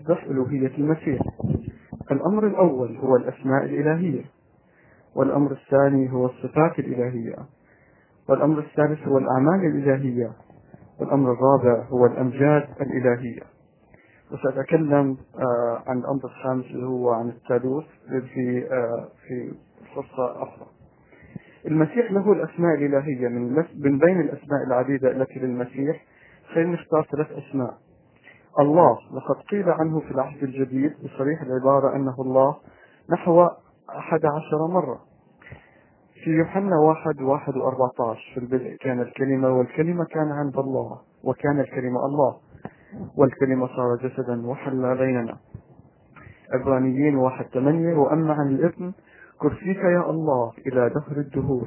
توضح ألوهية المسيح. الأمر الأول هو الأسماء الإلهية، والأمر الثاني هو الصفات الإلهية، والأمر الثالث هو الأعمال الإلهية، والأمر الرابع هو الأمجاد الإلهية. وسأتكلم عن الأمر الخامس اللي هو عن الثالوث في فرصة أخرى. المسيح له الأسماء الإلهية. من بين الأسماء العديدة التي للمسيح خلينا نختار 3 أسماء. الله، لقد قيل عنه في العهد الجديد بصريح العبارة أنه الله نحو 11 مرة. في يوحنا 1:1-14 في البدء كان الكلمة، والكلمة كان عند الله، وكان الكلمة الله، والكلمة صار جسدا وحل بيننا. عبرانيين 1:8 وأما عن الابن كرسيك يا الله إلى دهر الدهور.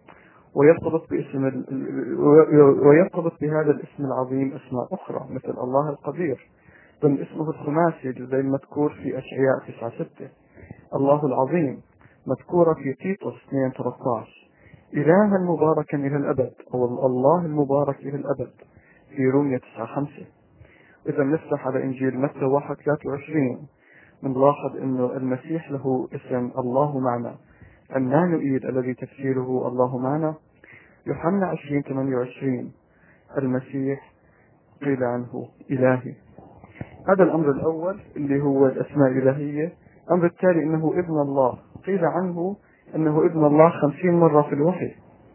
ويرتبط بهذا الاسم العظيم أسماء أخرى مثل الله القدير ضمن اسمه الخماسي زي المذكور في أشعياء 9:6. الله العظيم مذكورة في تيتوس 2:13. إلها مباركا إلى الأبد، أو الله المبارك إلى الأبد في رومية 9:5. إذا نفتح على إنجيل متى 1:23 بنلاحظ أنه المسيح له اسم الله معنا، المانوئيل الذي تفسيره الله معنا. يوحنا 20:28 المسيح قيل عنه إلهي. هذا الأمر الأول اللي هو الأسماء الإلهية. الأمر التالي أنه ابن الله، قيل عنه أنه ابن الله 50 مرة في الوحي.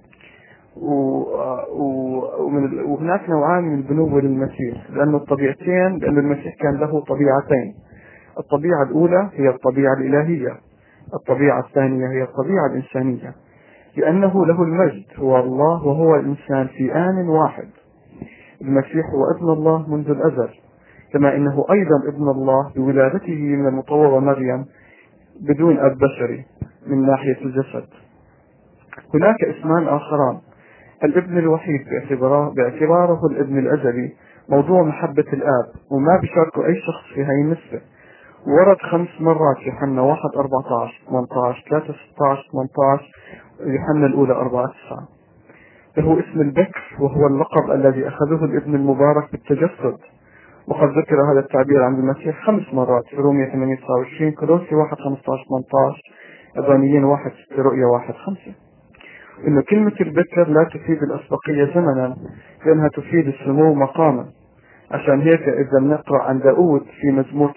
وهناك نوعان من البنوة للمسيح، لأن المسيح كان له طبيعتين. الطبيعة الأولى هي الطبيعة الإلهية، الطبيعة الثانية هي الطبيعة الإنسانية، لأنه له المجد هو الله وهو الإنسان في آن واحد. المسيح هو ابن الله منذ الأزل، كما إنه أيضا ابن الله بولادته من المطوبة مريم بدون أب بشري من ناحية الجسد. هناك اسمان آخران. الابن الوحيد باعتباره الابن الأزلي موضوع محبة الآب وما بيشاركه أي شخص في هاي النسبة. ورد 5 مرات يوحنا 1:14 18 3:16 18 يوحنا الأولى 4:9. له اسم البكر وهو اللقب الذي أخذه الابن المبارك بالتجسد، وقد ذكر هذا التعبير عن المسيح 5 مرات في رومية 8:29 كولوسي 1:15-18 عبرانيين 1:6 رؤيا 1:5. إنه كلمة البكر لا تفيد الأسبقية زمنا، لأنها تفيد السمو مقاما. عشان هيك إذا بنقرأ عن داود في مزمور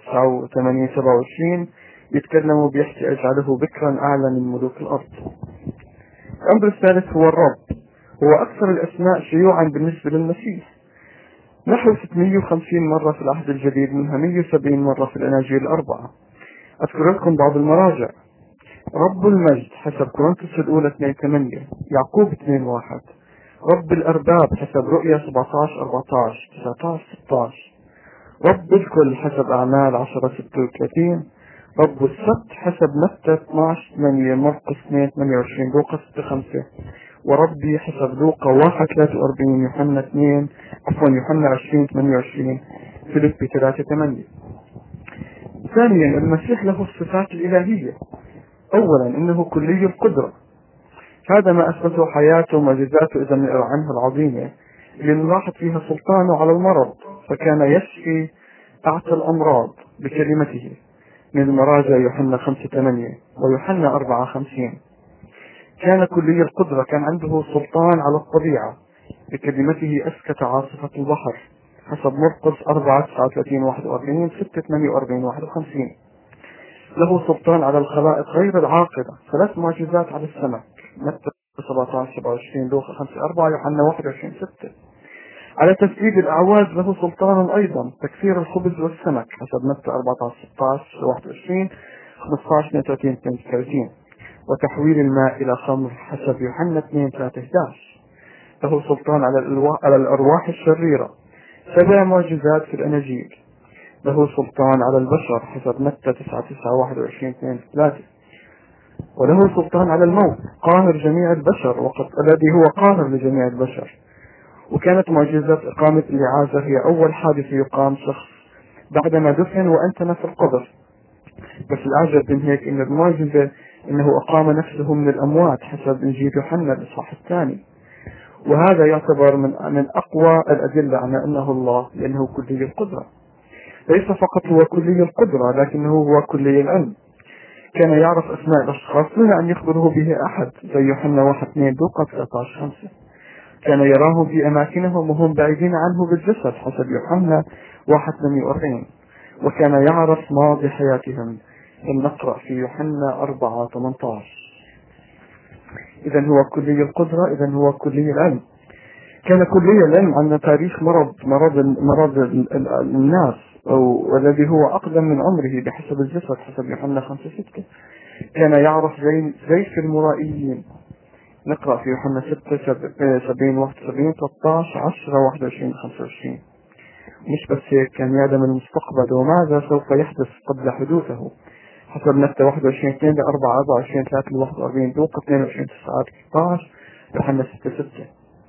89-27 يتكلموا بيحكي أجعله بكرا أعلى من ملوك الأرض. الأمر الثالث هو الرب، هو أكثر الأسماء شيوعا بالنسبة للمسيح، نحو 650 مرة في العهد الجديد، منها 170 مرة في الأناجيل الأربعة. أذكر لكم بعض المراجع. رب المجد حسب كورنثوس الأولى 2:8، يعقوب 2:1. رب الأرباب حسب رؤيا 17:14 19:16. رب الكل حسب أعمال 10:36. رب السبت حسب متى 12:8 مرقس 2:28 لوقا 6:5. وربي حسب لوقا 1:43 يوحنا 20:28 فيليبي 3:8. ثانيا المسيح له الصفات الإلهية. أولا إنه كلي القدرة، هذا ما أثبته حياته ومعجزاته إذا نقرأ عنها العظيمة اللي نلاحظ فيها سلطانه على المرض، فكان يشفي أعطى الأمراض بكلمته من المراجع يوحنا 5:8 ويوحنا 4:50. كان كلي القدرة، كان عنده سلطان على الطبيعة، بكلمته أسكت عاصفة البحر حسب مرقس 4:39-41 6:48-51. له سلطان على الخلائق غير العاقلة، 3 معجزات على السمك متى 17:27 لوقا 5:4 يوحنا 21:6. على تسديد الأعواز له سلطان أيضا، تكسير الخبز والسمك حسب متى 14:16-21 15:32-32. وتحويل الماء إلى خمر حسب يوحنا 2:3-11. له سلطان على الأرواح الشريرة، 7 معجزات في الأناجيل. له سلطان على البشر حسب متى 9:21-2-3. وله سلطان على الموت، قاهر جميع البشر الذي هو قاهر لجميع البشر. وكانت معجزة إقامة الإعازة هي أول حادث يقام شخص بعدما دفن وأنتن في القبر. بس الأعجب من هيك إن المعجزة إنه أقام نفسه من الأموات حسب إنجيل يوحنا الإصحاح 2، وهذا يعتبر من أقوى الأدلة على أنه الله، لأنه كلي القدرة. ليس فقط هو كلي القدرة، لكنه هو كلي العلم. كان يعرف أسماء الأشخاص دون أن يخبره به أحد، زي يوحنا 1:2 لوقا 13:5. كان يراهم في أماكنهم وهم بعيدين عنه بالجسد حسب يوحنا 1:48. وكان يعرف ماضي حياتهم، نقرأ في يوحنا 4:18. إذا هو كلي القدرة، إذا هو كلي العلم. كان كلي العلم عن تاريخ مرض الناس، والذي هو أقدم من عمره بحسب الجسد حسب يوحنا 5:6. كان يعرف زيف المرائيين، نقرأ في يوحنا 6:70 71 13 10 21 25. مش بس هيك، كان يعلم المستقبل وماذا سوف يحدث قبل حدوثه حسب متى 21:2 ل 4 24 3 ل 41 لوقا 22:9 13 يوحنا 6:6.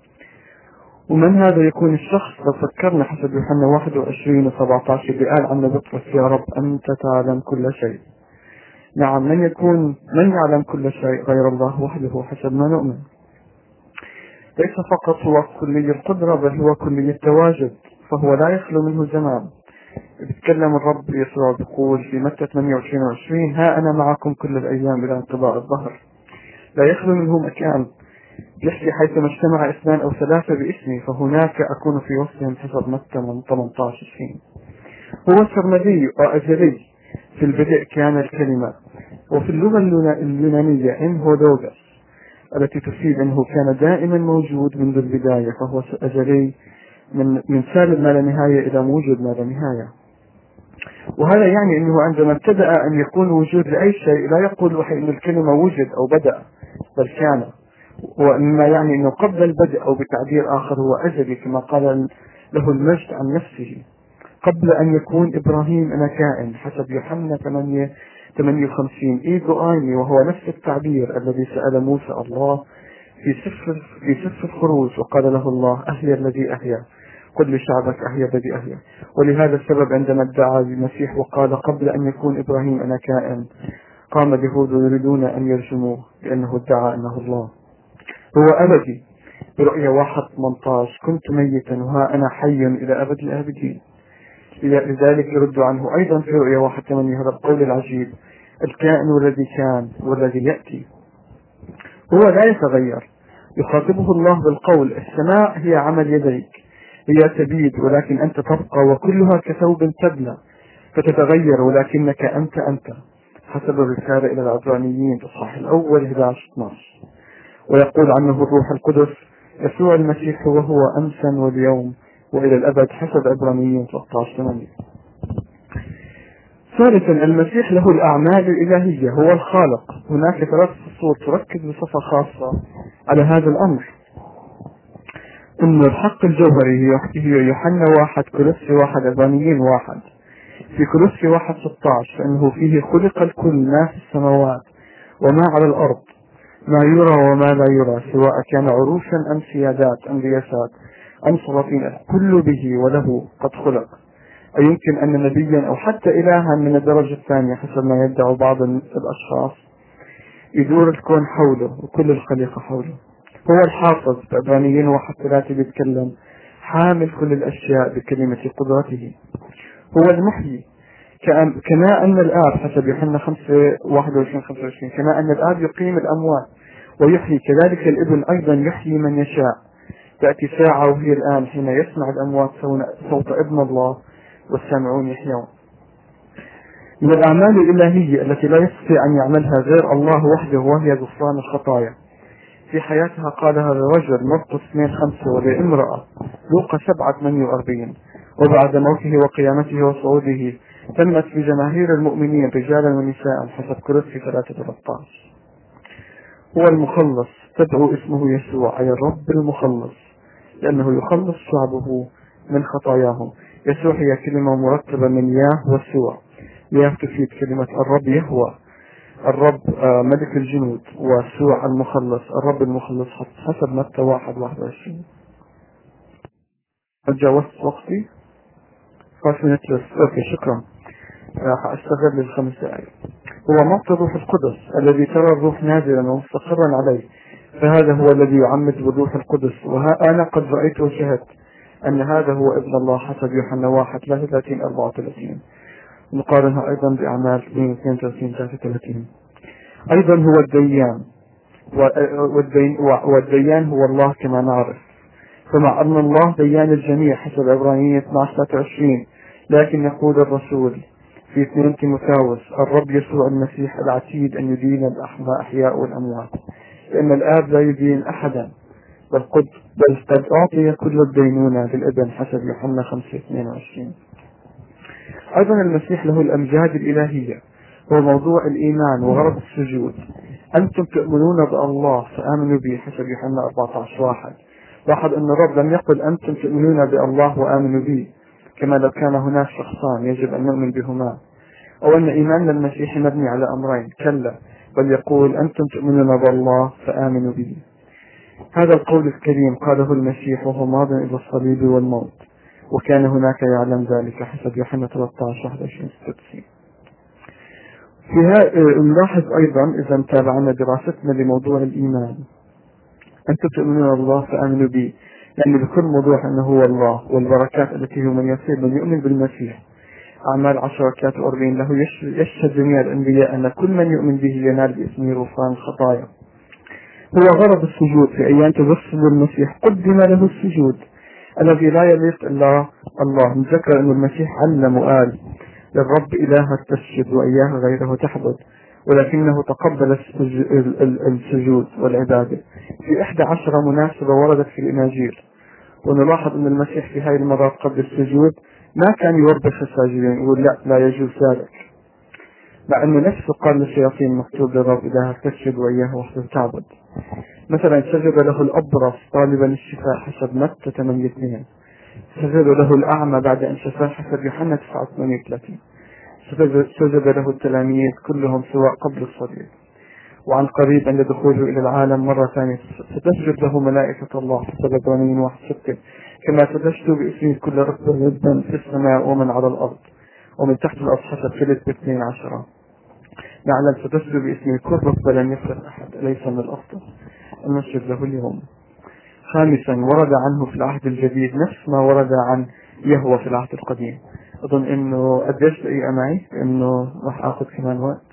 ومن هذا يكون الشخص لو فكرنا حسب يوحنا 21:17 اللي قال عنه بطرس: يا رب أنت تعلم كل شيء. نعم، من يعلم كل شيء غير الله وحده حسب ما نؤمن. ليس فقط هو كلي القدرة، بل هو كلي التواجد، فهو لا يخلو منه زمان. بيتكلم الرب يسوع بيقول في متى 28:20: ها أنا معكم كل الأيام إلى انقضاء الظهر. لا يخلو منه مكان. يحكي: حيثما اجتمع 2 أو 3 باسمي فهناك أكون في وسطهم حسب متى 18:20. هو سرمدي وأزلي. في البدء كان الكلمة. وفي اللغة اليونانية هو لوغوس، التي تفيد أنه كان دائما موجود منذ البداية، فهو أزلي من سالب ما لا نهاية إلى موجود ما لا نهاية. وهذا يعني أنه عندما ابتدأ أن يكون وجود لأي شيء لا يقول وحي أن الكلمة وجد أو بدأ، بل كان. ومما يعني أنه قبل البدء، أو بتعبير آخر هو أزلي، كما قال له المجد عن نفسه: قبل أن يكون إبراهيم أنا كائن حسب يوحنا 8:58 إيجو آيني. وهو نفس التعبير الذي سأل موسى الله في سفر الخروج، وقال له الله: أحيا الذي أحيا، قل لشعبك أحيا الذي أحيا. ولهذا السبب عندما ادعى المسيح وقال: قبل أن يكون إبراهيم أنا كائن، قام اليهود يريدون أن يرجموه لأنه ادعى أنه الله. هو أبدي برؤيا 1:18: كنت ميتا وها أنا حي إلى أبد الآبدين. لذلك يرد عنه أيضا في رؤيا 1:8 هذا القول العجيب: الكائن والذي كان والذي يأتي. هو لا يتغير. يخاطبه الله بالقول: السماء هي عمل يديك، هي تبيد ولكن أنت تبقى، وكلها كثوب تبلى فتتغير ولكنك أنت حسب الرسالة إلى العبرانيين الإصحاح 11:12. ويقول عنه الروح القدس: يسوع المسيح هو أمسا واليوم وإلى الأبد حسب عبرانيين 13:8. ثالثا، المسيح له الأعمال الإلهية، هو الخالق. هناك 3 فصول تركز بصفة خاصة على هذا الأمر: أن الحق الجوهري هي يوحنا 1 كولوسي 1 عبرانيين 1. في كولوسي 1:16 فإنه فيه خلق الكل، ما في السماوات وما على الأرض، ما يرى وما لا يرى، سواء كان عروشا أم سيادات أم رياسات أم سلاطين، كل به وله قد خلق. أي يمكن أن نبيا أو حتى إلها من الدرجة الثانية حسب ما يدعو بعض الأشخاص يدور الكون حوله وكل الخليقة حوله. هو الحافظ، بعبرانيين 1:3 بيتكلم: حامل كل الأشياء بكلمة قدرته. هو المحيي، كما أن الآب حسب يوحنا 5:21-25 كما أن الآب يقيم الأموات ويحيي، كذلك الابن أيضا يحيي من يشاء. تأتي ساعة وهي الآن حين يسمع الأموات صوت ابن الله والسامعون يحيون. من الأعمال الإلهية التي لا يستطيع أن يعملها غير الله وحده وهي غفران الخطايا. في حياتها قالها لرجل مرقس 2:5 ولامرأة لوقا 7:48. وبعد موته وقيامته وصعوده تمت في جماهير المؤمنين رجالا ونساء حسب كولوسي 3:13. هو المخلص، تدعو اسمه يسوع أي الرب المخلص، لأنه يخلص شعبه من خطاياهم. يسوع هي كلمة مركبة من ياه وسوع. ياه تفيد كلمة الرب يهوى، الرب ملك الجنود، وسوع المخلص، الرب المخلص حسب متى 1:21. تجاوزت وقتي 5 minutes. اوكي، شكرا. هأستغل ال5 دقائق. هو معطي الروح القدس الذي ترى الروح نازلا ومستقرا عليه، فهذا هو الذي يعمد بالروح القدس. وها أنا قد رأيت وشهدت أن هذا هو ابن الله حسب يوحنا 1:33-34. نقارنها أيضا بأعمال 32-33. أيضا هو الديان، والديان هو الله كما نعرف، فمع أن الله ديان الجميع حسب عبرانيين 12:23، لكن يقول الرسول في 2 تيموثاوس: الرب يسوع المسيح العتيد أن يدين الأحياء والأموات، لأن الآب لا يدين أحدا، بل قد أعطي كل الدينونة للابن حسب يوحنا 5:22. أيضا المسيح له الأمجاد الإلهية، هو موضوع الإيمان وغرض السجود. أنتم تؤمنون بالله فآمنوا به حسب يوحنا 14:1. لاحظ أن الرب لم يقل أنتم تؤمنون بالله وآمنوا به، كما لو كان هناك شخصان يجب أن نؤمن بهما، أو أن إيماننا المسيحي مبني على أمرين. كلا، بل يقول أنتم تؤمنون بالله فآمنوا به. هذا القول الكريم قاله المسيح وهو ماض إلى الصليب والموت، وكان هناك يعلم ذلك حسب يوحنا 13:21-26. نلاحظ أيضا إذا تابعنا دراستنا لموضوع الإيمان: أنتم تؤمنون بالله فآمنوا به، يعني بكل موضوع أنه هو الله، والبركات التي هو من يصير من يؤمن بالمسيح. أعمال 10:43 له يشهد جميع الأنبياء أن كل من يؤمن به ينال باسمه غفران الخطايا. هو غرض السجود في أيام تجسد المسيح، قدم له السجود الذي لا يليق إلا الله. نذكر أن المسيح علم وقال: للرب إلهك تسجد وإياه غيره تعبد، ولكنه تقبل السجود والعبادة في 11 مناسبة وردت في الإناجيل. ونلاحظ أن المسيح في هذه المرات قبل السجود ما كان يوبخ الساجدين، يقول لا يجوز ذلك، مع أنه نفسه قال للشياطين: مكتوب للرب إلهك تسجد وإياه وحده تعبد. مثلا سجد له الأبرص طالبا الشفاء حسب متى 8:2. سجد له الأعمى بعد أن شفاه حسب يوحنا 9:38. سجد له التلاميذ كلهم سواء قبل الصليب وعن قريب عند دخوله إلى العالم مرة ثانية. ستسجد له ملائكة الله حسب عبرانيين 1:6، كما ستسجد باسمه كل ركبة من في السماء ومن على الأرض ومن تحت الأرض حسب فيليب 2:10. نعلم ستسجد باسمه كل ركبة لم يفلت أحد، ليس من الأفضل أن نسجد له اليوم. خامسا، ورد عنه في العهد الجديد نفس ما ورد عن يهوه في العهد القديم. أظن إنه قديش دقيقة معي، إنه راح آخذ كمان وقت.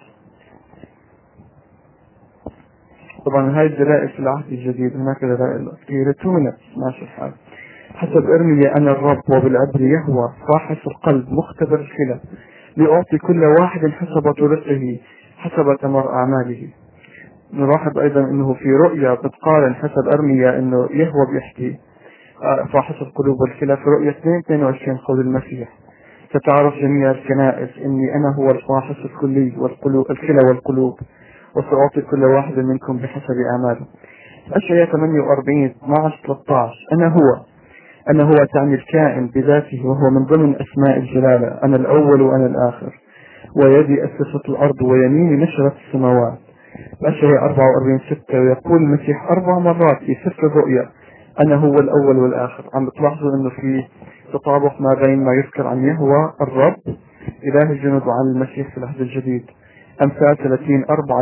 طبعا هاي الدلائل في العهد الجديد، هناك دلائل كثيرة. 2 minutes ماشي الحال. حسب إرميا: أنا الرب وبالعبري يهوه فاحص القلب مختبر الخلة، لأعطي كل واحد حسب طرقه حسب تمر أعماله. نلاحظ أيضا أنه في رؤيا بتقارن حسب أرميا أنه يهوه بيحكي فاحص القلوب والخلة. في رؤيا 2:22 قول المسيح: ستعرف جميع الكنائس إني أنا هو الفاحص الكلي الخلة والقلوب، وسأعطي كل واحد منكم بحسب أعماله. أشعياء 48:12-13: أنا هو تعني الكائن بذاته، وهو من ضمن أسماء الجلالة. أنا الأول وأنا الآخر، ويدي أسست الأرض ويميني نشرت السماوات. أشعياء 44:6. ويقول المسيح 4 مرات في سفر الرؤيا: أنا هو الأول والآخر. عم بتلاحظوا أنه في تطابق ما بين ما يذكر عن يهوه الرب إله الجنود وعن المسيح في العهد الجديد. أمثال 30:4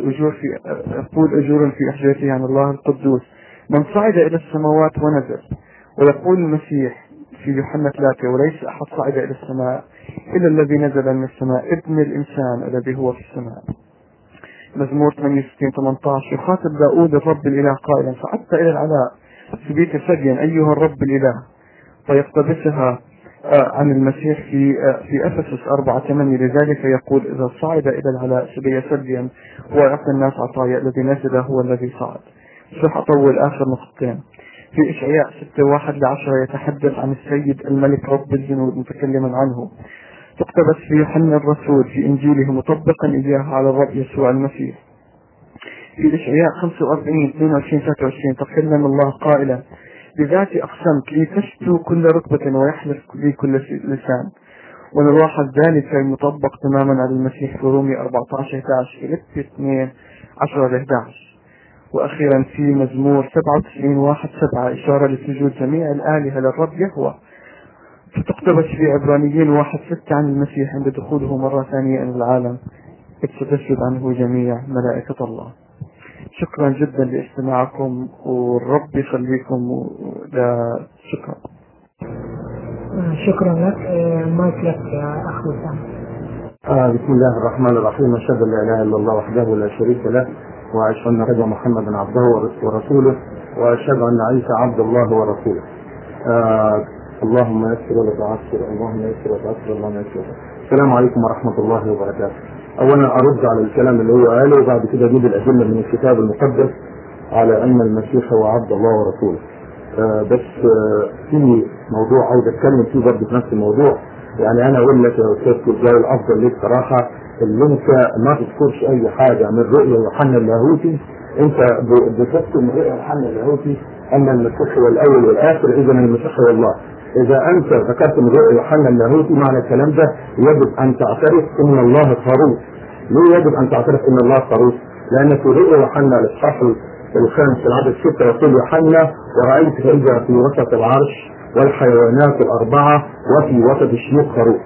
يقول أجور في أحجيته عن الله القدوس من صعد إلى السماوات ونزل. ويقول المسيح في يوحنا 3: وليس أحد صعد إلى السماء إلا الذي نزل من السماء، ابن الإنسان الذي هو في السماء. مزمور 68:18 يخاطب داود الرب الإله قائلا: صعدت إلى العلاء سبيت سجيا أيها الرب الإله. فيقتبسها عن المسيح في أفسس 4:8: لذلك يقول: إذا صعد إلى العلاء سبي سجيا ويعطي الناس عطايا، الذي نزل هو الذي صعد. شرح أطول آخر نقطتين. في إشعياء 6:1-10 يتحدث عن السيد الملك رب الجنود متكلما عنه. تقتبس في يوحنا الرسول في إنجيله مطبقا إياها على الرب يسوع المسيح. في إشعياء 45:22-23 تكلم الله قائلا: بذاتي أقسمت لي تشتو كل ركبة ويحلف لي كل لسان. ونلاحظ ذلك المطبق تماما على المسيح في رومية 14:11، فيليبي 2:10-11. وأخيرا في مزمور 97:1-7 إشارة لسجود جميع الآلهة للرب يهوه. فتقتبس في عبرانيين 1:6 عن المسيح عند دخوله مرة ثانية إلى العالم: ستسجد عنه جميع ملائكة الله. شكرا جدا لاستماعكم، والرب يخليكم. شكرا. شكرا لك. مايك لك يا أخ وسام. بسم الله الرحمن الرحيم. أشهد أن لا إله إلا الله وحده لا شريك له، وأشهد أن سيدنا محمدا عبده ورسوله، وأشهد أن عيسى عبد الله ورسوله. اللهم يسر ولا تعسر، اللهم يسر وتعسر، اللهم يسر. السلام عليكم ورحمة الله وبركاته. أولا أرد على الكلام اللي هو قاله، وبعد كده أجيب الأدلة من الكتاب المقدس على أن المسيح هو عبد الله ورسوله. بس في موضوع عاوز أتكلم فيه برضه في نفس الموضوع. يعني أنا أقول لك يا أستاذ كرزاوي، الأفضل ليك صراحة اللي أنت ما تذكرش أي حاجة من رؤيا يوحنا اللاهوتي. أنت بتذكر من رؤيا يوحنا اللاهوتي أن المسيح هو الأول والآخر، إذا المسيح هو الله. إذا أنت ذكرت من رؤيا يوحنا اللاهوتي، معنى الكلام ده يجب أن تعترف أن الله ثالوث. ليه يجب أن تعترف أن الله ثالوث؟ لأن في رؤيا يوحنا الإصحاح الخامس العدد 6 يقول يوحنا: ورأيت فإذا في وسط العرش والحيوانات الأربعة وفي وسط الشيوخ خروف.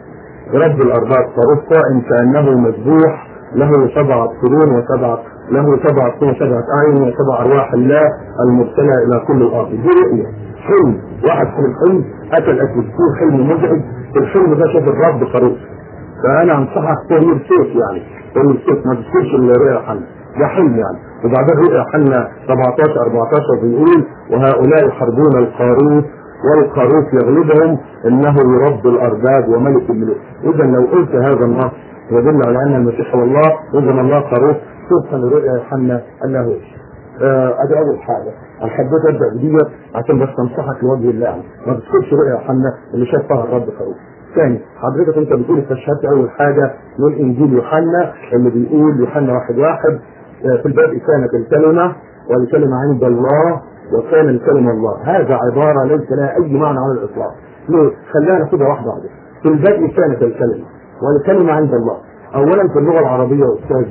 رب الأربعة خروف قائم كأنه مذبوح، له 7 قرون له 7 قرون 7 أعين و7 أرواح الله المرسلة إلى كل الأرض. دي رؤية حلم واحد في الحلم أكل أكل حلم مزعج. في الحلم ده شاف الرب خروف. فأنا أنصحك تغير سيف، يعني تغير سيف، ما تذكرش الرؤيا يوحنا ده حلم يعني. وبعدين رؤيا يوحنا 17-14 بيقول: وهؤلاء يحاربون الخروف والخروف يغلبهم، انه رب الارباب وملك الملوك. اذا لو قلت هذا النص يدل على ان المسيح هو الله، اذا الله خروف صدقا لرؤيا يوحنا اللاهوتي. ادي اول حاجه انا حبيت ابدا بديت عشان بس انصحك لوجه الله، يعني ما تذكرش رؤيا يوحنا اللي شاف فيها الرب خروف. ثاني حضرتك انت بتقول استشهدت اول حاجه من انجيل يوحنا اللي بيقول يوحنا 1:1: في البدء كانت الكلمه والكلمه عند الله وكان الكلمة الله. هذا عبارة ليس لها أي معنى على الإطلاق. ليه؟ خلينا ناخدها واحدة واحدة. في البدء كانت الكلمة والكلمة عند الله. أولا في اللغة العربية أستاذ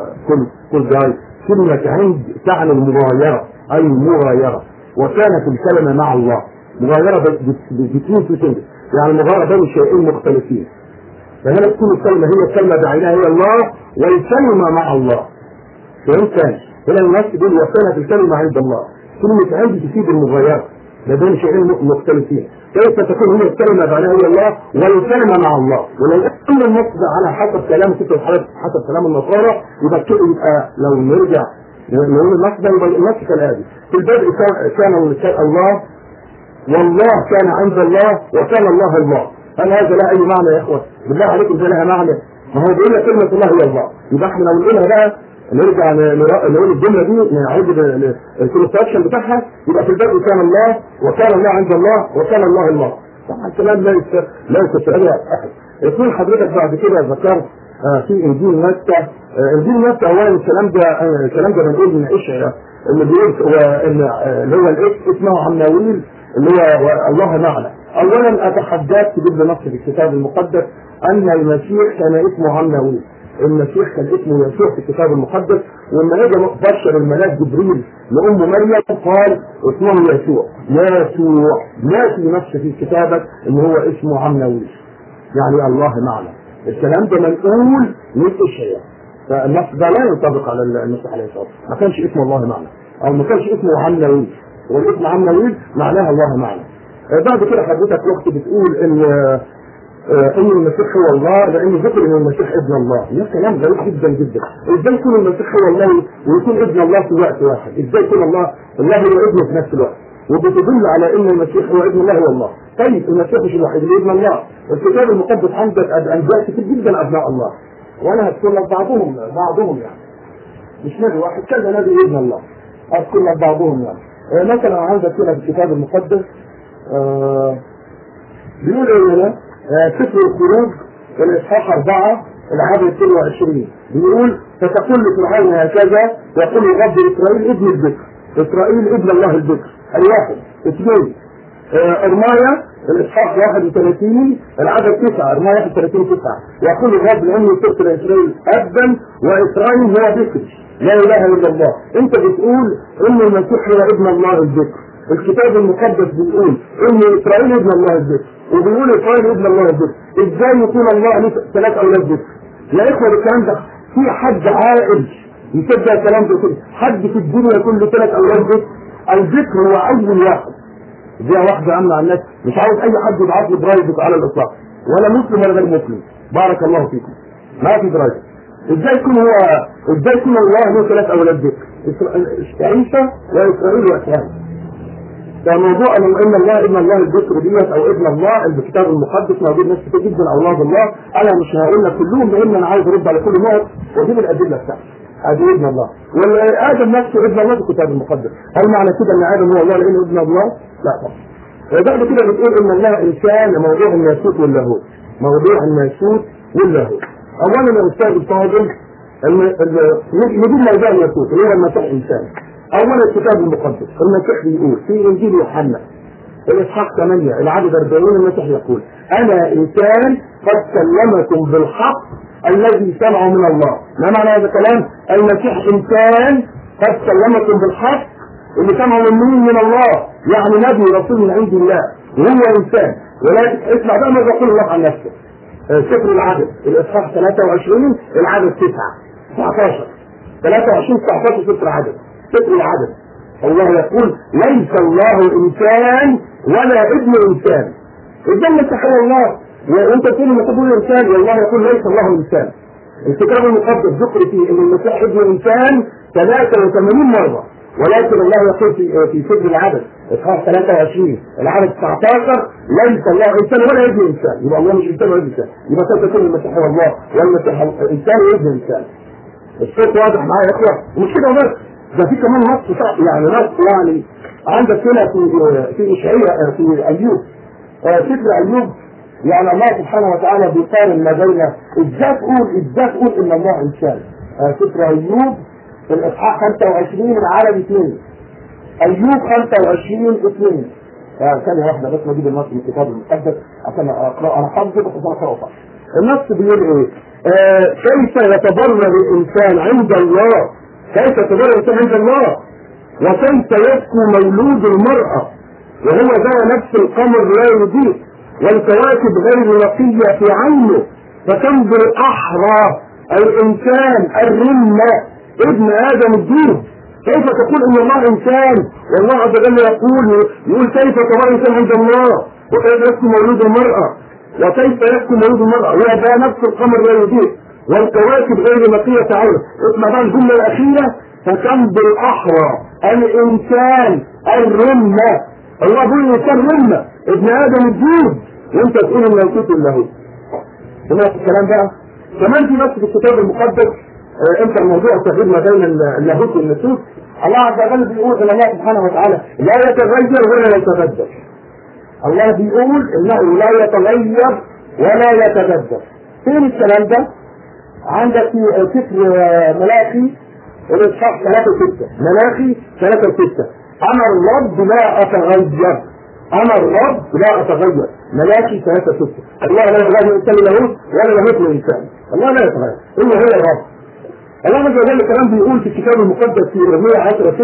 كل جاي، كلمة عند تعني المغايرة، أي مغايرة. وكانت الكلمة مع الله. مغايرة بتكون في كلمة، يعني مغايرة بين شيئين مختلفين. فهنا تكون الكلمة هي الكلمة بعينها هي الله، والكلمة مع الله. فهمت؟ هنا الناس تقول وكانت الكلمة عند الله. كلمة عند تفيد المغايرة ما بين شيئين مختلفين. كيف تكون هي الكلمة بعدها هي الله والكلمة مع الله؟ ولو قلنا النص على حسب كلام ستة حسب كلام النصارى، يبقى لو نرجع نقول النص ده يبقى النص كالآتي: في البدء كان الله، والله كان عند الله، وكان الله الله. هل هذا لا أي معنى يا إخوة؟ بالله عليكم ده لها معنى؟ ما هو بيقول لك كلمة الله هي الله. يبقى احنا لو نقولها بقى نرجع نقول الجمله دي نعيد الكونستراكشن بتاعها، يبقى في البدء كان الله، وكان الله عند الله، وكان الله الله. طبعا الكلام لا يستطيع احد. يقول حضرتك بعد كده ذكرت في انجيل متى. انجيل متى اولا الكلام ده بنقول من اشعياء اللي بيقول اللي هو اسمه عمناويل اللي هو الله معنا. اولا اتحداك تجيب لي نص في الكتاب المقدس ان المسيح كان اسمه عمناويل. المسيح كان اسمه يسوع في الكتاب المقدس، ولما اجى بشر الملاك جبريل لام مريم قال اسمه يسوع. ما في نص في كتابك ان هو اسمه عمناويل، يعني الله معنا. الكلام ده منقول من اشعياء، فالنص ده لا ينطبق على المسيح عليه الصلاه والسلام. ما كانش اسمه الله معنا، او ما كانش اسمه عمناويل، والاسم عمناويل معناها الله معنا. بعد كده حضرتك وقت بتقول ان المسيح هو الله، لان ذكر ان المسيح ابن الله. ده كلام غريب جدا جدا. ازاي يكون المسيح هو الله ويكون ابن الله في وقت واحد؟ ازاي يكون الله هو ابنه في نفس الوقت؟ وبتدل على ان المسيح هو ابن الله هو الله. طيب المسيح مش الوحيد اللي ابن الله. الكتاب المقدس عندك انبياء كتير جدا ابناء الله، وانا هذكر لك بعضهم يعني، مش نبي واحد، كذا نبي ابن الله اذكر لك بعضهم يعني. مثلا عندك كده في الكتاب المقدس بيقول لنا سفر الخروج الاصحاح 4 العدد 22 بيقول: فتقول لفرعون هكذا يقول الرب اسرائيل ابن البكر، اسرائيل ابن الله البكر. الواحد. اثنين ارمايا الاصحاح 31 العدد 9، ارمايا 31:9 يقول الرب لاني صرت لاسرائيل ابا واسرائيل هو بكر لا اله الا الله. انت بتقول ان المسيح هو ابن الله البكر، الكتاب المقدس بيقول ان اسرائيل ابن الله البكر، وبيقول اسرائيل ابن الله البكر. ازاي يكون الله له 3 اولاد بكر؟ يا اخوه الكلام ده في حد عاقل يصدق الكلام ده كده؟ حد في الدنيا يكون له 3 اولاد بكر؟ البكر هو اول واحد، دي واحده امنع الناس، مش عاوز اي حد يبعت لي برايفت على الاطلاق، ولا مسلم ولا غير مسلم. بارك الله فيكم. ما في برايفت. ازاي يكون الله له 3 اولاد ذكر؟ عيسى واسرائيل واسرائيل. ده موضوع ان الله ابن الله الذكر ديت او ابن الله الكتاب المقدس موجود ناس كتير جدا اولاد الله. انا مش هقول لك كلهم لان انا عايز ارد على كل نقط واجيب الادله بتاعتي. ادي ابن الله، وادم نفسه ابن الله في الكتاب المقدس. هل معنى كده ان ادم هو الله لانه ابن الله؟ لا طبعا. وبعد كده بتقول ان الله انسان، موضوع الناسوت واللاهوت. موضوع الناسوت واللاهوت. اولا يا استاذ الفاضل نجيب موضوع الناسوت اللي هو المسيح انسان. اولا الكتاب المقدس المسيح بيقول في انجيل يوحنا الاصحاح 8 العدد 40 المسيح يقول انا انسان قد كلمكم بالحق الذي سمعه من الله. ما معنى هذا الكلام؟ المسيح انسان قد كلمكم بالحق اللي سمعه من الله، يعني نبي رسول من عند الله وهو انسان. ولكن اسمع بقى ماذا يقول الله عن نفسه. سفر العدد الاصحاح 23 العدد 19 سفر العدد. سفر العدد الله يقول ليس الله انسان ولا ابن انسان. الجنة تحيا الله وانت تقول لما تقول انسان والله يقول ليس الله انسان. الكتاب المقدس ذكر فيه ان المسيح ابن انسان 83 مرة، ولكن الله يقول في سفر العدد اصحاح 23 العدد 19 ليس الله انسان ولا ابن انسان. يبقى الله مش انسان ولا ابن انسان، يبقى كيف تكون المسيح هو الله والمسيح انسان وابن انسان. الصوت واضح معايا يا اخوه؟ ومش كده بس، ده في كمان نص يعني عندك هنا في اشعياء في ايوب سفر ايوب، يعني الله سبحانه وتعالى بيقارن ما بين ازاي تقول ان الله انسان. سفر ايوب في الاصحاح 25 العدد 2. ايوب 25:2. ثانية واحدة بس نجيب النص من الكتاب المقدس عشان اقراه، انا حافظه بس انا اقراه صح. النص بيقول ايه؟ كيف يتبرر الانسان عند الله؟ كيف يتبرر الانسان عند الله؟ وكيف يبكو مولود المرأة وهو ذا نفس القمر لا يضيء والكواكب غير نقية في عينه، فكم بالأحرى الإنسان الرمة ابن آدم الدود. كيف تقول إن الله إنسان والله عز وجل يقول كيف ترى الإنسان عند الله وكيف يبكو مولود المرأة وهذا نفس القمر لا يضيء والكواكب غير نقية عينه. اسمع بقى الجملة الأخيرة فكم بالأحرى الإنسان الرمة. الله بيقول الإنسان رمة ابن آدم الدود وانت تقول إن يوصف اللاهوت. سمعت الكلام بقى؟ كمان في نفس في الكتاب المقدس انت الموضوع تغيير ما بين اللاهوت والناسوت. الله عز وجل بيقول ان الله سبحانه وتعالى لا يتغير ولا يتبدل. الله بيقول انه لا يتغير ولا يتبدل. فين الكلام ده؟ عندك في سفر ملاخي الاصحاح 3:6. ملاخي 3:6 انا الرب لا اتغير. انا الرب لا اتغير. ملاخي 3:6. الله لا يتغير الانسان لاهوت ولا لاهوت الانسان. الله لا يتغير، هو الرب. الله عز وجل الكلام بيقول في الكتاب المقدس في ارميا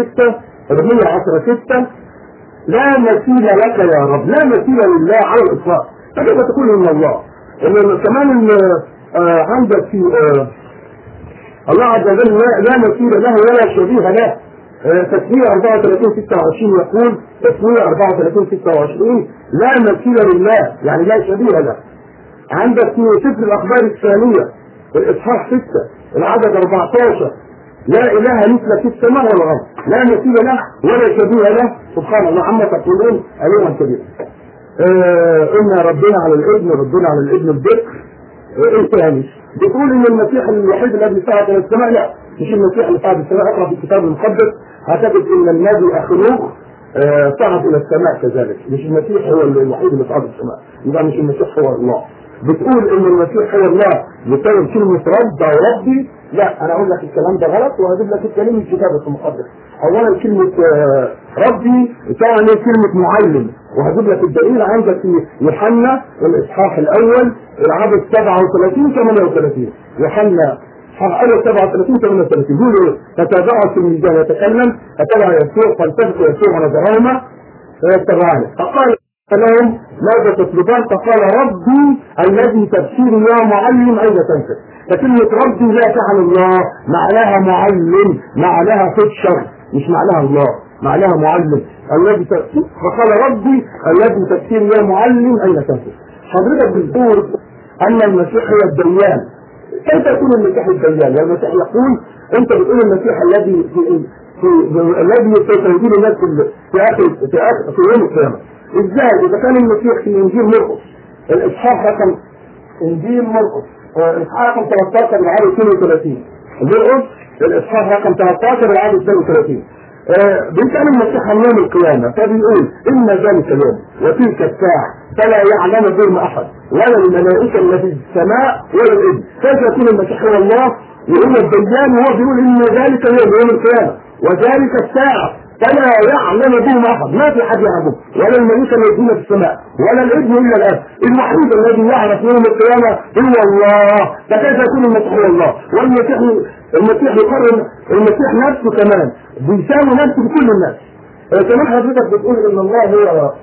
10:6 لا مثيل لك يا رب، لا مثيل لله على الاطلاق. فكيف تقول ان الله؟ كمان عندك في الله عز وجل لا مثيل له ولا شبيه له. تسمية 34:26 يقول تسمية 34:26 لا مثيل لله يعني لا شبيه له. عندك في سفر الأخبار الثانية الإصحاح 6 العدد 14 لا إله مثل في السماء والأرض لا مثيل له ولا شبيه له سبحان الله عما تقولون أيها الكبير. إن ربنا على الابن الذكر. إيه تاني؟ بتقول إن المسيح الوحيد الذي صعد إلى السماء. لا مش المسيح اللي صعد السماء. اقرأ في الكتاب المقدس هتجد إن النبي أخنوخ صعد إلى السماء كذلك. مش المسيح هو الوحيد اللي صعد السماء، يبقى مش المسيح هو الله. بتقول ان المسيح هو الله بسبب كلمة رب او ربي. لا انا اقول لك الكلام ده غلط وهجيب لك الكلام من الكتاب المقدس. اولا كلمة ربي تعني كلمة معلم، وهجيب لك الدليل عندك في يوحنا الاصحاح الاول العدد 37-38. يوحنا اصحاح اول 37-38 يقول فتابعوا التلميذان يتكلم فتبع يسوع فالتفت يسوع ونظرهما فيتبعانه فقال لهم ماذا تطلبان؟ فقال ربي الذي تبشير يا معلم اين تنفذ. فكلمة ربي لا تعني الله، معناها معلم، معناها تبشر، مش معناها الله. معناها معلم. الذي فقال ربي الذي تفسير يا معلم أين تنفذ. حضرتك بتقول أن المسيح هو الديان. كيف يكون المسيح الديان؟ المسيح يقول أنت بتقول المسيح الذي الذي سيدين الناس في يوم القيامة. إزاي؟ إذا كان المسيح في إنجيل مرقس الإصحاح رقم إنجيل مرقس الإصحاح رقم 13 العدد 32 مرقس الإصحاح رقم 13 العدد 32 بيسأل المسيح عن يوم القيامة فبيقول إن ذلك اليوم وتلك الساعة فلا يعلم بهم أحد ولا الملائكة التي في السماء ولا الإبن. كيف يكون المسيح هو الله وهو الديان وهو بيقول إن ذلك اليوم يوم القيامة وذلك الساعة فلا يعلم بهم أحد، ما في حد يعلم ولا الملائكة الذين في السماء ولا الابن إلا الأب. الوحيد الذي يعرف يوم القيامة هو الله. فكيف يكون المسيح هو الله؟ والمسيح يقرر المسيح نفسه كمان بيساوي نفسه بكل الناس. كمان حضرتك بتقول إن الله هو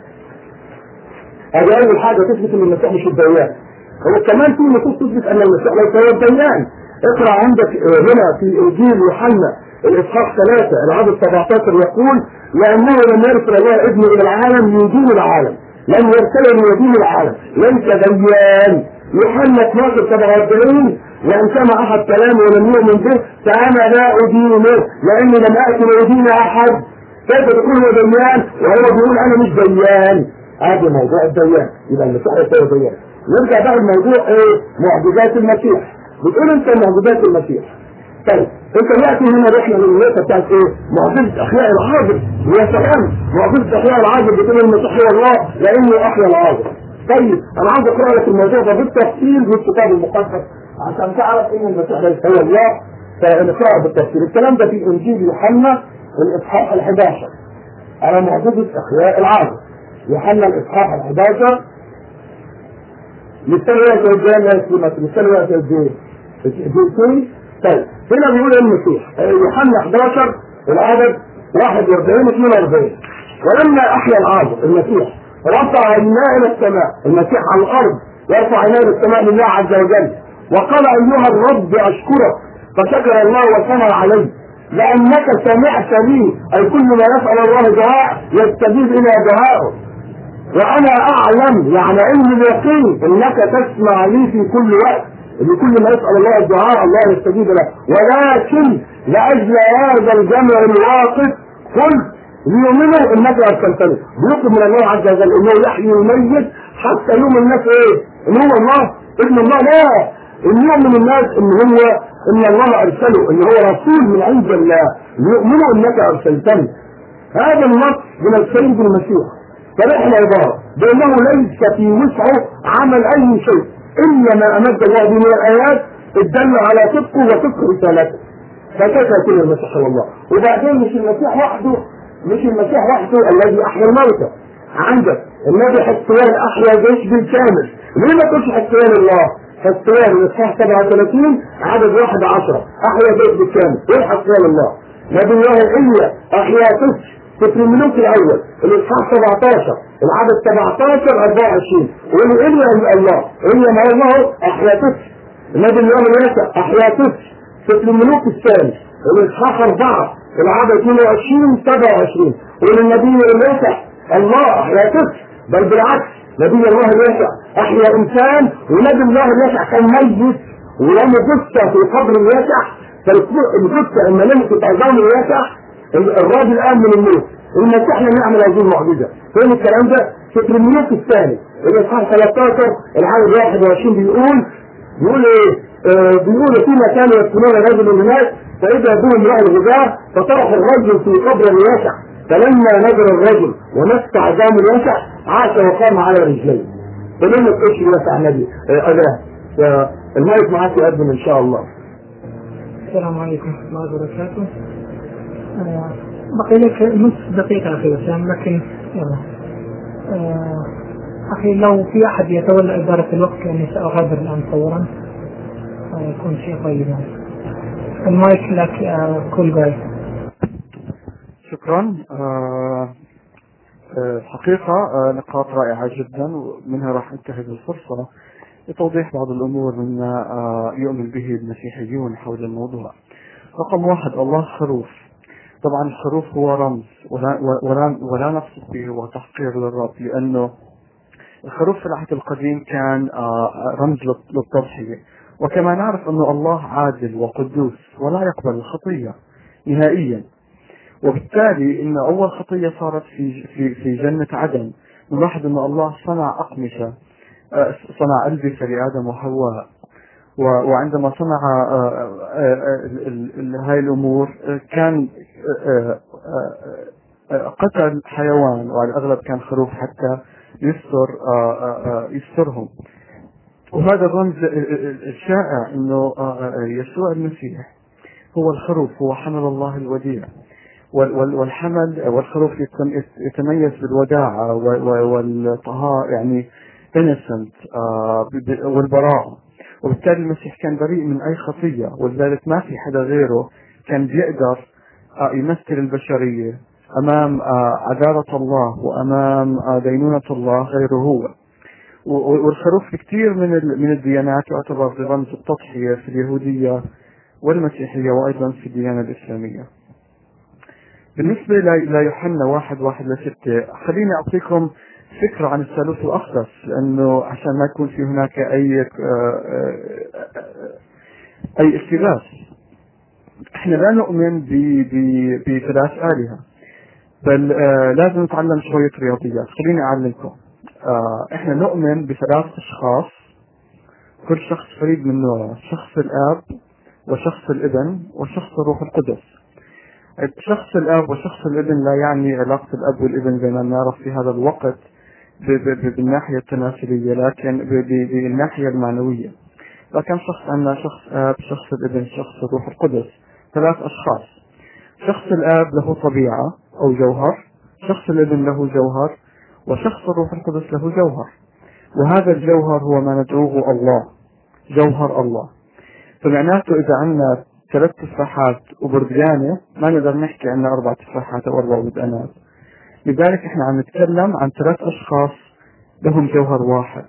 أول حاجة تثبت إن المسيح مش الديان. هو كمان في نصوص تثبت أن المسيح ليس هو الديان. اقرأ عندك هنا في إنجيل يوحنا الإصحاح 3 العدد 17 يقول لأنه لم يرسل الله ابنه إلى العالم يدين العالم، لم يرسله ليدين العالم، ليس ديان. يوحنا 12:47 وإن سمع أحد كلامه ولم يؤمن به فأنا لا أدينه لأني لم آتي لأدين أحد. كيف تقول هو ديان وهو بيقول أنا مش ديان؟ هذا موضوع الديان. يبقى المسيح هو ديان. نرجع بقى لموضوع معجزات المسيح. بتقول أنت معجزات المسيح. طيب انت دلوقتي هنا رحنا للنقطه بتاعت معجزه احياء العاجز. ويا سلام معجزه احياء العاجز بتقول المسيح هو الله لانه احيا العاجز. طيب انا عاوز اقرا لك الموضوع ده بالتفصيل في الكتاب المقدس عشان تعرف ان المسيح ليس هو الله. فنقرا بالتفصيل. الكلام ده في انجيل يوحنا الاصحاح 11 على معجزه احياء العاجز. يوحنا الاصحاح 11 للسنه طيب هنا بيقول المسيح يوحنا 11 العدد 41 و 42 ولما احيا العاجز المسيح رفع عيناه الى السماء. المسيح على الارض يرفع عيناه الى السماء لله عز وجل وقال ايها الرب اشكرك فشكر الله وثنى عليه لانك سمعت لي. اي كل ما يسال الله دعاء يستجيب الى دعائه وانا اعلم يعني علم اليقين انك تسمع لي في كل وقت. اللي كل ما يسأل الله الدعاء الله يستجيب له. ولكن لأجل هذا الجمع الواقف قلت ليؤمنوا انك ارسلتني. بيطلب من الله عز وجل انه يحيي الميت حتى يؤمن الناس ان هو الله ابن الله. لا ان يؤمن الناس ان الله ارسله ان هو رسول من عند الله ليؤمنوا انك ارسلتني. هذا النص من السيد المسيح صريح العبارة بانه ليس في وسعه عمل اي شيء إلا ما أمد الله به من الآيات الدل على صدقه وصدق رسالته. فكيف يكون المسيح هو الله؟ وبعدين مش المسيح وحده الذي أحيا الموتى. عندك النبي حسيان أحيا جيش بالكامل. ليه ما تقولش حسيان الله؟ حسيان الإصحاح 37 عدد 11 أحيا جيش بالكامل. إيه حسيان الله؟ نبي الله إيليا أحيا سفر الملوك الأول الإصحاح 17 العدد 17 24 وإن إليا الله إليا ما الله أحيا النبي الله الواسع أحيا سفر الملوك الثاني الإصحاح 4 العدد 22 27 وإن النبي الواسع الله أحيا بل بالعكس نبي الله الواسع أحيا إنسان ونبي الله الواسع كان ميت ولم جثة في قبر الواسع. فالجثة إما لمست عظام الواسع الراجل الآن من الموت. المسيح لم يعمل هذه المعجزة. فين الكلام ده؟ سفر الملوك الثاني الإصحاح 13 العدد 21 بيقول ايه؟ بيقول فيما كانوا يدفنون رجل الناس فإذا بهم رأى الغزاة فطرح الرجل في قبر الواسع فلما نظر الرجل ومس عظام الواسع عاش وقام على رجليه. فلما تقولش الواسع النبي المايك معاك يقدم إن شاء الله. السلام عليكم ورحمة الله وبركاته. بقي لك نصف دقيقة أخي وسام لكن يلا أخي لو في أحد يتولى إدارة الوقت لأني سأغادر الآن فورا يكون شيء طيب. المايك لك كل جاي. شكرا. الحقيقة نقاط رائعة جدا ومنها راح ننتهز الفرصة لتوضيح بعض الأمور مما يؤمن به المسيحيون حول الموضوع. رقم 1 الله خروف. طبعا الخروف هو رمز ولا نقصد به هو تحقير للرب، لأنه الخروف في العهد القديم كان رمز للتضحية. وكما نعرف أن الله عادل وقدوس ولا يقبل الخطية نهائيا، وبالتالي إن أول خطية صارت في جنة عدن. نلاحظ أن الله صنع أقمشة، صنع ألبسة لآدم وحواء، وعندما صنع هاي الأمور كان قتل حيوان، وعلى الأغلب كان خروف حتى يسترهم. وهذا الرمز الشائع أنه يسوع المسيح هو الخروف، هو حمل الله الوديع، والحمل والخروف يتميز بالوداعة والطهارة، يعني innocent والبراءة. وبالتالي المسيح كان بريء من أي خطية، ولذلك ما في حدا غيره كان بيقدر يمثل البشرية أمام عدالة الله وأمام دينونة الله غيره هو. والخروف في كثير من الديانات يعتبر رمز التضحية في اليهودية والمسيحية وأيضا في الديانة الإسلامية. بالنسبة ليوحنا 1:1-6 خليني أعطيكم فكرة عن الثالوث الأقدس، لأنه عشان ما يكون في هناك أي التباس. احنا لا نؤمن بثلاث آلهة، بل لازم نتعلم شوية رياضيات. خليني أعلمكم. احنا نؤمن بثلاث أشخاص، كل شخص فريد من نوعه: شخص الآب وشخص الابن وشخص الروح القدس. شخص الآب وشخص الابن لا يعني علاقة الأب والابن زي ما نعرف في هذا الوقت بالناحية التماثيلية، لكن بالناحية المعنوية. لكن شخص عندنا شخص آب، شخص الابن، شخص الروح القدس، ثلاث أشخاص. شخص الآب له طبيعة أو جوهر، شخص الابن له جوهر، وشخص الروح القدس له جوهر. وهذا الجوهر هو ما ندعوه الله، جوهر الله. فمعناته إذا عندنا 3 تفاحات وبرديانة ما نقدر نحكي عندنا 4 تفاحات أو 4 برديانات. لذلك احنا عم نتكلم عن 3 أشخاص لهم جوهر واحد.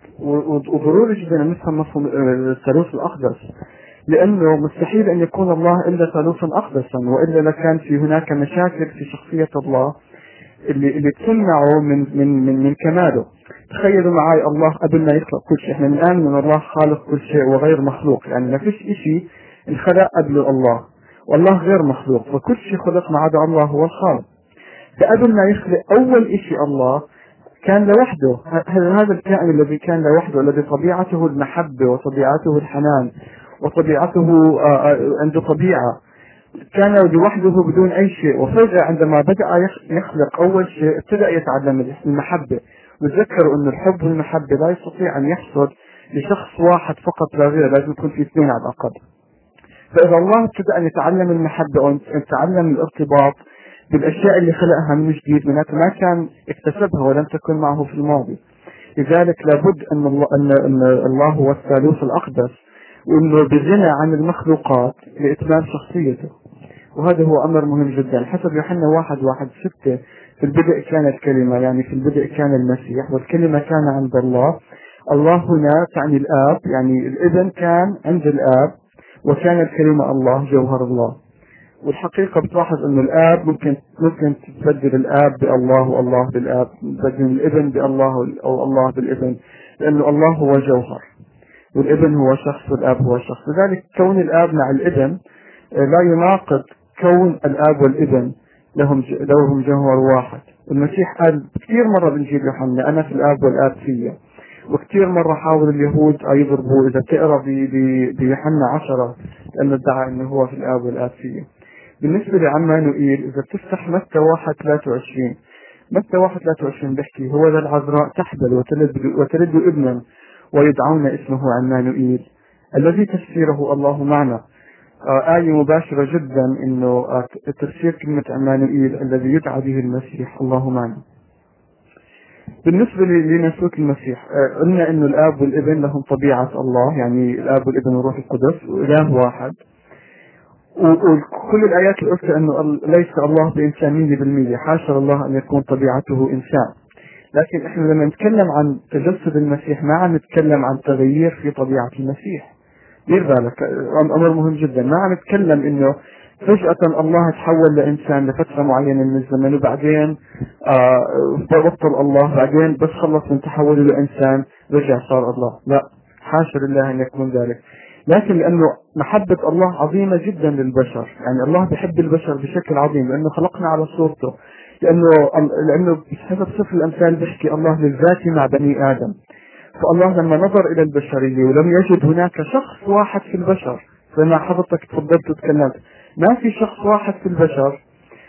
وضروري جدا نفهم مفهوم الثالوث الأقدس، لأنه مستحيل أن يكون الله إلا ثالوثا أقدسا، وإلا لكان في هناك مشاكل في شخصية الله اللي تمنعه من كماله. تخيلوا معي الله قبل ما يخلق كل شيء، احنا نآمن ان الله خالق كل شيء وغير مخلوق، يعني ما فيش شيء انخلق قبل الله، والله غير مخلوق، فكل شيء خلق ما عدا الله هو الخالق. فقبل ما يخلق أول شيء الله كان لوحده. هذا الكائن الذي كان لوحده، الذي طبيعته المحبة وطبيعته الحنان وطبيعته عنده طبيعة، كان لوحده بدون أي شيء. وفجأة عندما بدأ يخلق أول شيء ابتدأ يتعلم المحبة. وتذكروا أن الحب والمحبة لا يستطيع أن يحصل لشخص واحد فقط لا غير، لازم يكون في 2 على الأقل. فإذا الله ابتدأ أن يتعلم المحبة أو يتعلم الارتباط بالأشياء اللي خلقها من جديد، معناته ما كان اكتسبها ولم تكن معه في الماضي. لذلك لابد أن الله هو الثالوث الأقدس، وأنه بغنى عن المخلوقات لإتمام شخصيته. وهذا هو أمر مهم جدا. حسب يوحنا 1:1-6 في البدء كان الكلمة، يعني في البدء كان المسيح، والكلمة كان عند الله. الله هنا تعني الآب، يعني الابن كان عند الآب، وكان الكلمة الله، جوهر الله. والحقيقة بتلاحظ أن الآب ممكن تبدل الآب بالله والله بالآب، تبدل الابن بالله أو الله بالابن، لأنه الله هو جوهر والابن هو شخص والآب هو شخص. لذلك كون الآب مع الابن لا يناقض كون الآب والابن لهم جوهر واحد. المسيح قال كثير مرة بإنجيل يوحنا: أنا في الآب والآب فيا. وكثير مرة حاول اليهود يضربوه. إذا تقرأ بيوحنا 10 لأنه ادعى أنه هو في الآب والآب فيا. بالنسبة لعمانوئيل إذا بتفتح متى 1:23، متى 1:23 بيحكي: هو ذا العذراء تحبل وتلد ابنا ويدعون اسمه عمانوئيل، الذي تفسيره الله معنا. آية مباشرة جدا إنه تفسير كلمة عمانوئيل الذي يدعى به المسيح، الله معنا. بالنسبة لنسوك المسيح قلنا إنه الآب والابن لهم طبيعة الله، يعني الآب والابن والروح القدس وإله واحد. وكل الآيات اللي قلت إنه ليس الله بإنسان 100%، حاشا الله أن يكون طبيعته إنسان. لكن إحنا لما نتكلم عن تجسد المسيح ما عم نتكلم عن تغيير في طبيعة المسيح. دير بالك، أمر مهم جدا. ما عم نتكلم إنه فجأة الله تحول لإنسان لفترة معينة من الزمن، وبعدين بطل الله، بعدين بس خلص من تحوله لإنسان رجع صار الله. لا، حاشا لله أن يكون ذلك. لكن لأنه محبة الله عظيمة جدا للبشر، يعني الله بيحب البشر بشكل عظيم لأنه خلقنا على صورته، لأنه بحسب سفر الأمثال بيحكي الله للذات مع بني آدم. فالله لما نظر إلى البشرية ولم يجد هناك شخص واحد في البشر، زي ما حضرتك تفضلت وتكلمت، ما في شخص واحد في البشر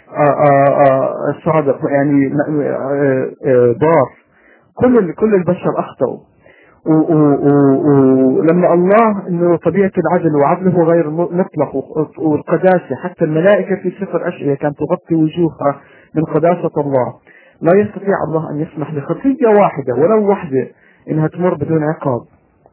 صادق، يعني ضار. كل البشر أخطأوا. ولما الله انه طبيعة العدل وعدله غير مطلق والقداسة، حتى الملائكة في سفر أشعياء كانت تغطي وجوهها من قداسة الله، لا يستطيع الله أن يسمح لخطية واحدة ولو واحدة إنها تمر بدون عقاب.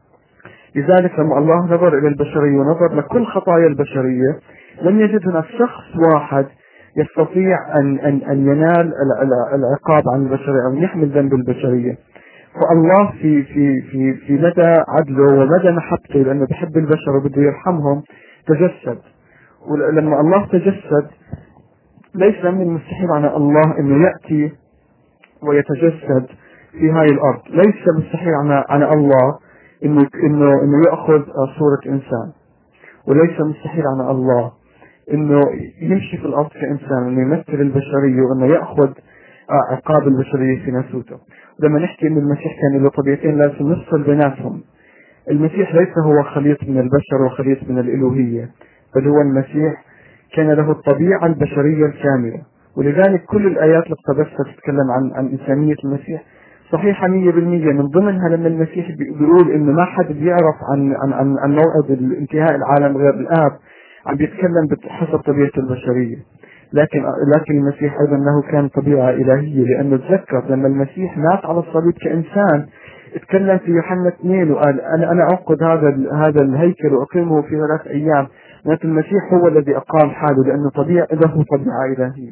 لذلك لما الله نظر إلى البشرية ونظر لكل خطايا البشرية، لم يجد هناك شخص واحد يستطيع أن ينال العقاب عن البشرية أو يحمل ذنب البشرية. فالله في مدى عدله ومدى محبته، لأنه بحب البشر وبده يرحمهم، تجسد. ولما الله تجسد، ليس من المستحيل على الله أنه يأتي ويتجسد في هاي الأرض. ليس مستحيل على الله إنه يأخذ صورة إنسان، وليس مستحيل على الله إنه يمشي في الأرض كإنسان، إنه يمثل البشرية وإنه يأخذ عقاب البشرية في ناسوته. لما نحكي إن المسيح كان له طبيعتين لازم نفصل بيناتهم. المسيح ليس هو خليط من البشر وخليط من الإلوهية، بل هو المسيح كان له الطبيعة البشرية الكاملة. ولذلك كل الآيات اللي اقتبستها تتكلم عن إنسانية المسيح صحيحة 100%. من ضمنها لما المسيح بيقول إنه ما حد بيعرف عن موعد انتهاء العالم غير الآب، عم بيتكلم بحسب طبيعة البشرية. لكن المسيح أيضا له كان طبيعة إلهية، لأنه تذكر لما المسيح مات على الصليب كإنسان، اتكلم في يوحنا 2 وقال أنا أعقد هذا الهيكل وأقيمه في 3 أيام. لكن المسيح هو الذي أقام حاله، لأنه له طبيعة إلهية.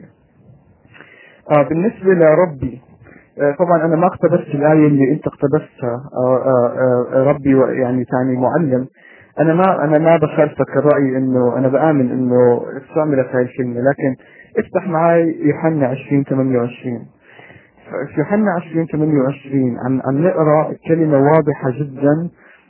بالنسبة لربي، طبعا أنا ما اقتبست الآية اللي أنت اقتبستها، ربي يعني تعني معلم. أنا ما بخالفك الرأي، إنه أنا بآمن إنه استعملت هاي الكلمة، لكن افتح معي يوحنا 20:28. في يوحنا 20:28 عم نقرأ كلمة واضحة جدا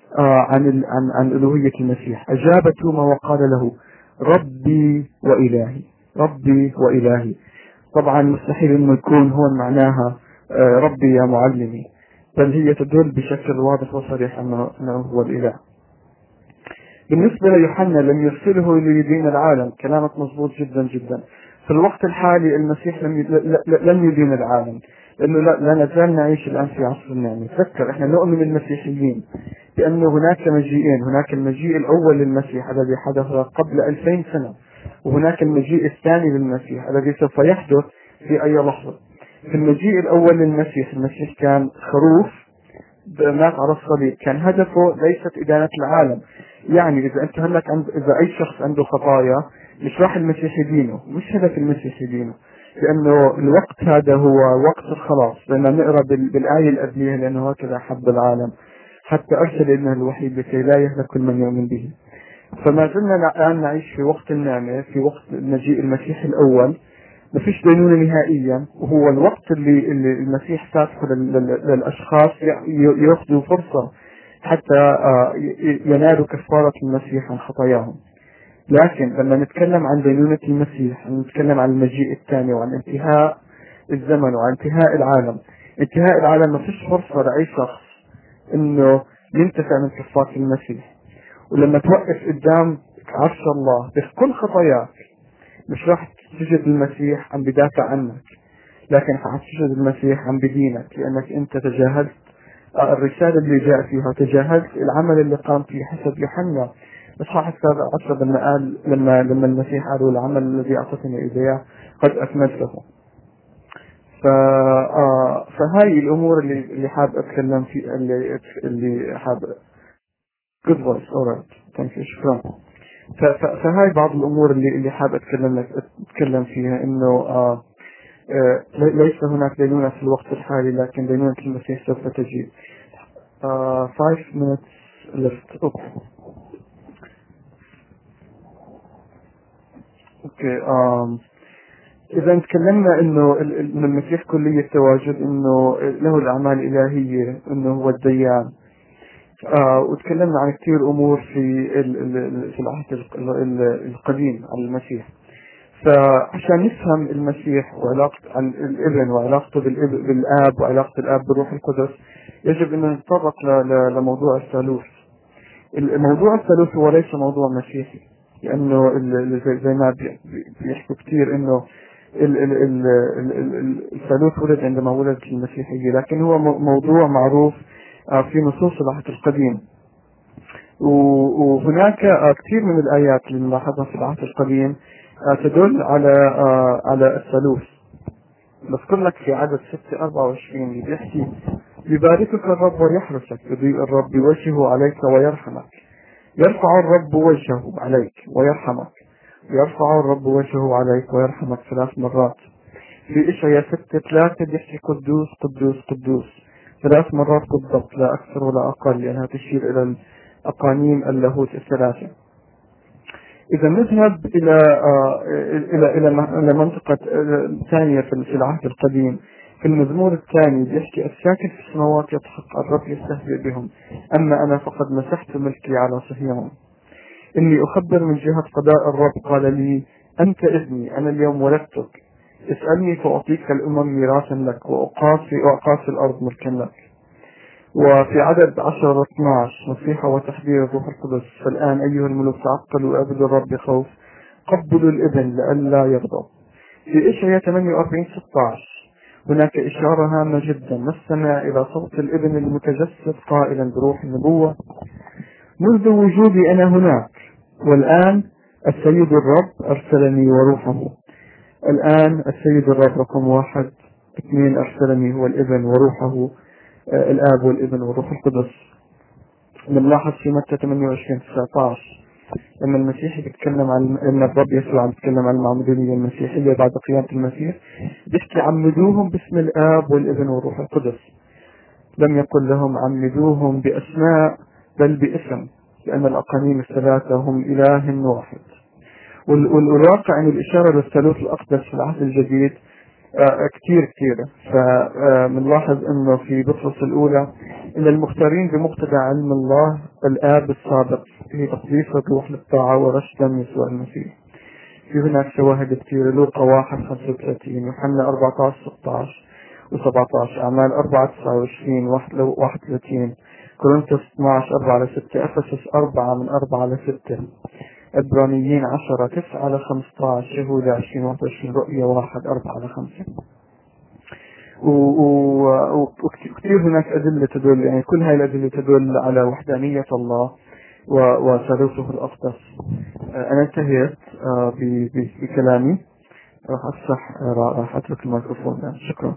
عن ألوهية المسيح. أجاب توما وقال له: ربي وإلهي، ربي وإلهي. طبعا مستحيل إنه يكون هون معناها ربي يا معلمي، بل هي تدل بشكل واضح وصريح أنه هو الإله. بالنسبة ليوحنا لم يرسله ليدين العالم، كلامك مضبوط جدا جدا. في الوقت الحالي المسيح لم يدين العالم، لأنه لا نزال نعيش الآن في عصر النعمة. تذكر احنا نؤمن المسيحيين بأنه هناك مجيئين، هناك المجيء الأول للمسيح الذي حدث قبل 2000 سنة، وهناك المجيء الثاني للمسيح الذي سوف يحدث في أي لحظة. في المجيء الأول للمسيح، المسيح كان خروف مات على الصليب، كان هدفه ليست إدانة العالم. يعني إذا أنت إذا أي شخص عنده خطايا، مش راح المسيح يدينه، مش هدف المسيح يدينه، لأنه الوقت هذا هو وقت الخلاص. لما نقرأ بالآية القبلية: لأنه هكذا حب العالم حتى أرسل ابنه الوحيد لكي لا يهلك كل من يؤمن به. فما زلنا الآن نعيش في وقت النعمة، في وقت مجيء المسيح الأول. ما فيش دينونة نهائيا، وهو الوقت اللي المسيح فاتحه للأشخاص يأخذوا فرصة حتى ينالوا كفارة المسيح عن خطاياهم. لكن لما نتكلم عن دينونة المسيح، نتكلم عن المجيء الثاني وعن انتهاء الزمن وعن انتهاء العالم. انتهاء العالم ما فيش فرصة لأي شخص إنه ينتفع من كفارة المسيح. ولما توقف قدام عرش الله بكل خطاياك، مش راح تسجد المسيح عم بدافع عنك، لكن حتسجد المسيح عم بدينك، لأنك أنت تجاهلت الرسالة اللي جاء فيها، تجاهلت العمل اللي قام فيه. حسب يوحنا إصحاح 17 لما قال لما المسيح قال: العمل الذي أعطتني إياه قد أكملته. فهاي الأمور اللي حاب أتكلم في اللي حاب. good voice, alright, thank you, شكرا. فهاي بعض الأمور اللي حاب أتكلم فيها، إنه ليس هناك دينونة في الوقت الحالي، لكن دينونة المسيح سوف تجي. 5 minutes left. اوكي. اذا تكلمنا انه المسيح كلية التواجد، انه له الاعمال الالهية، انه هو الديان، وتكلمنا عن كثير امور في العهد القديم عن المسيح. فعشان نفهم المسيح وعلاقة الابن وعلاقته بالاب وعلاقة الاب بالروح القدس، يجب ان نتطرق لموضوع الثالوث. الموضوع الثالوث هو ليس موضوع مسيحي، لانه زي ما بيحكوا كثير انه الثالوث ولد عندما ولدت المسيحية، لكن هو موضوع معروف في نصوص العهد القديم. وهناك كثير من الآيات اللي نلاحظها في العهد القديم تدل على الثالوث. بذكر لك في عدد 6:24 اللي بيحكي: يباركك الرب ويحرسك، يضيء الرب بوجهه عليك ويرحمك، يرفع الرب وجهه عليك ويرحمك، يرفع الرب وجهه عليك ويرحمك 3 مرات. في إشعياء 6:3 بيحكي قدوس قدوس قدوس 3 مرات بالضبط، لا أكثر ولا أقل، لأنها تشير إلى الأقانيم اللاهوت الثلاثة. إذا نذهب إلى منطقة ثانية في العهد القديم، في المزمور الثاني بيحكي: الساكن في السماوات يضحك، الرب يستهزئ بهم، أما أنا فقد مسحت ملكي على صهيون. إني أخبر من جهة قضاء الرب، قال لي: أنت ابني، أنا اليوم ولدتك، اسألني فأعطيك الأمم ميراثا لك، وأقاصي الأرض ملكا لك. وفي عدد 10-12 نصيحة وتحذير الروح القدس: فالآن أيها الملوك تعقلوا وأعبدوا الرب بخوف، قبلوا الابن لئلا يغضب. في إشعياء 48:16 هناك إشارة هامة جدا: نستمع إلى صوت الابن المتجسد قائلا بروح النبوة: منذ وجودي أنا هناك، والآن السيد الرب أرسلني وروحه. الآن السيد الرب رقم 1. 2 أرسلني هو الابن وروحه، الآب والابن والروح القدس. بنلاحظ في متى 28:19 لما المسيح بيتكلم عن ان الرب يسوع بيتكلم عن المعمودية المسيحية بعد قيامة المسيح، بيحكي: عمدوهم باسم الآب والابن والروح القدس. لم يقل لهم عمدوهم بأسماء بل باسم، لأن الأقانيم الثلاثة هم إله واحد. والواقع أن الإشارة للثالوث الأقدس في العهد الجديد كثيرة. فبنلاحظ انه في بطرس الاولى: ان المختارين بمقتضى علم الله الاب السابق في تقديس الروح للطاعة ورش دم يسوع المسيح. في هناك شواهد كثيرة: لوقا 1:35، يوحنا 14:16 و17، اعمال 4:29 و31، كورنثوس 12:4-6، افسس 4:4-6، عبرانيين 10:9-15، يهوذا 20:21، رؤيا 1:4-5. وكثير هناك أدلة تدل، يعني كل هاي الأدلة تدل على وحدانية الله وثالوثه الأقدس. أنا انتهيت بكلامي، راح أترك الميكروفون الآن. شكرا.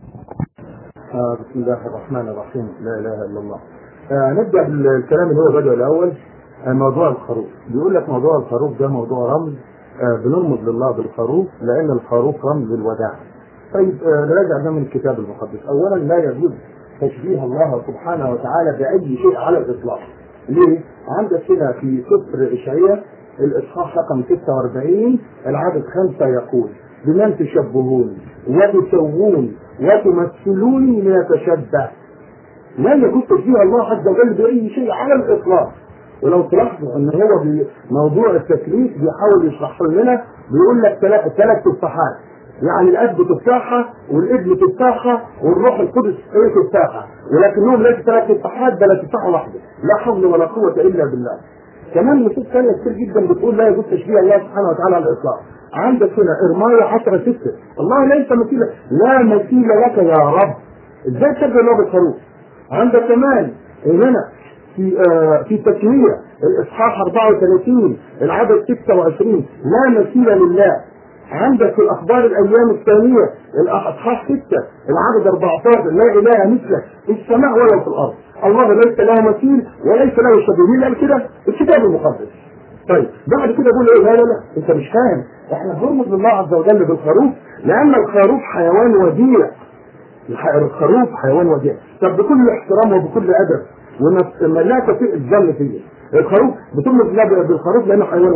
بسم الله الرحمن الرحيم، لا إله إلا الله. نبدأ بالكلام اللي هو بدأ الأول، موضوع الخروف. بيقول لك موضوع الخروف ده موضوع رمز، بنرمز لله بالخروف لأن الخروف رمز الوداع. طيب نراجع ده من الكتاب المقدس. أولا لا يجوز تشبيه الله سبحانه وتعالى بأي شيء على الإطلاق. ليه؟ عندك هنا في سفر إشعياء الإصحاح رقم 46 العدد 5 يقول: بمن تشبهون وتسوون وتمثلوني من يتشبه. لا يجوز تشبيه الله عز وجل بأي شيء على الإطلاق. ولو تلاحظوا ان هو بموضوع التكليف بيحاول يشرح لنا، بيقول لك 3 تفاحات، يعني الاب تفاحه والابن تفاحه والروح القدس تفاحه، ولكنهم ليس 3 تفاحات بل تفاحه واحده. لا حول ولا قوه الا بالله. كمان نصوص ثانيه كتير جدا بتقول لا يجوز تشبيه الله سبحانه وتعالى على الاطلاق. عندك هنا ارميا 10:6: الله ليس مثيل، لا مثيل لك يا رب. ازاي تشبه الله بالخروف؟ عندك كمان هنا في تكوير الاصحاح 34 العدد 26: لا مثيل لله. عندك في الاخبار الايام الثانيه الاصحاح 6 العدد 14: لا اله مثلك في السماء ولا في الارض. الله ليس له مثيل وليس له شبيه. مين قال كده؟ الكتاب المقدس. طيب بعد كده بيقول ايه؟ لا انت مش فاهم. احنا بنرمز لله عز وجل بالخروف لان الخروف حيوان وديع. الخروف حيوان وديع. طب بكل احترام وبكل ادب وما لا تطيق الظن فيه، الخروف بترمز له بالخروف لانه حيوان وديع.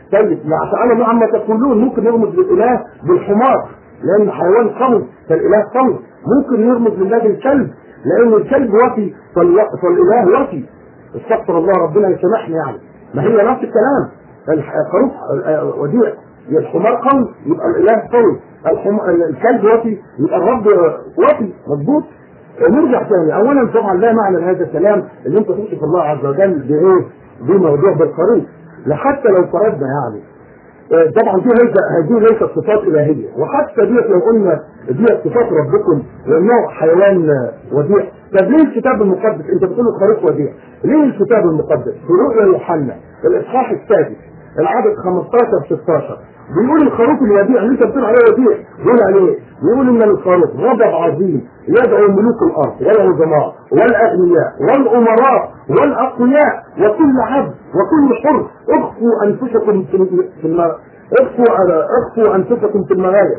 طيب تعالى الله عما تقولون، ممكن نرمز للاله بالحمار لان حيوان قوي فالاله قوي، ممكن نرمز لله بالكلب لان الكلب وفي فالاله وفي. استغفر الله ربنا يسامحني يعني، ما هي نفس الكلام. الخروف وديع، الحمار قوي يبقى الاله قوي، الكلب وفي يبقى الرب وفي. مظبوط. نرجع ثاني، اولا طبعا لا معنى لهذا الكلام اللي انت توصف الله عز وجل بايه؟ بموضوع بالخروف، لحتى لو فرضنا يعني طبعا هذه ليست صفات الهيه، وحتى ديت لو قلنا دي صفات ربكم وانه حيوان وديع. طب ليه الكتاب المقدس انت بتقول الخروف وديع؟ ليه الكتاب المقدس في رؤيا يوحنا الاصحاح السادس العدد 15-16 بيقول الخروف الوديع اللي انت بتقول عليه وديع؟ بيقول عليه، بيقول ان الخروف غضب عظيم يدعو ملوك الارض والعظماء والاغنياء والامراء والاقوياء وكل عبد وكل حر اخفوا انفسكم اخفوا انفسكم في المغاير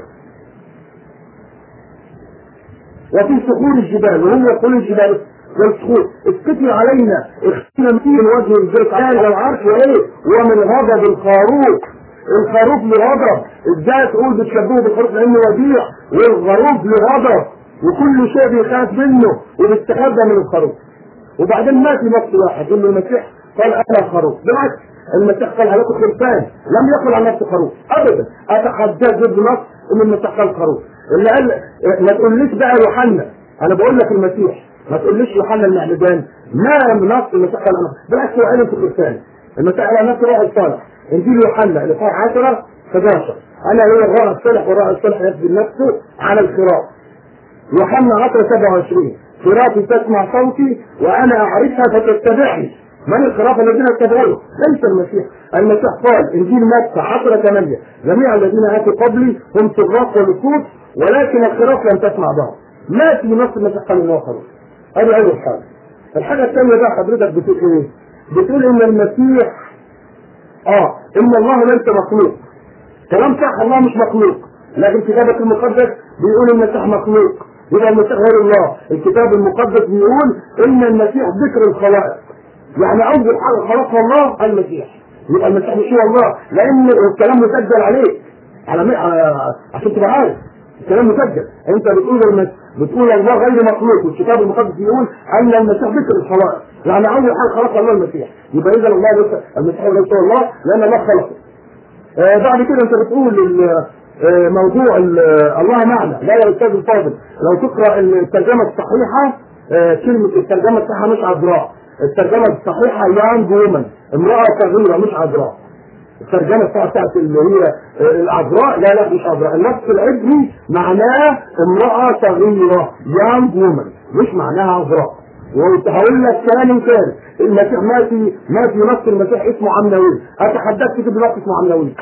وفي صخور الجبال، وهم يقولون الجبال والصخور اسكتي علينا اختنا فيه الوجه الزرق على العرش وايه ومن غضب الخروف. الخروف لغضب، ازاي تقول بتشبهه بالخروف لانه وديع، والخروف لغضب وكل شيء بيخاف منه وبيستخبى من الخروف. وبعدين ما في نص واحد ان المسيح قال انا خروف، بالعكس المسيح قال عليكم خرفان، لم يقل عن نفسه خروف ابدا. اتحدى ضد نص ان المسيح قال خروف. اللي قال ما تقوليش بقى يوحنا، انا بقول لك المسيح، ما تقوليش يوحنا المعمدان ما نص المسيح قال انا، بالعكس هو قال انتوا خرفان. المسيح قال عن نفسه راعي الصالح، انجيل يوحنا الاصحاح 10-11 انا هو الراعي الصالح والراعي الصالح يبذل نفسه على الخراف. يوحنا 10-27 خرافي تسمع صوتي وانا اعرفها فتتبعني. من الخراف الذين اتبعوه؟ ليس المسيح. المسيح قال انجيل متى 10-8 جميع الذين اتوا قبلي هم سراق ولصوص ولكن الخراف لم تسمع بعض. ما في نص المسيح قال انه خروف. هذه اول حاجه. الحاجه الثانيه بقى حضرتك بتقول ايه؟ بتقول ان المسيح ان الله ليس مخلوق. كلام صح، الله مش مخلوق، لكن كتابك المقدس بيقول المسيح مخلوق، يبقى المسيح غير الله. الكتاب المقدس بيقول ان المسيح ذكر الخلائق، يعني اول حاجه خلقها الله المسيح، يبقى المسيح مش هو الله، لان الكلام مسجل عليه عشان تبقى عارف الكلام مسجل. انت بتقول الله غير مخلوق، والكتاب المقدس بيقول ان المسيح ذكر الخلائق، يعني اول حاجه خلقها الله المسيح، يبقى اذا الله ليس المسيح ليس الله لان الله خلقه. بعد كده انت بتقول موضوع الله معنى. لا يا استاذ الفاضل، لو تقرا الترجمه الصحيحه كلمه الترجمه الصحيحه مش عذراء، الترجمه الصحيحه يانج وومن، امراه صغيره مش عذراء. الترجمه بتاعت اللي هي العذراء لا مش عذراء، النص العبري معناه امراه صغيره يانج وومن، مش معناها عذراء. وهقول لك ثاني المسيح ما في نص المسيح اسمه عمنوي، اتحداك تجيب نص اسمه عمنوي.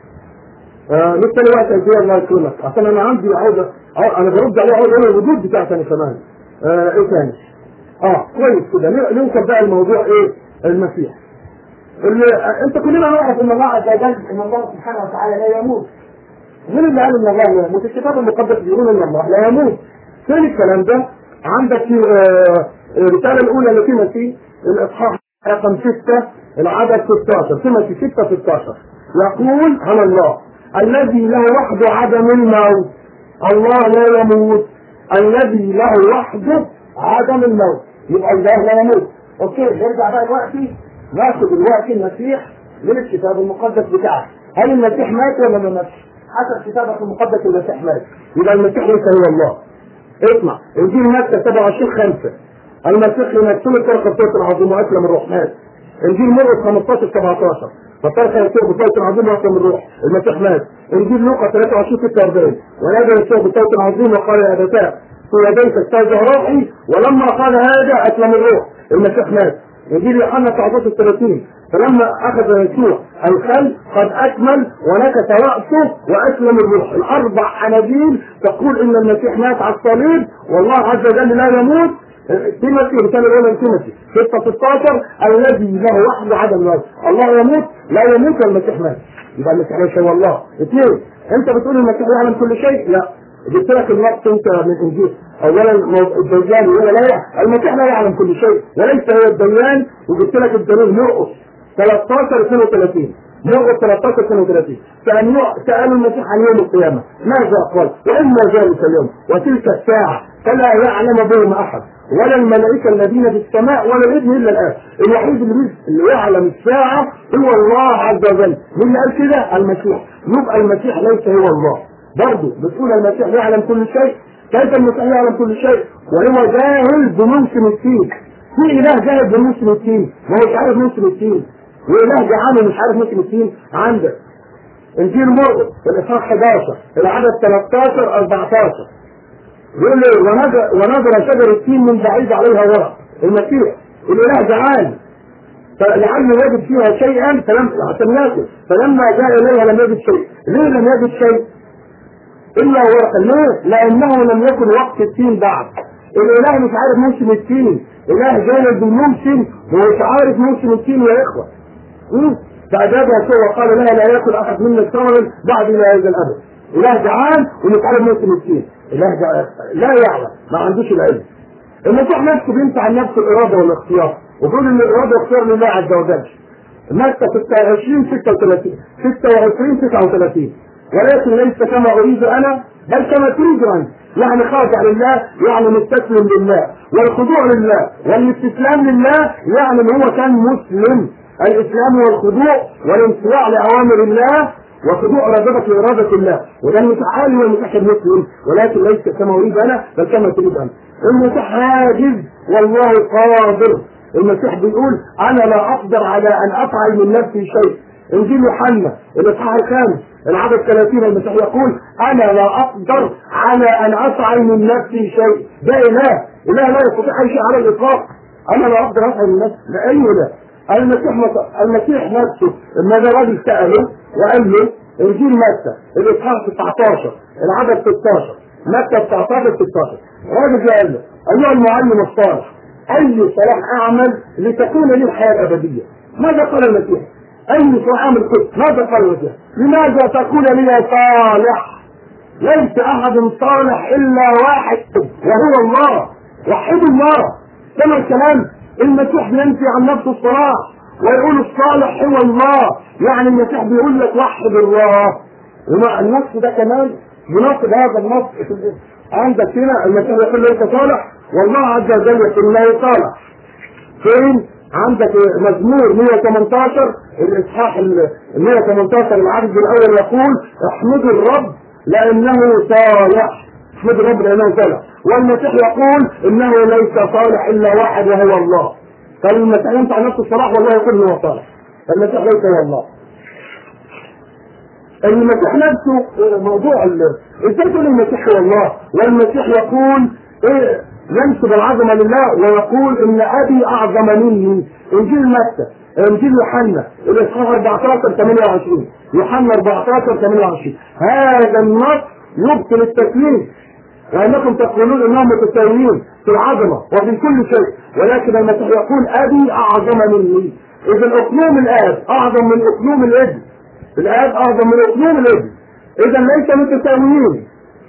لسه الوقت ازاي الله يكرمك عشان انا عندي عاوزه انا برد عليه اقول انا الردود بتاعتي انا كمان. ايه ثاني؟ كويس كده نوصل بقى الموضوع ايه؟ المسيح. انت كلنا نعرف ان الله عز وجل ان الله سبحانه وتعالى لا يموت. مين اللي قال ان الله لا يموت؟ الكتاب المقدس بيقول ان الله لا يموت. فين الكلام ده؟ عندك في الرساله الاولى لتيموثي الاصحاح رقم 6 العدد 16، تيموثي 6:16 يقول عن الله الذي له وحده عدم الموت. الله لا يموت، الذي له وحده عدم الموت، يبقى الله لا يموت. اوكي، نرجع بقى دلوقتي ناخد دلوقتي المسيح من الكتاب المقدس بتاعك. هل المسيح مات ولا ما ماتش؟ حسب كتابك المقدس المسيح مات، يبقى المسيح ليس هو الله. اسمع انجيل متى 27:5 المسيح يمثل ترك الصوت العظيم واسلم الروح مات. انجيل مرقس 15:17 فترك يسوع بصوت عظيم واسلم الروح المسيح مات. انجيل لوقا 23:46 ونادى يسوع بصوت عظيم وقال يا ابتاه في يديك استرجع روحي، ولما قال هذا اسلم الروح المسيح مات. انجيل يوحنا 19:30 فلما اخذ يسوع الخل قد اكمل ونكس راسه واسلم الروح. الاربع اناجيل تقول ان المسيح مات على الصليب والله عز وجل لا يموت. تيموثي الرساله الاولى لتيموثي 6:16 الذي له وحده عدم الموت. الله يموت لا يموت والمسيح مات، يبقى المسيح ليس هو الله. اثنين، انت بتقول المسيح يعلم كل شيء، لا جبت لك النص انت من انجيل. اولا الديان ولا لا، المسيح لا يعلم كل شيء وليس هو الديان، وجبت لك الدليل مرقس 13:32 بلغة 13 سنة 30 سألوا المسيح عن يوم القيامة ماذا قال؟ وإما ذلك اليوم وتلك الساعة فلا يعلم بهم أحد ولا الملائكة الذين في السماء ولا الابن إلا الآب. الوحيد اللي يعلم الساعة هو الله عز وجل. من قال كده؟ المسيح. يبقى المسيح ليس هو الله. برضه بتقول المسيح يعلم كل شيء. كيف المسيح يعلم كل شيء وهو جاهل بموسم التين؟ في إله جاهل بموسم التين ما هوش عارف موسم التين، وإله جعان مش عارف موسم التين. عندك إنجيل مرقس الإصحاح 11 العدد 13 14 يقول له ونظر شجر التين من بعيد عليها ورق. المسيح الإله جعان لعله يجد فيها شيئا عشان ياكل، فلما جاء إليها لم يجد شيء. ليه لم يجد شيء؟ إلا ورقا. ليه؟ لأنه لم يكن وقت التين بعد. الإله مش عارف موسم التين، إله جاهل بالموسم ومش عارف موسم التين يا إخوة. فأجاب يسوع وقال لها لا يأكل أحد منا ثمرا بعد إلى هذا الأبد. إله جعان ومش عارف موسم التين، إله لا يعلم، ما عندوش العلم. المسيح نفسه بينفع عن نفسه الإرادة والاختيار وبيقول إن الإرادة واختيار لله عز وجل. متى 26 36 ولكن ليس كما أريد أنا بل كما تريد أنت. يعني خاضع لله يعني مستسلم لله، والخضوع لله والاستسلام لله يعني هو كان مسلم. الإسلام والخضوع والانصياع لأوامر الله وخضوع رغبة لإرادة الله. وده المسيح هو المسيح المسلم ولكن ليس كما أريد أنا بل كما تريد أنت. المسيح عاجز والله قادر. المسيح بيقول أنا لا أقدر على أن أفعل من نفسي شيء. إنجيل يوحنا الإصحاح 5 العدد 30 المسيح يقول أنا لا أقدر على أن أفعل من نفسي شيء. ده إله لا يستطيع أي شيء على الإطلاق. أنا لا أقدر أفعل من نفسي لأي ده. المسيح نفسه لما ده راجل سأله وقال له إنجيل متى الإصحاح 19 العدد 16 متى 19 16 راجل قال له أيها المعلم الصالح أي صلاح أعمل لتكون لي الحياة الأبدية؟ ماذا قال المسيح؟ أي صلاح أعمل كنت؟ ماذا قال المسيح؟ لماذا تكون لي صالح؟ ليس أحد صالح إلا واحد وهو الله. وحد الله. كما الكلام المسيح ينفي عن نفسه الصلاح ويقول الصالح هو الله. يعني المسيح بيقول لك وحد الله. ومع النص ده كمان يناقض هذا النص. عندك هنا المسيح يقول ليس صالح والله عز وجل يقول لا صالح. فين؟ عندك مزمور 118 الإصحاح 118 العدد الأول يقول احمدوا الرب لأنه صالح. احمدوا الرب لأنه صالح. والمسيح يقول إنه ليس صالح إلا واحد وهو الله. فالمسيح ينفع نفسه الصلاح والله يقول إنه صالح. فالمسيح ليس هو الله. المسيح نفسه موضوع ازاي تقول المسيح هو الله والمسيح يقول ينسب العظمة لله ويقول ان ابي اعظم مني. انجيل متى انجيل يوحنا الاصحاح 14 28 يوحنا 14 28 هذا النص يبطل التكليف لانكم تقولون انهم متساويين في العظمة وفي كل شيء ولكن المسيح يقول ابي اعظم مني. اذا اقنوم الاب اعظم من اقنوم الابن. الآب أعظم من أقنوم الابن. إذا ليس متساويين.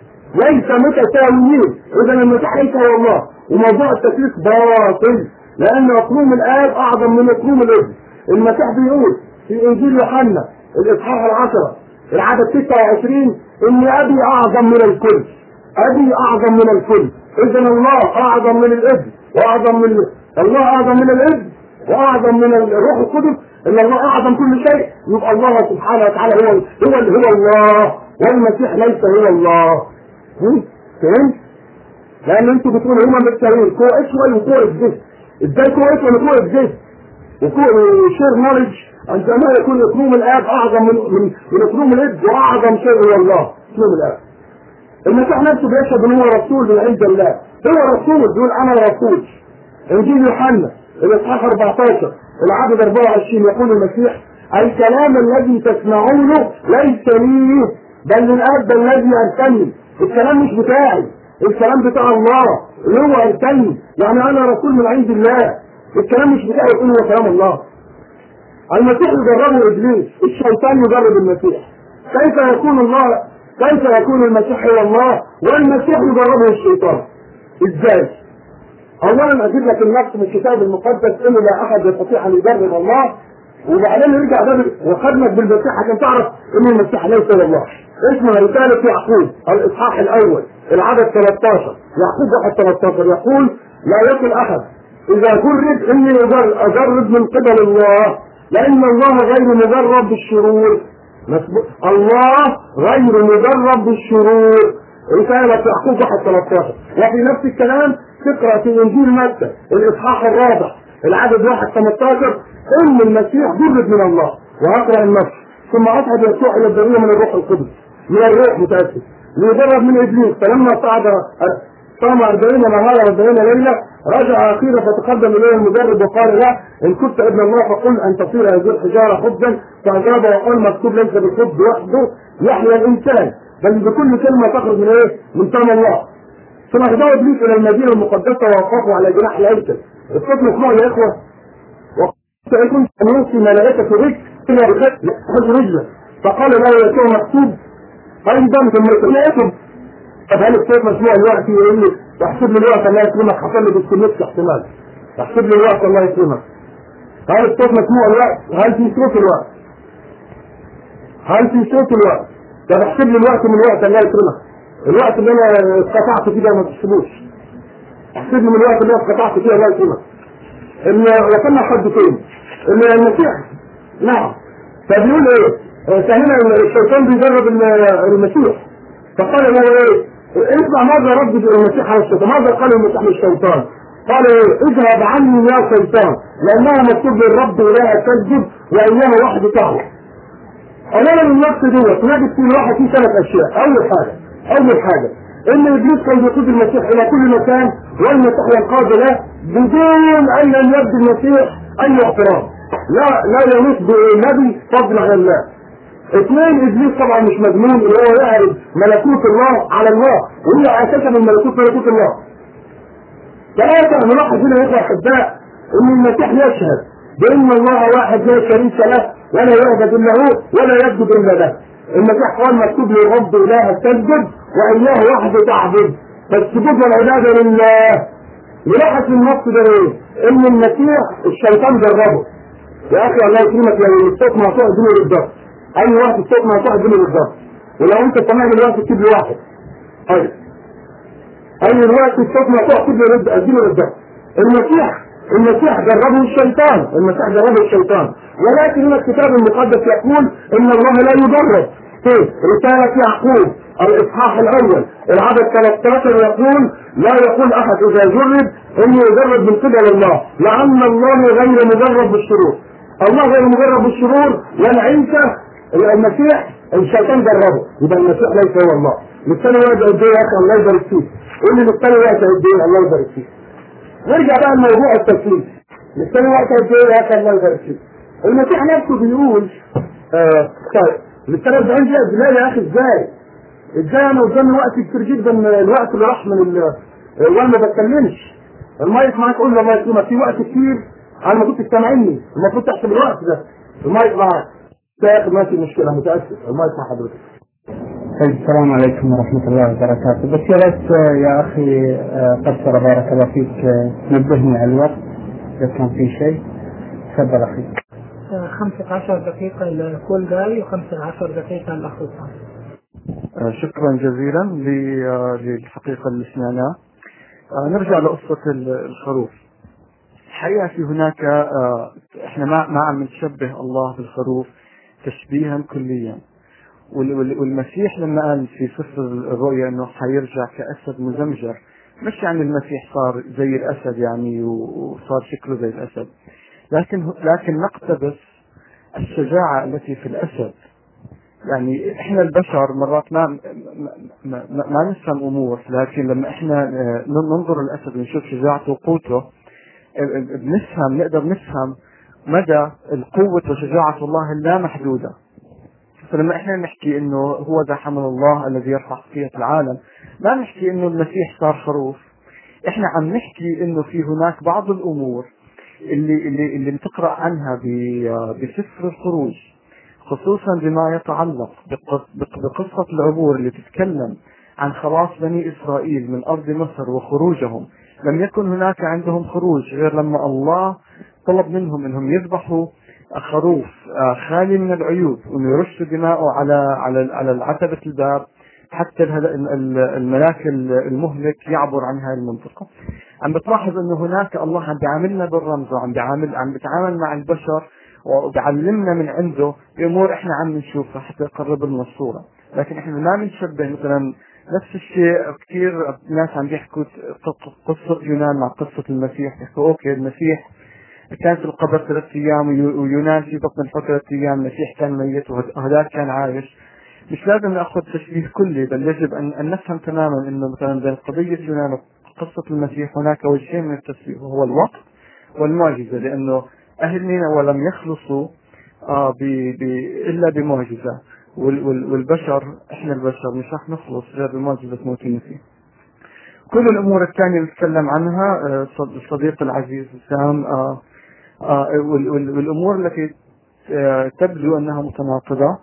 إذا المسيح ليس هو الله. وموضوع التكليف باطل لأن أقنوم الآب أعظم من أقنوم الابن. المسيح بيقول في إنجيل يوحنا الإصحاح 10 العدد 26 إن أبي أعظم من الكل. أبي أعظم من الكل. إذا الله أعظم من الابن وأعظم من الله أعظم من الابن وأعظم من الروح القدس. إن الله أعظم كل شيء. يبقى الله سبحانه وتعالى هو الله والمسيح ليس هو الله. فهمت؟ لأن أنتوا بتقولوا هما متساويين كو إشوال وكو إكزيست. إزاي كو إشوال وكو إكزيست؟ وكو شير نولج عندما يكون أقنوم الآب أعظم من أقنوم الابن وأعظم شيء هو الله أقنوم الآب. المسيح نفسه بيشهد إن هو رسول من عند الله. هو رسول بيقول أنا رسول. إنجيل يوحنا الإصحاح 14 العدد 24 يقول المسيح الكلام الذي تسمعونه ليس لي بل للآب الذي أرسلني. الكلام مش بتاعي، الكلام بتاع الله اللي هو أرسلني. يعني أنا رسول من عند الله. الكلام مش بتاعي يقول هو كلام الله. المسيح يجربه إبليس، الشيطان يجرب المسيح. كيف يكون المسيح هو الله والمسيح يجربه الشيطان؟ إزاي؟ أولا أجيب لك النص من الكتاب المقدس إنه لا أحد يستطيع أن يجرب الله وبعدين يرجع ده وخدمك بالمسيح عشان تعرف ان المسيح ليس هو الله. اسمها رسالة يعقوب الاصحاح الاول العدد 13. يعقوب 1:13 يقول لا يقل احد اذا جرب اني اجرب من قبل الله لان الله غير مجرب بالشرور. الله غير مجرب بالشرور. رسالة يعقوب 1:13. وفي نفس الكلام تقرأ في انجيل متى الاصحاح الرابع العدد 1:15 ان المسيح جرب من الله. وهقرأ النص ثم اصعد يسوع الى البرية من الروح القدس من الروح متأسف ليجرب من ابليس فلما صعد صام 40 نهارا و40 ليلة رجع اخيرا فتقدم اليه المجرب وقال له ان كنت ابن الله فقل ان تصير هذه الحجارة خبزا فاجاب وقال مكتوب ليس بالخبز وحده يحيى الانسان بل بكل كلمة تخرج من ايه؟ من فم الله. ثم اخذوا ابليس الى المدينة المقدسة ووقفوا على جناح الهيكل. الصوت مسموع يا اخوة. وقلت كنت نوصي ملائكة رجل الى خذ رجله فقال له يسوع مكتوب ايضا ثم يكتب. طب هل الصوت مسموع الوقت يقول لي احسب لي الوقت الله يكرمك حصل لي بالسنتك احتمال احسب لي الوقت الله يكرمك. هل الصوت مسموع الوقت؟ هل في صوت الوقت؟ هل في صوت الوقت؟ طب احسب لي الوقت من الوقت الله يكرمك. الوقت اللي انا اتقطعت فيه ده ما تحسبوش. احسب لي من الوقت اللي انا اتقطعت فيه الله يكرمك. ان وصلنا لحد فين؟ ان المسيح نعم. فبيقول ايه؟ فهنا الشيطان بيجرب المسيح. فقال له ايه؟ اسمع ماذا رد المسيح على الشيطان. ماذا قال المسيح للشيطان؟ قال ايه؟ اذهب عني يا شيطان لانها مكتوب للرب الهك تسجد واياه وحده تعبد. اولا النص دوت نجد في الواحد فيه 3 اشياء. اول حاجه ان ابليس كان بيقود المسيح الى كل مكان والمسيح ينقاد له بدون ان يبدو المسيح اي اعتراض. لا ينوص بنبي فضل عن الله. 2 ابليس طبعا مش مجنون اللي هو يعرض ملكوت الله على الله وهي اساسا من ملكوت الله. 3 نلاحظ هنا يا احباء ان المسيح يشهد بان الله واحد لا شريك له ولا يعبد الا هو ولا يسجد الا له. المسيح قال مكتوب للرب الهك تسجد واياه وحده تعبد. فالسجود والعباده لله. نلاحظ النص ده ايه؟ ان المسيح الشيطان جربه. يا اخي الله يكرمك لو الصوت مقطوع اديله بالضبط. اي واحد الصوت مقطوع اديله بالضبط. ولو انت سامعني دلوقتي اكتب لي واحد. طيب اي الوقت الصوت مقطوع اكتب لي اديله بالضبط. المسيح جربه الشيطان. ولكن هنا الكتاب المقدس يقول ان الله لا يجرب. في رسالة يعقوب الاصحاح الاول العدد 13 يقول لا يقول احد اذا جرب انه يجرب من قبل الله لان الله غير مجرب بالشرور. الله غير مجرب بالشرور والعيسى المسيح الشيطان جربه. يبقى المسيح ليس هو الله. مستني وقت قد ايه يا اخي الله يبارك فيك. قول لي مستني وقت قد ايه الله يبارك فيك. نرجع بقى لموضوع التسليم. مستني وقت قد ايه يا اخي الله يبارك فيك. المسيح نفسه بيقول طيب مستني 40 دقيقة يا اخي ازاي انا قدامي وقت كتير جدا الوقت اللي راح من وانا ما بتكلمش. المايك معاك قول له الله يكرمك في وقت كتير على ما كنت سامعني المفروض تحسب الوقت ده. المايك معاك يا اخي ما في مشكلة متأسف. المايك مع حضرتك. السلام عليكم ورحمة الله وبركاته. بس يا ريت يا أخي قصر بارك الله فيك نبهني على الوقت إذا كان في شيء. تفضل أخي. 15 دقيقة لكل جاي و15 دقيقة للأخ. شكرا جزيلا للحقيقة اللي سمعناها. نرجع لقصة الخروف. الحقيقة في هناك احنا ما عم نشبه الله بالخروف تشبيها كليا. والمسيح لما قال في سفر الرؤيا انه حيرجع كأسد مزمجر مش يعني المسيح صار زي الأسد يعني وصار شكله زي الأسد، لكن نقتبس الشجاعة التي في الأسد. يعني احنا البشر مرات ما نفهم امور، لكن لما احنا ننظر الأسد ونشوف شجاعته وقوته نقدر نفهم مدى القوة وشجاعة الله اللامحدودة. فلما احنا نحكي انه هو ذا حمل الله الذي يرفع خطية العالم، ما نحكي انه المسيح صار خروف. احنا عم نحكي انه في هناك بعض الامور اللي بتقرأ عنها بسفر الخروج، خصوصا بما يتعلق بقصة العبور اللي تتكلم عن خلاص بني إسرائيل من أرض مصر وخروجهم. لم يكن هناك عندهم خروج غير لما الله طلب منهم انهم يذبحوا خروف خالي من العيوب، وانه يرش دماءه على العتبة الباب حتى الملاك المهلك يعبر عن هذه المنطقة. عم بتلاحظ انه هناك الله عم بيعاملنا بالرمز، وعم بيتعامل مع البشر وبيعلمنا من عنده بامور احنا عم نشوفها حتى يقرب لنا الصورة. لكن احنا ما بنشبه مثلا نفس الشيء. كثير ناس عم بيحكوا قصة يونان مع قصة المسيح، يحكوا اوكي المسيح كان في القبر 3 أيام ويونان في بطن الحوت 3 أيام، المسيح كان ميت وهذاك كان عايش. مش لازم ناخذ تشبيه كلي، بل يجب ان نفهم تماما انه مثلا بين قضية يونان وقصة المسيح هناك وجهين من التشبيه، وهو الوقت والمعجزة، لانه اهل نينوى لم يخلصوا الا بمعجزة، والبشر احنا البشر مش رح نخلص غير بمعجزة موت المسيح. كل الامور الثانية اللي نتكلم عنها الصديق العزيز وسام، والامور التي تبدو انها متناقضة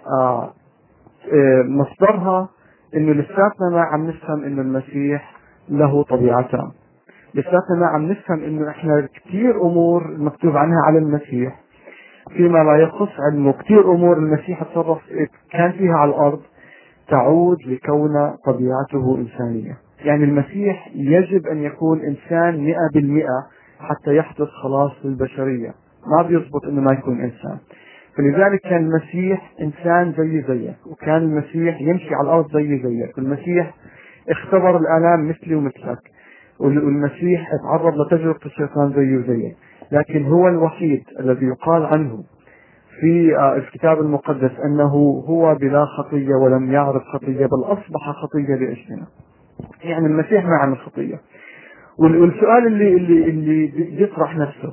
مصدرها انه لساتنا ما عم نفهم انه المسيح له طبيعتان. لساتنا ما عم نفهم انه احنا كثير امور مكتوب عنها على المسيح فيما لا يخص علمه، كثير امور المسيح تصرف كان فيها على الارض تعود لكون طبيعته انسانية. يعني المسيح يجب ان يكون انسان 100% حتى يحدث خلاص للبشرية، ما بيضبط انه ما يكون انسان. فلذلك كان المسيح انسان زيك، وكان المسيح يمشي على الارض زيك، والمسيح اختبر الالام مثلي ومثلك، والمسيح اتعرض لتجربة الشيطان زيك. لكن هو الوحيد الذي يقال عنه في الكتاب المقدس انه هو بلا خطية ولم يعرف خطية، بل اصبح خطية لاجلنا. يعني المسيح ما عمل خطية. والسؤال اللي بيطرح نفسه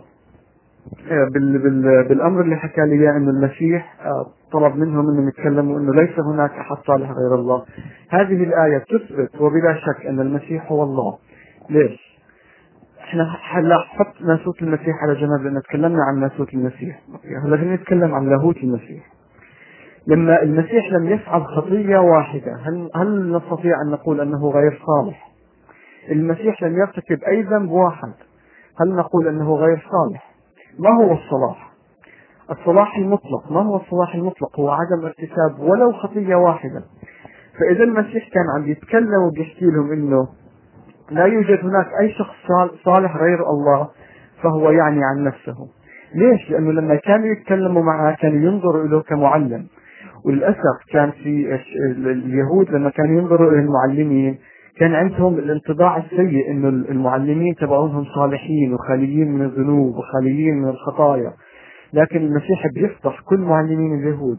بالامر اللي حكى لي اياه انه المسيح طلب منهم انهم يتكلموا انه ليس هناك احد صالح غير الله. هذه الايه تثبت وبلا شك ان المسيح هو الله. ليش؟ احنا هلا حط ناسوت المسيح على جنب لان تكلمنا عن ناسوت المسيح، هلا خلينا نتكلم عن لاهوت المسيح. لما المسيح لم يفعل خطية واحدة، هل نستطيع ان نقول انه غير صالح؟ المسيح لم يرتكب اي ذنب واحد، هل نقول انه غير صالح؟ ما هو الصلاح؟ الصلاح المطلق. ما هو الصلاح المطلق؟ هو عدم ارتكاب ولو خطية واحدة. فإذا المسيح كان عم يتكلم وبيحكي لهم إنه لا يوجد هناك أي شخص صالح غير الله، فهو يعني عن نفسه. ليش؟ لأنه لما كانوا يتكلموا معه كانوا ينظروا له كمعلم، وللأسف كان في اليهود لما كانوا ينظروا إلى المعلمين كان عندهم الانطباع السيء إنه المعلمين تبعونهم صالحين وخاليين من الذنوب وخاليين من الخطايا. لكن المسيح بيفضح كل معلمين اليهود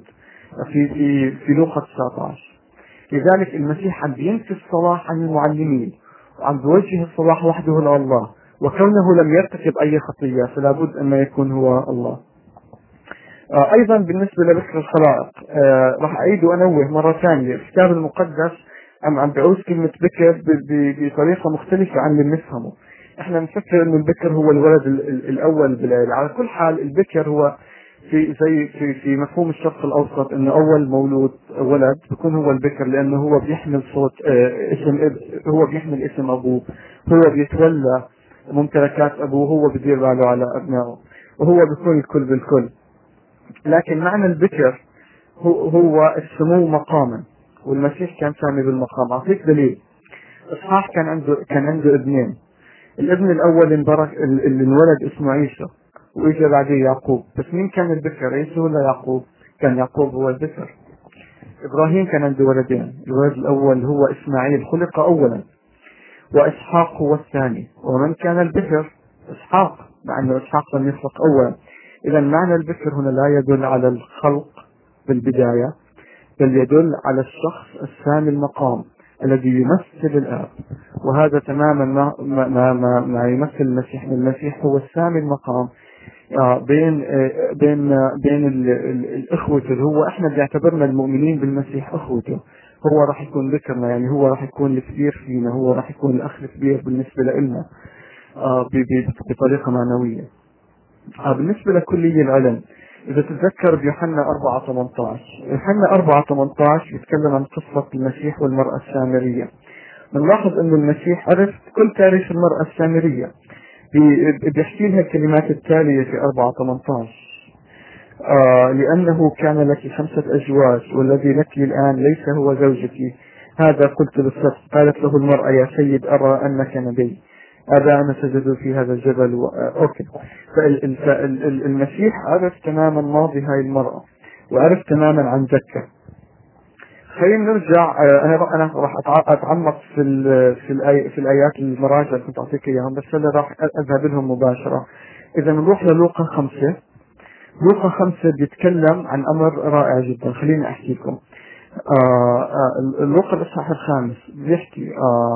في لوقا 19. لذلك المسيح عم بينفي الصلاح عن المعلمين وعم بيوجه الصلاح وحده لله، وكونه لم يرتكب أي خطية فلا بد أن يكون هو الله. أيضا بالنسبة لبكر الخلائق راح أعيد وأنوه مرة ثانية، الكتاب المقدس عم بعوز كلمة بكر بطريقة مختلفة عن اللي بنفهمه. احنا نفكر انه البكر هو الولد الاول بالعيلة. على كل حال البكر هو في مفهوم الشرق الاوسط انه اول مولود ولد بيكون هو البكر، لانه هو بيحمل صوت هو بيحمل اسم ابوه، هو بيتولى ممتلكات ابوه، هو بدير باله على ابنائه، وهو بيكون الكل بالكل. لكن معنى البكر هو السمو مقاما، والمسيح كان سامي بالمقام. اعطيك دليل. إسحاق كان عنده ابنين. الابن الاول اللي انولد اسمه عيسى، واجا بعديه يعقوب. بس مين كان البكر، عيسى ولا يعقوب؟ كان يعقوب هو البكر. ابراهيم كان عنده ولدين، الولد الاول هو اسماعيل خلق اولا، واسحاق هو الثاني. ومن كان البكر؟ اسحاق، مع انه اسحاق لم يخلق اولا. اذا معنى البكر هنا لا يدل على الخلق بالبداية، بل يدل على الشخص السامي المقام الذي يمثل الآب. وهذا تماما ما يمثل المسيح. المسيح هو السامي المقام بين الإخوة، اللي هو احنا بيعتبرنا المؤمنين بالمسيح أخوته. هو راح يكون ذكرنا، يعني هو راح يكون الكبير فينا، هو راح يكون الأخ الكبير بالنسبة لنا بطريقة معنوية. بالنسبة لكلية العلم، إذا تتذكر بيوحنا 4:18، يوحنا 4:18 يتكلم عن قصة المسيح والمرأة السامرية. بنلاحظ إنه المسيح عرف كل تاريخ المرأة السامرية. بيحكي لها الكلمات التالية في 4:18: لأنه كان لك 5 أزواج والذي لك الآن ليس هو زوجتي. هذا قلت بالصدق. قالت له المرأة يا سيد أرى أنك نبي، أبا أنا سجد في هذا الجبل أوكي. فالمسيح عرف تماما ماضي هاي المرأة وعرف تماما عن زكا. خلينا نرجع. أنا راح أتعمق في الآيات المراجع اللي كنت أعطيك إياهم، بس أنا راح أذهب لهم مباشرة. إذا نروح للوقا 5. لوقا 5 بيتكلم عن أمر رائع جدا. خليني أحكي لكم. لوقا الإصحاح 5 بيحكي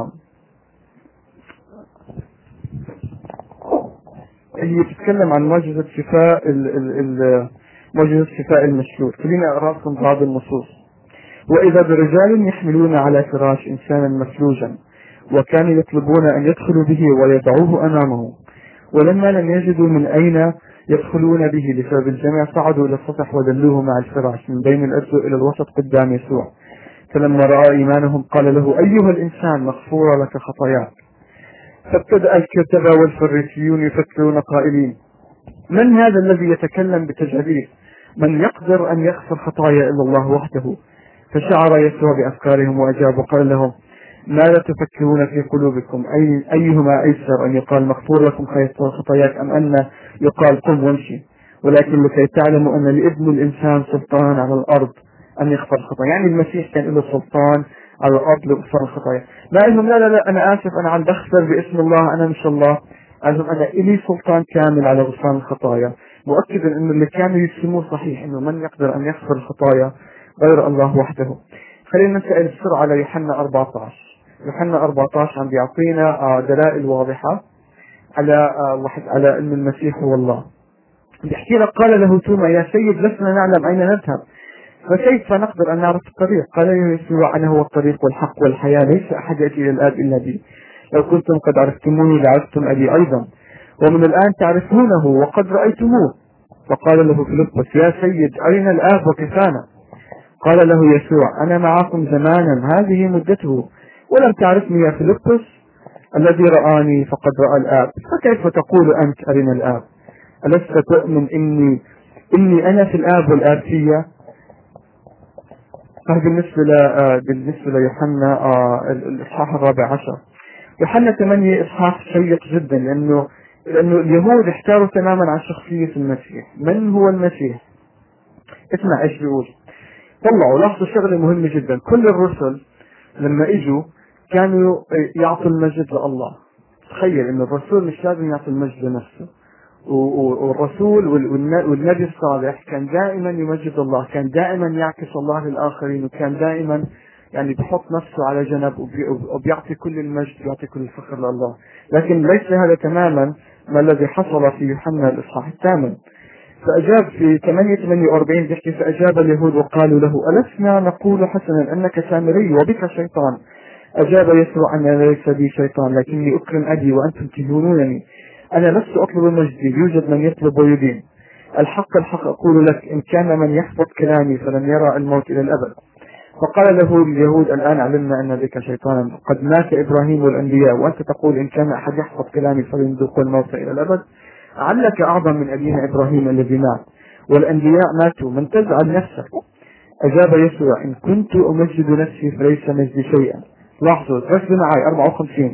هي بتتكلم عن معجزة شفاء معجزة شفاء المشلول. خليني أقرأ لكم بعض النصوص. وإذا برجال يحملون على فراش إنسانا مفلوجا وكانوا يطلبون أن يدخلوا به ويضعوه أمامه، ولما لم يجدوا من أين يدخلون به لسبب الجميع صعدوا إلى السطح ودلوه مع الفراش من بين الأرجل إلى الوسط قدام يسوع. فلما رأى إيمانهم قال له أيها الإنسان مغفورة لك خطاياك. فابتدأ الكتبة والفريسيون يفكرون قائلين من هذا الذي يتكلم بتجريد؟ من يقدر أن يغفر خطايا إلا الله وحده؟ فشعر يسوع بأفكارهم وأجاب وقال لهم ماذا تفكرون في قلوبكم؟ أيهما أيسر أن يقال مغفور لكم خطاياك أم أن يقال قم وامشي؟ ولكن لكي تعلموا أن لابن الإنسان سلطان على الأرض أن يغفر الخطايا. يعني المسيح كان له سلطان على الأرض لغفر الخطايا. ما قال لهم لا أنا آسف أنا عم بغفر باسم الله أنا مش الله. قال لهم أنا إلي سلطان كامل على غفران الخطايا، مؤكدا أنه اللي كانوا يسموه صحيح أنه من يقدر أن يغفر الخطايا غير الله وحده. خلينا نسأل بسرعة على يوحنا 14. يوحنا 14 عم بيعطينا دلائل واضحة على أن المسيح هو الله. بيحكي لك قال له توما يا سيد لسنا نعلم أين نذهب فكيف نقدر أن نعرف الطريق؟ قال له يسوع أنا هو الطريق والحق والحياة ليس أحد يأتي إلى الآب إلا بي. لو كنتم قد عرفتموني لعرفتم أبي أيضا ومن الآن تعرفونه وقد رأيتموه. فقال له فيلبس يا سيد أرنا الآب وكفانا. قال له يسوع أنا معكم زمانا هذه مدته ولم تعرفني يا فيلبس؟ الذي رآني فقد رأى الآب فكيف تقول أنت أرنا الآب؟ ألست تؤمن إني أنا في الآب والآب فيا؟ بالنسبة ليوحنا الإصحاح 14. يوحنا 8 إصحاح شيق جدا لأنه اليهود احتاروا تماما عن شخصية المسيح. من هو المسيح؟ اسمع ايش بيقول. طلعوا لاحظوا شغلة مهمة جدا. كل الرسل لما اجوا كانوا يعطوا المجد لله. تخيل ان الرسول مش لازم يعطي المجد لنفسه، والرسول والنبي الصالح كان دائما يمجد الله، كان دائما يعكس الله للآخرين، وكان دائما يعني بحط نفسه على جنب وبيعطي كل المجد ويعطي كل الفخر لله. لكن ليس هذا تماما ما الذي حصل في يوحنا الإصحاح 8. فأجاب في 48 بيحكي فأجاب اليهود وقالوا له ألسنا نقول حسنا أنك سامري وبك شيطان؟ أجاب يسوع أن ليس بي شيطان لكني أكرم أبي وأنتم تهونونني. أنا لست أطلب مجدي يوجد من يطلب ويدين. الحق أقول لك إن كان من يحفظ كلامي فلن يرى الموت إلى الأبد. فقال له اليهود الآن علمنا أن بك شيطانا قد مات إبراهيم والأنبياء وأنت تقول إن كان أحد يحفظ كلامي فلن يذوق الموت إلى الأبد. علك أعظم من أبينا إبراهيم الذي مات والأنبياء ماتوا من تزعل نفسك؟ أجاب يسوع إن كنت أمجد نفسي فليس مجدي شيئا. لاحظوا ركزوا معي 54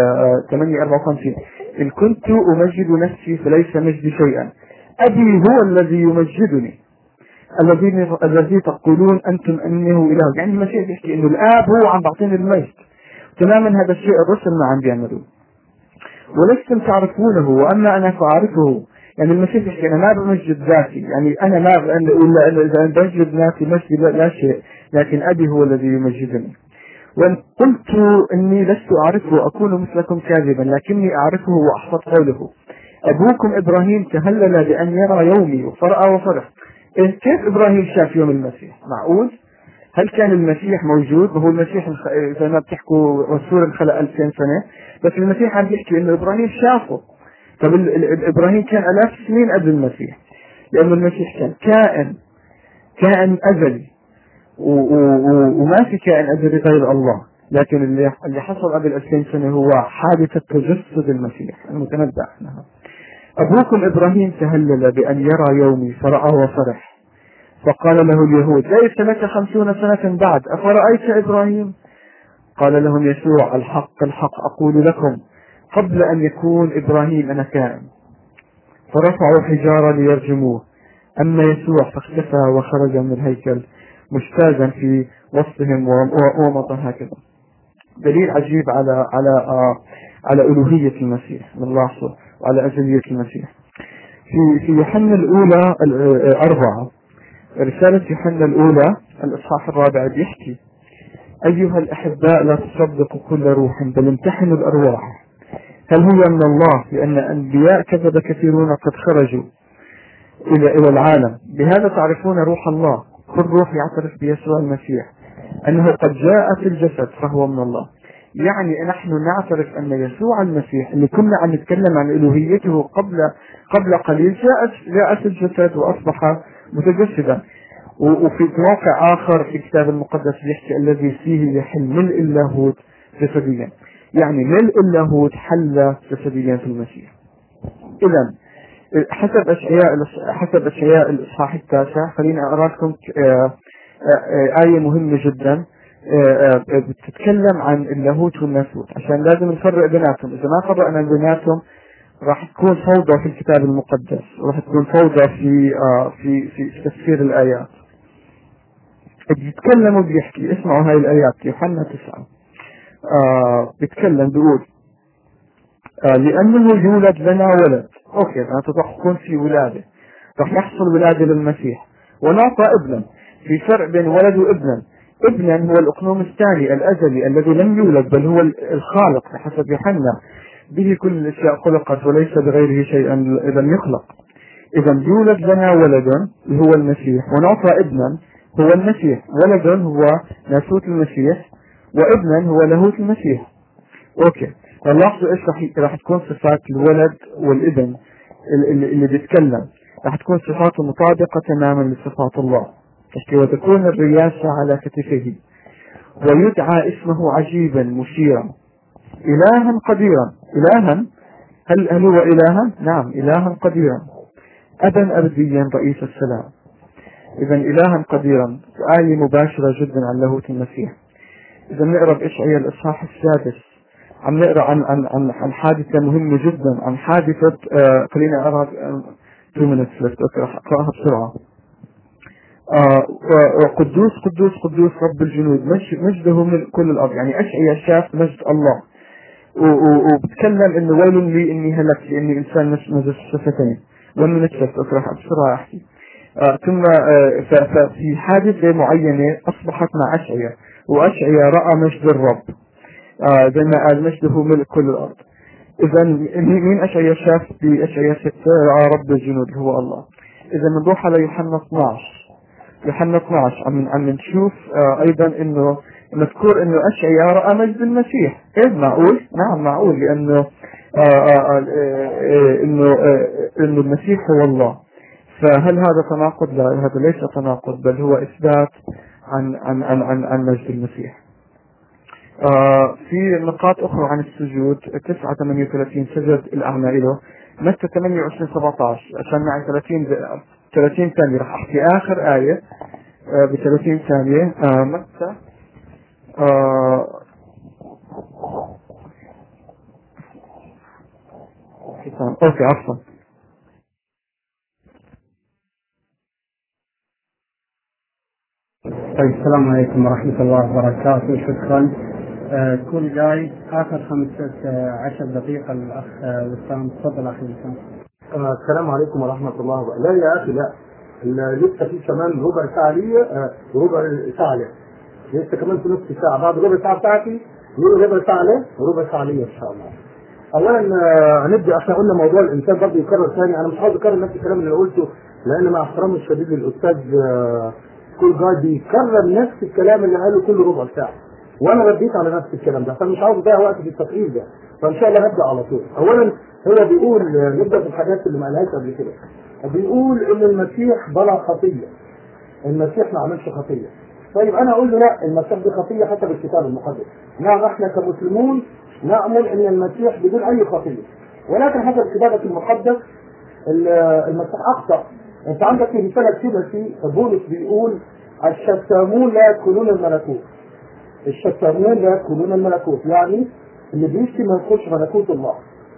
إن كنت أمجد نفسي فليس مجدي شيئا أبي هو الذي يمجدني الذي تقولون أنتم أنه إله. يعني المسيح يحكي إنه الآب هو عم بعطيني المجد. تماما هذا الشيء الرسل ما عم بيعملوه. ولستم تعرفونه وأما أنا فأعرفه. يعني المسيح يحكي أنا ما بمجد ذاتي، يعني أنا ما إذا بمجد ذاتي مجدي لا شيء، لكن أبي هو الذي يمجدني. وإن قلت إني لست أعرفه أكون مثلكم كاذبا لكني أعرفه وأحفظ قوله. أبوكم إبراهيم تهلل بأن يرى يومي وفرأى وفرح. كيف إبراهيم شاف يوم المسيح؟ معقول؟ هل كان المسيح موجود؟ وهو المسيح زي ما بتحكوا رسول انخلق 2000 سنة، بس المسيح عم بيحكي إنه إبراهيم شافه. طب إبراهيم كان آلاف السنين قبل المسيح، لأنه المسيح كان كائن أزلي وما في كائن أزلي غير الله. لكن اللي حصل قبل 2000 سنة هو حادثة تجسد المسيح المتنبأ عنها. أبوكم إبراهيم تهلل بأن يرى يومي فرأى وفرح. فقال له اليهود ليس لك 50 سنة بعد أفرأيت إبراهيم؟ قال لهم يسوع الحق الحق أقول لكم قبل أن يكون إبراهيم أنا كائن. فرفعوا حجارة ليرجموه. أما يسوع فاختفى وخرج من الهيكل مجتازا في وسطهم ومطا هكذا. دليل عجيب على ألوهية المسيح من لاحظه وعلى أجلية المسيح. في يوحنا الأولى 4 رسالة يوحنا الأولى الإصحاح 4 بيحكي أيها الأحباء لا تصدقوا كل روح بل امتحنوا الأرواح هل هي من الله لأن أنبياء كذب كثيرون قد خرجوا إلى العالم. بهذا تعرفون روح الله كل روح يعترف بيسوع المسيح أنه قد جاء في الجسد فهو من الله. يعني نحن نعترف أن يسوع المسيح اللي كنا عم نتكلم عن ألوهيته قبل قليل جاء في الجسد وأصبح متجسدا. وفي موقع آخر في الكتاب المقدس يحكي الذي فيه يحل ملء اللاهوت جسديا. يعني ملء اللاهوت حل جسديا في المسيح. إذا حسب أشعياء الإصحاح 9 خليني أقرأ لكم آية مهمة جدا بتتكلم عن اللاهوت والناسوت عشان لازم نفرق بيناتهم. إذا ما فرقنا بيناتهم راح تكون فوضى في الكتاب المقدس وراح تكون فوضى في تفسير الآيات. بيتكلم وبيحكي اسمعوا هاي الآيات يوحنا 9 بيتكلم بيقول لأنه يولد لنا ولد. أوكي أنا تكون في ولادة راح يحصل ولادة للمسيح ونعطى ابنا. في فرق بين ولد وابنا. ابنا هو الأقنوم الثاني الأزلي الذي لم يولد بل هو الخالق بحسب يوحنا به كل الأشياء خلقت وليس بغيره شيئا لم يخلق. إذا يولد لنا ولد هو المسيح ونعطى ابنا هو المسيح. ولد هو ناسوت المسيح وابنا هو لاهوت المسيح. أوكي لاحظوا إيش راح تكون صفات الولد والابن اللي بيتكلم راح تكون صفاته مطابقة تماما لصفات الله. تحكي وتكون الرياسة على كتفه ويدعى اسمه عجيبا مشيرا إلها قديرا. إلها هل هو إلها؟ نعم إلها قديرا أبا أبديا رئيس السلام. إذا إلها قديرا آية مباشرة جدا عن لاهوت المسيح. إذا نقرأ بإشعياء الإصحاح 6 عم نقرأ عن حادثة مهمة جدا عن حادثة خليني أقرأ 2 minutes left راح أقرأها بسرعة. قدوس قدوس قدوس رب الجنود مجده من كل الأرض. يعني أشعياء شاف مجد الله وبتكلم إنه ويل لي إني هلكت لإني إنسان نجس الشفتين ومن الشفت راح بسرعة أحكي. ثم في حادثة معينة أصبحت مع أشعياء وأشعياء رأى مجد الرب زي ما قال مجده ملك كل الأرض. إذا مين أشعياء شاف بأشعياء 6 رأى رب الجنود هو الله. إذا بنروح على يوحنا 12 عم نشوف أيضا إنه مذكور إنه أشعياء رأى مجد المسيح. إيه معقول؟ نعم معقول لأنه إنه المسيح هو الله. فهل هذا تناقض؟ لا هذا ليس تناقض بل هو إثبات عن مجد المسيح. في نقاط أخرى عن السجود 9:38 سجد الأعمى له. متى 28:17 عشان معي 30 ثانية راح أحكي آخر آية ب30 ثانية. متى أوكي عفوا. طيب السلام عليكم ورحمة الله وبركاته. شكرا. كل جاي آخر 15 دقيقة الأخ وسام. تفضل أخي وسام. السلام عليكم ورحمة الله وبركاته. لا يا أخي لا لسه في كمان ربع ساعة لي وربع ساعة لي. لسه كمان في نص ساعة بعد ربع ساعة بتاعتي ربع ساعة لي وربع ساعة لي إن شاء الله. أولا هنبدأ احنا قلنا موضوع الإنسان برضه يكرر ثاني. أنا مش عاوز أكرر نفس الكلام اللي قلته لأن مع احترامي الشديد للأستاذ كل جاي بيكرر نفس الكلام اللي قاله كل ربع ساعة وانا رديت على نفس الكلام ده فمش عاوز اضيع وقت في التقرير ده. فان شاء الله هبدا على طول. اولا هو بيقول نبدا في الحاجات اللي ما قالهاش قبل كده. بيقول ان المسيح بلا خطيه. المسيح ما عملش خطيه. طيب انا اقول له لا المسيح دي خطيه حسب الكتاب المقدس. نعم احنا كمسلمون نعمل ان المسيح بدون اي خطيه ولكن حسب كتابه المقدس المسيح اخطا. انت عندك في رساله كده في بولس بيقول الشتامون لا يدخلون الملكوت. الشتامون لا يدخلون الملكوت، يعني اللي بيشتم ما يدخلش ملكوت الله.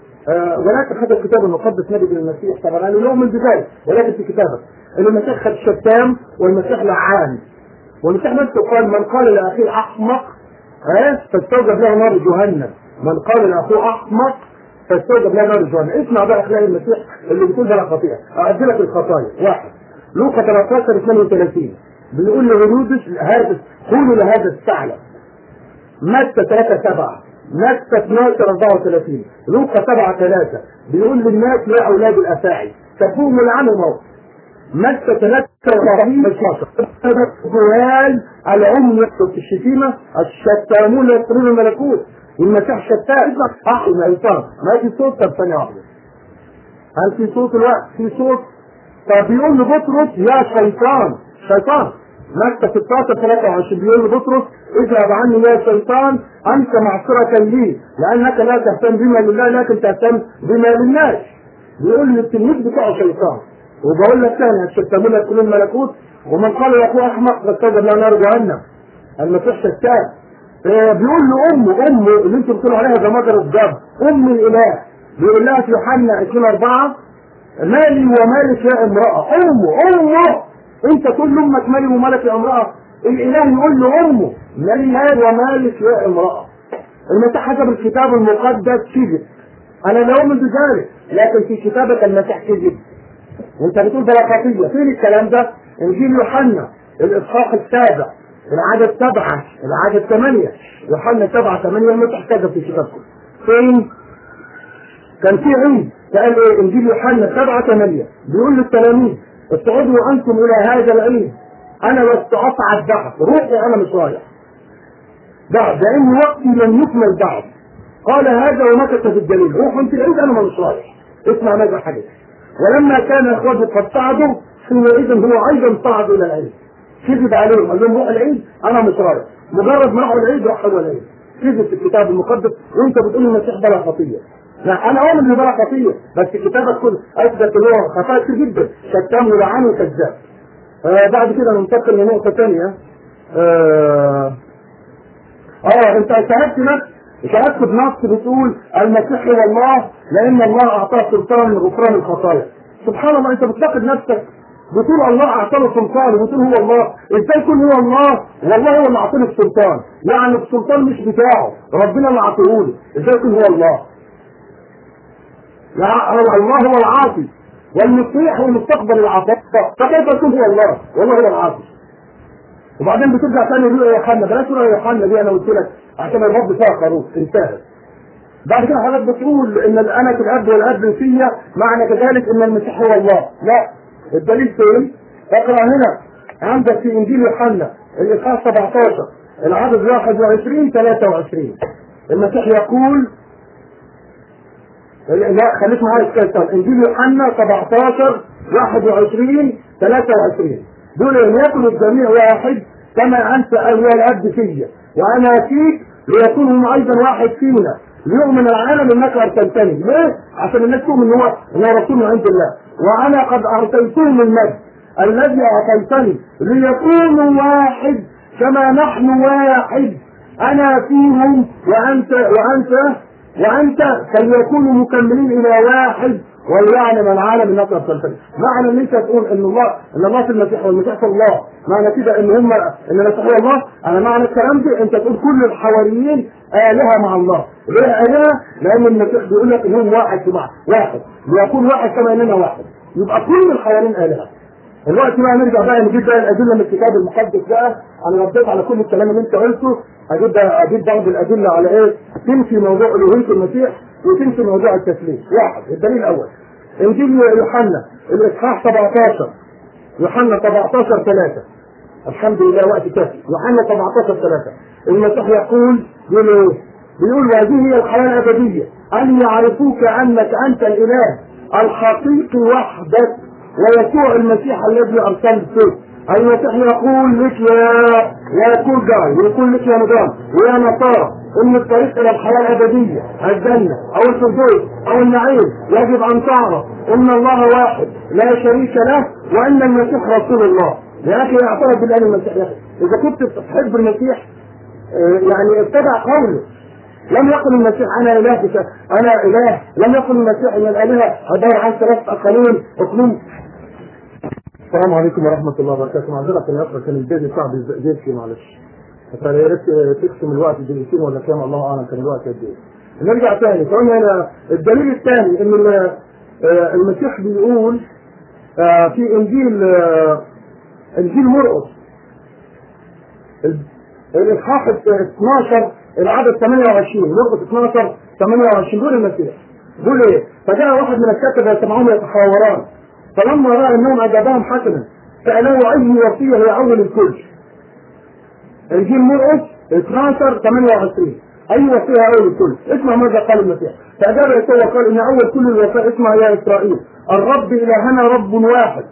ولكن هذا الكتاب المقدس نبي المسيح طبعا انا يوم من البدايه، ولكن في كتابه ان المسيح خد شتام والمسيح لعان، والمسيح نفسه قال من قال لاخيه احمق فاستوجب له نار جهنم. من قال لاخوه احمق فاستوجب له نار جهنم. اسمع بقى اخلاق المسيح اللي بتقول بلا خطيئه. اعد لك الخطايا. واحد لوقا 13:32 بيقول لهيرودس هذا قولوا لهذا الثعلب. متى 3:7 متى 12:34 لوقا 7:3 بيقول للناس يا اولاد الافاعي تقوم العنوا موت. متى 3:12 جوال العم يقصد الشتيمه الشتامون لا يدخلون الملكوت. والمسيح شتام احلى الانسان ما في صوت. طب ثانيه واحده هل في صوت الوقت؟ في صوت. فبيقول لبطرس يا شيطان متى 16:23 بيقول لبطرس اذهب عني يا شيطان انت معصرة لي لانك لا تهتم بما لله لكن تهتم بما للناس. بيقول للتلميذ بتاعه شيطان. وبقول لك ثاني الشتامون يدخلون الملكوت. ومن قال لاخوه احمق فاستوجب له نار جهنم. المسيح شتام. بيقول له امه اللي انتم بتقولوا عليها جمادر الجب ام الاله. بيقول لها في يوحنا 2:4 مالي ومالك يا امراه. امه انت تقول لامك مالي ومالك يا امراه. الاله يقول له امه مالي ومالك يا امراه. المسيح حسب الكتاب المقدس كذب. انا لا اؤمن بذلك، لكن في كتابك المسيح كذب. وانت بتقول بلا خطيه. فين الكلام ده؟ انجيل يوحنا الاصحاح 7 العدد 7 العدد 8 يوحنا 7:8 المسيح كذب في كتابكم. فين؟ كان في عيد قال ايه؟ انجيل يوحنا 7:8 بيقول للتلاميذ اصعدوا انتم الى هذا العيد انا لست اصعد بعد روحي انا مش رايح بعد لان وقتي لم يكمل بعد. قال هذا ومكث في الجليل روحوا انت العيد انا مش رايح. اسمع ماذا حدث. ولما كان اخوته قد صعدوا حينئذ هو ايضا صعد الى العيد. كذب عليهم قال لهم روح العيد انا مش رايح. مجرد ما راحوا العيد راحوا العيد. كذب في الكتاب المقدس وانت بتقول المسيح بلا خطيه. لا انا اؤمن ان بلا خطيه بس كتابك كله اثبت ان هو خطايا كتير جدا شتام ولعان وكذاب. بعد كده ننتقل لنقطه ثانيه. انت شهدت بنص بتقول المسيح هو الله لان الله اعطاه سلطان لغفران الخطايا. سبحان الله انت بتناقض نفسك بتقول الله اعطاه سلطان وبتقول هو الله. ازاي يكون هو الله والله هو اللي اعطاه السلطان؟ يعني السلطان مش بتاعه ربنا اللي اعطاه له. ازاي يكون هو الله؟ الله هو العاطي والمصلح هو مستقبل العطاء. فكيف يكون هو الله والله هو العاطي؟ وبعدين بترجع ثاني رؤيا يوحنا. بلاش رؤيا يوحنا دي انا قلت لك عشان الرب فيها خروف انتهت. بعد كده حضرتك بتقول ان انا في الاب والاب فيا معنى كذلك ان المسيح هو الله. لا الدليل فين؟ اقرا هنا عندك في انجيل يوحنا الاصحاح 17 العدد 21-23 المسيح يقول لا خليك معايا الكلام. انجيل يوحنا 17:21-23 دول ان يكن الجميع واحد كما انت ايها الاب فيا وانا فيك ليكون هم ايضا واحد فينا ليؤمن العالم انك ارسلتني. ليه؟ عشان الناس تؤمن ان هو رسول من عند الله. وانا قد اعطيتهم المجد الذي اعطيتني ليكونوا واحد كما نحن واحد انا فيهم وانت فليكونوا مكملين الى واحد وليعلم العالم انك ارسلتني. معنى ان انت تقول ان الله في المسيح والمسيح في الله معنى كده ان المسيح هو الله. انا معنى الكلام ده انت تقول كل الحواريين الهه مع الله. ليه الهه؟ لان المسيح بيقول لك انهم واحد في بعض واحد ليكون واحد كما اننا واحد. يبقى كل الحواريين الهه. الوقت بقى نرجع بقى نجيب بقى الادله من الكتاب المقدس بقى. انا رديت على كل الكلام اللي انت قلته. اجيب بعض الادله على ايه؟ تنفي موضوع الوهيه المسيح وتنفي موضوع التسليم. واحد الدليل الاول انجيل يوحنا الاصحاح 17 يوحنا 17:3 الحمد لله وقت كافي. يوحنا 17:3 المسيح يقول بيقول وهذه هي الحياه الابديه ان يعرفوك انك انت الاله الحقيقي وحدك ويسوع المسيح الذي ارسلته. المسيح يقول لك يا كل جاي يقول لك يا نظام ويا نصارى ان الطريق الى الحياه الابديه الجنه او الفردوس او النعيم يجب ان تعرف ان الله واحد لا شريك له وان المسيح رسول الله. يا اخي اعترف بالله المسيح. يا اخي اذا كنت تحب المسيح يعني اتبع قوله. لم يقل المسيح انا اله انا اله، لم يقل المسيح ان الالهه عباره عن ثلاث اقاليم اقليم. السلام عليكم ورحمه الله وبركاته. معذره يا اخي كان البيت صعب جدا معلش. فيا ريت تقسم الوقت دقيقتين ولا كام، الله اعلم كان الوقت قد ايه. نرجع تاني فقلنا هنا الدليل الثاني ان المسيح بيقول في انجيل مرقس الاصحاح 12 العدد 28 مرقس 12 28 بيقول المسيح بيقول ايه؟ فجاء واحد من الكتبه يسمعون يتحاوران فلما راى انهم اجابهم حسنا سالوه اي وصيه هي اول الكل. انجيل مرقس 12 28 اي وصيه اول الكل؟ اسمع ماذا قال المسيح. فاجاب يسوع وقال ان اول كل الوصايا اسمع يا اسرائيل الرب الهنا رب واحد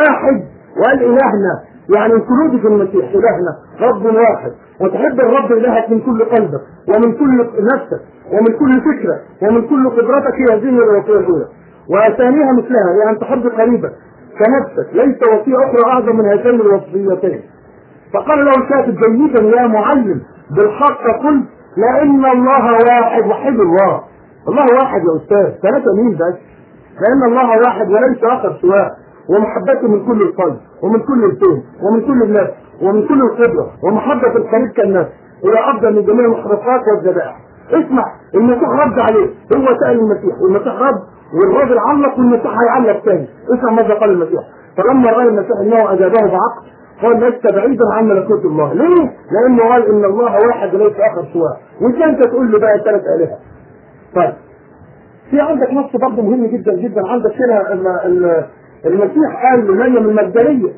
وقال الهنا يعني انكلودي في المسيح الهنا رب واحد وتحب الرب الهك من كل قلبك ومن كل نفسك ومن كل فكره ومن كل قدرتك. هي هذه الوصيه الاولى وثانيها مثلها يعني تحب قريبك كنفسك. ليس وصيه اخرى اعظم من هاتين الوصيتين. فقال له الكاتب جيدا يا معلم بالحق قلت لان الله واحد وحيد الله. الله واحد يا استاذ ثلاثه مين بس؟ لان الله واحد وليس اخر سواه ومحبته من كل القلب ومن كل الفهم ومن كل النفس ومن كل القدره ومحبه القريب كالنفس الى افضل من جميع المحرقات والذبائح. اسمع المسيح رد عليه. هو سال المسيح والمسيح رد والراجل علق والمسيح هيعلق ثاني. اسمع ماذا قال المسيح. فلما راى المسيح انه اجابه بعقل قال لست بعيدا عن ملكوت الله. ليه؟ لانه قال ان الله واحد وليس اخر سواه. وانت انت تقول لي بقى ثلاث الهه. طيب في عندك نص برضه مهم جدا جدا. عندك هنا المسيح قال لمريم المجدليه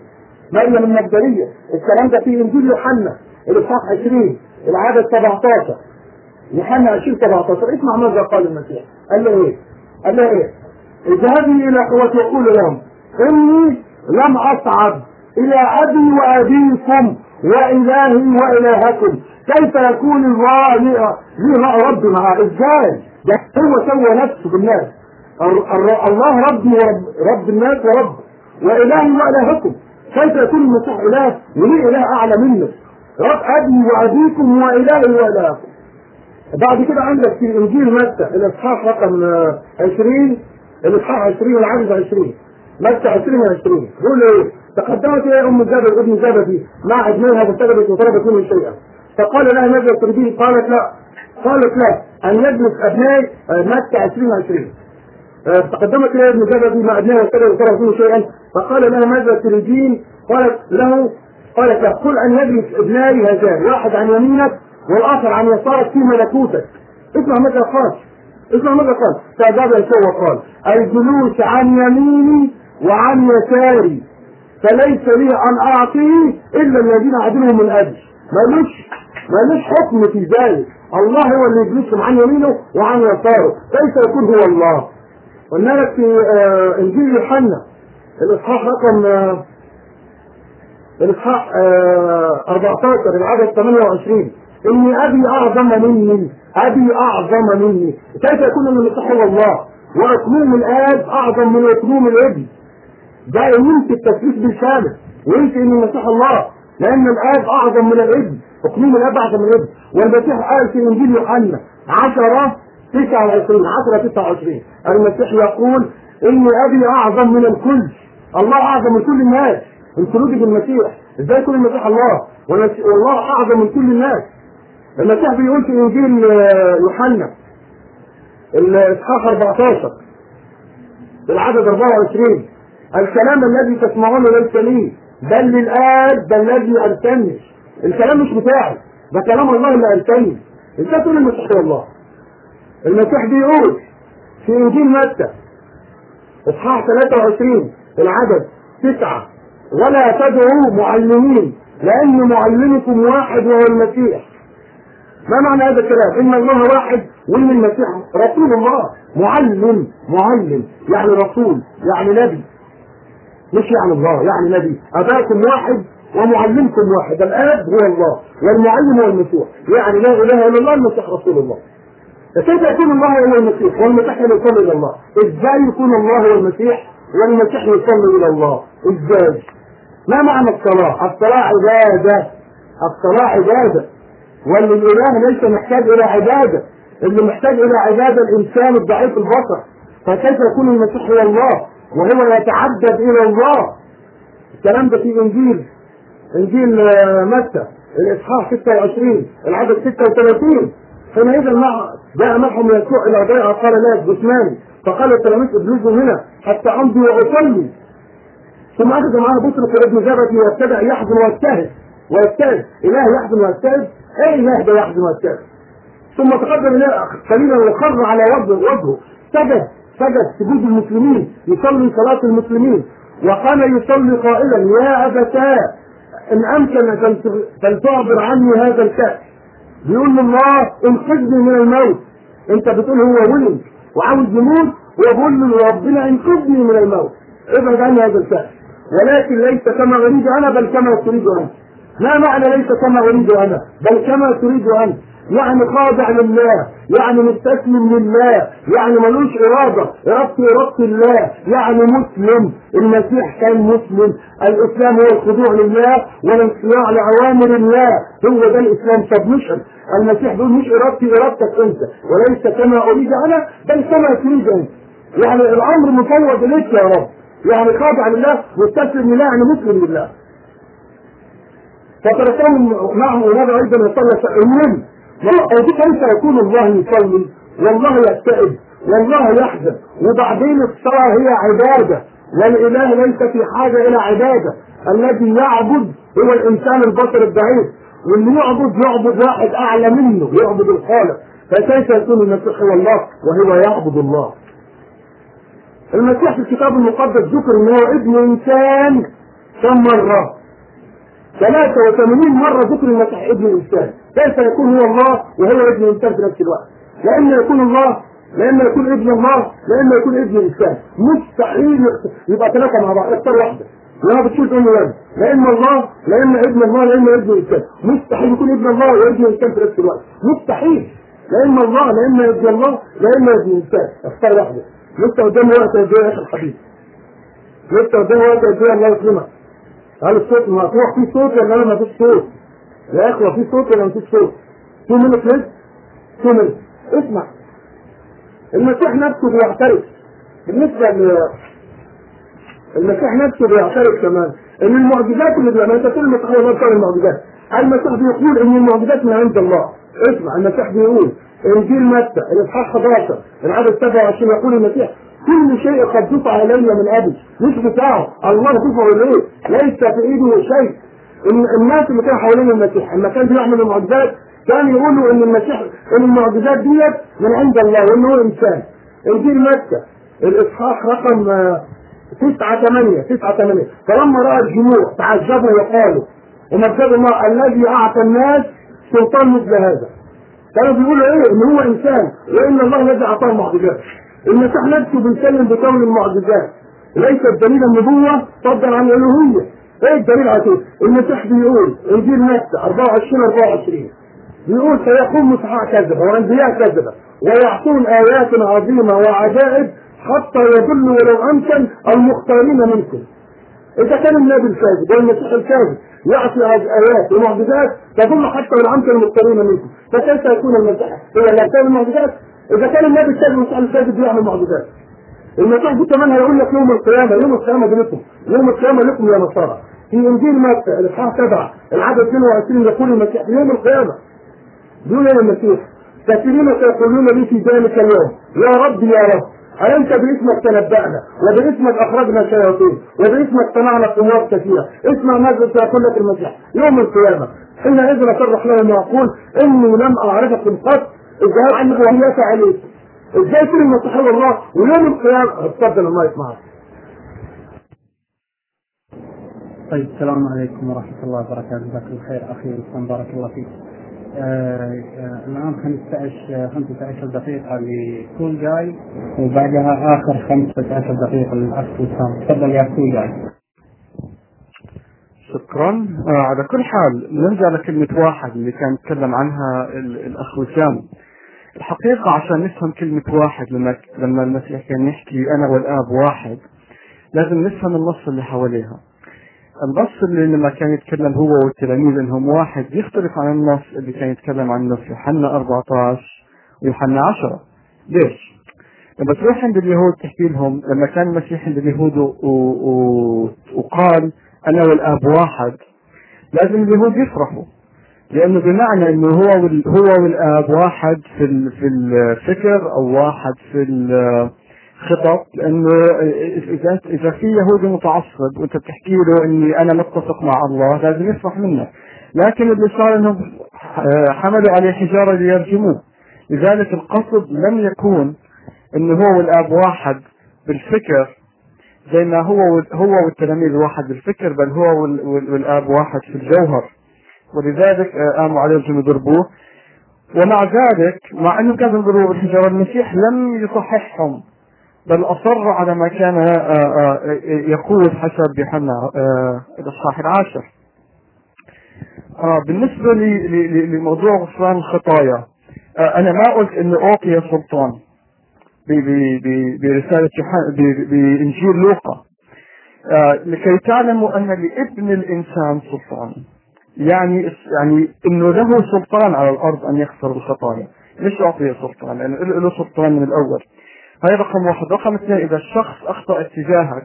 الكلام ده في انجيل يوحنا الاصحاح 20 العدد 17 يوحنا 20 17. اسمع ماذا قال المسيح. قال له ايه؟ اذهبي الى اخوتي وقولوا لهم اني لم اصعد الى ابي وابيكم والهي والهكم. كيف يكون الله لي رب معه؟ ازاي؟ ده هو سوى نفسه بالناس. الله ربي ورب الناس ورب والهي والهكم. كيف يكون المسيح اله وليه اله اعلى منه؟ رب ابي وابيكم والهي والهكم. بعد كده عندك في انجيل متى الاصحاح رقم 20 الاصحاح 20 العدد 20 متى 20 يقول ايه؟ تقدمت الى ام جابر ابن زبدي مع ابنها فسجدت وطلبت منه شيئا فقال لها ماذا تريدين؟ قالت لا ان يجلس ابنائي. متى 20 تقدمت الى ابن زبدي مع ابنها فسجدت وطلبت منه شيئا فقال لها ماذا تريدين؟ قالت لا قل ان يجلس ابنائي هذان واحد عن يمينك والاخر عن يسارك في ملكوتك. اسمع ماذا قال. فاجاب يسوع وقال الجلوس عن يميني وعن يساري فليس لي ان اعطيه الا الذين عدلهم من ابي. مالوش حكم في ذلك. الله هو اللي يجلسهم عن يمينه وعن يساره. كيف يكون هو الله؟ قلنا لك في انجيل يوحنا الاصحاح رقم 14 العدد 28 اني ابي اعظم مني. كيف يكون ان المسيح هو الله واقنوم الاب اعظم من اقنوم الابن؟ ده ينفي التثبيت بالكامل وينفي ان المسيح الله لان الاب اعظم من الابن. اقنوم الاب اعظم من الابن. والمسيح قال في انجيل يوحنا 10:29 المسيح يقول اني ابي اعظم من الكل. الله اعظم من كل الناس. انكلودي في المسيح. ازاي يكون المسيح الله والله اعظم من كل الناس؟ المسيح بيقول في انجيل يوحنا الاصحاح 14 العدد 24 الكلام الذي تسمعونه ليس لي بل للآب الذي ارسلني. الكلام مش بتاعي، ده كلام الله اللي ارسلني. ازاي تقول المسيح هو الله؟ المسيح بيقول في انجيل متى اصحاح 23 العدد 9 ولا تدعوا معلمين لان معلمكم واحد وهو المسيح. ما معنى هذا الكلام؟ ان الله واحد وان المسيح رسول الله. معلم يعني رسول يعني نبي، مش يعني الله يعني نبي. اباكم واحد ومعلمكم واحد، الآب هو الله والمعلم هو المسيح، يعني لا إله إلا الله المسيح رسول الله. فكيف يكون الله هو المسيح والمسيح يصلي إلى الله؟ إزاي يكون الله هو المسيح والمسيح يصلي إلى الله؟ إزاي؟ ما معنى الصلاة؟ الصلاة عبادة، الصلاة عبادة، والإله ليس محتاج إلى عبادة، اللي محتاج إلى عبادة الإنسان الضعيف البصر. فكيف يكون المسيح هو الله وهو يتعبد إلى الله؟ الكلام ده في إنجيل متى الإصحاح 26 العدد 36. حينئذ جاء معهم يسوع إلى ضيعة قال لا جسماني، فقال التلاميذ ابلغوا هنا حتى أمضي وأصلي. ثم أخذ معاه بطرس وابن زبدي وابتدأ يحزن ويجتهد. إله يحزن ويجتهد؟ أي إله ده يحزن ويجتهد؟ ثم تقدم إليه قليلا وخر على وجهه، سجد سجود المسلمين، يصلي صلاة المسلمين، وكان يصلي قائلا يا أبتاه إن أمكن فلتعبر عني هذا الكأس. بيقول لله انقذني من الموت. انت بتقول هو ولد وعاوز يموت، وبقول له ربنا انقذني من الموت، ابعد عني هذا الكأس، ولكن ليس كما اريد انا بل كما تريد انت. ما معنى ليس كما اريد انا بل كما تريد انت؟ يعني خاضع لله، يعني مستسلم لله، يعني ملوش ارادتي الله، يعني مسلم. المسيح كان مسلم. الاسلام هو الخضوع لله والانقياد لاوامر الله، هو ده الاسلام. سبمشن. المسيح بيقول مش ارادتك انت، وليس كما اريد انا بل كما تريد انت. يعني الامر مفوض اليك يا رب، يعني خاضع لله مستسلم لله، يعني مسلم لله. فتركهم معه وهذا ايضا يصلي المهم. كيف يكون الله يصلي والله يكتئب والله يحزن؟ وبعدين الصلاة هي عبادة، والاله ليس في حاجة الى عبادة. الذي يعبد هو الانسان البشر الضعيف، واللي يعبد واحد اعلى منه، يعبد الخالق. فكيف يكون المسيح هو الله وهو يعبد الله؟ المسيح في الكتاب المقدس ذكر انه ابن انسان كم مرة؟ 83 مرة ذكر المسيح ابن الإنسان. كيف يكون هو الله وهو ابن الإنسان في نفس الوقت؟ لأنه يكون الله، لأنه يكون ابن الله، لأنه يكون ابن الإنسان. مستحيل يبقى ثلاثة مع بعض، اختار واحدة. وأنا بتشوف إنه لا إما الله، لا إما ابن الله، لا إما ابن الإنسان. مستحيل يكون ابن الله وابن الإنسان في نفس الوقت، مستحيل. لا إما الله، لا إما ابن الله، لا إما ابن الإنسان. اختار واحدة. لسه قدام وقت قد إيه يا أخي الحبيب؟ لسه قدام وقت قد إيه الله يسلمك؟ هل الصوت مقطوع؟ في صوت ولا ما فيش صوت؟ يا اخوه في صوت ولا ما فيش صوت؟ 2 minutes لسه؟ 2 minutes. اسمع، المسيح نفسه بيعترف بالنسبه المسيح نفسه بيعترف كمان ان المعجزات اللي بيعملها، انت كل ما تقول الله بتعمل المعجزات، المسيح بيقول ان المعجزات من عند الله. اسمع، المسيح بيقول انجيل متى الاصحاح 11 العدد 27 يقول المسيح كل شيء قد دفع الي من ابي، مش بتاعه، الله دفعه اليه، ليس في ايده شيء. الناس اللي كانوا حوالين المسيح لما كان بيعمل المعجزات كانوا يقولوا ان المسيح ان المعجزات ديت من عند الله وانه هو انسان. انجيل متى الاصحاح رقم 9:8 فلما راى الجموع تعجبوا وقالوا ومجد الله الذي اعطى الناس سلطان مثل هذا. كانوا بيقولوا ايه؟ ان هو انسان وان الله الذي اعطاه المعجزات. المسيح نفسه بيتكلم بكون المعجزات ليس الدليل النبوة فضلا عن الالوهية. ايه الدليل على كده؟ المسيح بيقول انجيل متى 24 بيقول سيقوم مسحاء كذبة وانبياء كذبة ويعطون ايات عظيمة وعجائب حتى يضل ولو امكن المختارين منكم. اذا كان النبي الكاذب والمسيح الكاذب يعطي ايات ومعجزات تضل حتى ولو امكن المختارين منكم، فكيف يكون المسيح هو اللي يعطي المعجزات؟ اذا كان النبي الكاذب والمسيح الكاذب يعمل معجزات، المسيح دي كمان هيقول لك يوم القيامة دي لكم، يوم القيامة لكم يا نصارى. في انجيل متى الاصحاح 7 العدد 22 يقول المسيح يوم القيامة بيقول يا المسيح كثيرين سيقولون لي في ذلك اليوم يا رب يا رب أنت باسمك تنبأنا وباسمك أخرجنا شياطين وباسمك صنعنا قوات كثيرة. اسمع ماذا سيقول لك المسيح يوم القيامة حينئذ أصرح لهم وأقول إني لم أعرفكم قط إذا عني وهيات عليك. إزاي يكون المسيح هو الله ويوم القيامة؟ اتفضل الله يسمعك. طيب السلام عليكم ورحمة الله وبركاته. جزاك الله خير أخي الإسلام بارك الله فيك. الآن 15 دقيقة لكول جاي وبعدها آخر 15 دقيقة للأخ وسام. تفضل يا كول جاي. شكرا. على كل حال نرجع لكلمة واحد اللي كان يتكلم عنها الأخ وسام. الحقيقة عشان نفهم كلمة واحد لما المسيح كان يحكي أنا والآب واحد، لازم نفهم النص اللي حواليها. النص اللي لما كان يتكلم هو والتلاميذ انهم واحد يختلف عن النص اللي كان يتكلم عنه في يوحنا 14 ويوحنا 10. ليش؟ لما تروح عند اليهود تحكي لهم لما كان المسيح عند اليهود وقال انا والاب واحد، لازم اليهود يفرحوا، لانه بمعنى انه هو والاب واحد في الفكر او واحد في الخطط. لانه اذا في يهودي متعصب وانت بتحكي له اني انا متفق مع الله لازم يفرح منك، لكن اللي صار انهم حملوا عليه حجاره ليرجموه. لذلك القصد لم يكون انه هو والاب واحد بالفكر زي ما هو والتلاميذ واحد بالفكر، بل هو والاب واحد في الجوهر. ولذلك قاموا عليه الجم يضربوه، ومع ذلك مع انه كانوا يضربوه بالحجاره المسيح لم يصححهم، بل اصر على ما كان يقول حسب يوحنا الاصحاح 10. بالنسبه لموضوع غفران الخطايا، انا ما قلت انه اعطي سلطان برساله بانجيل لوقا، لكي تعلموا ان لابن الانسان سلطان، يعني انه له سلطان على الارض ان يغفر الخطايا، مش اعطي سلطان لانه له سلطان من الاول. هاي رقم واحد. رقم اثنين، اذا الشخص اخطأ اتجاهك،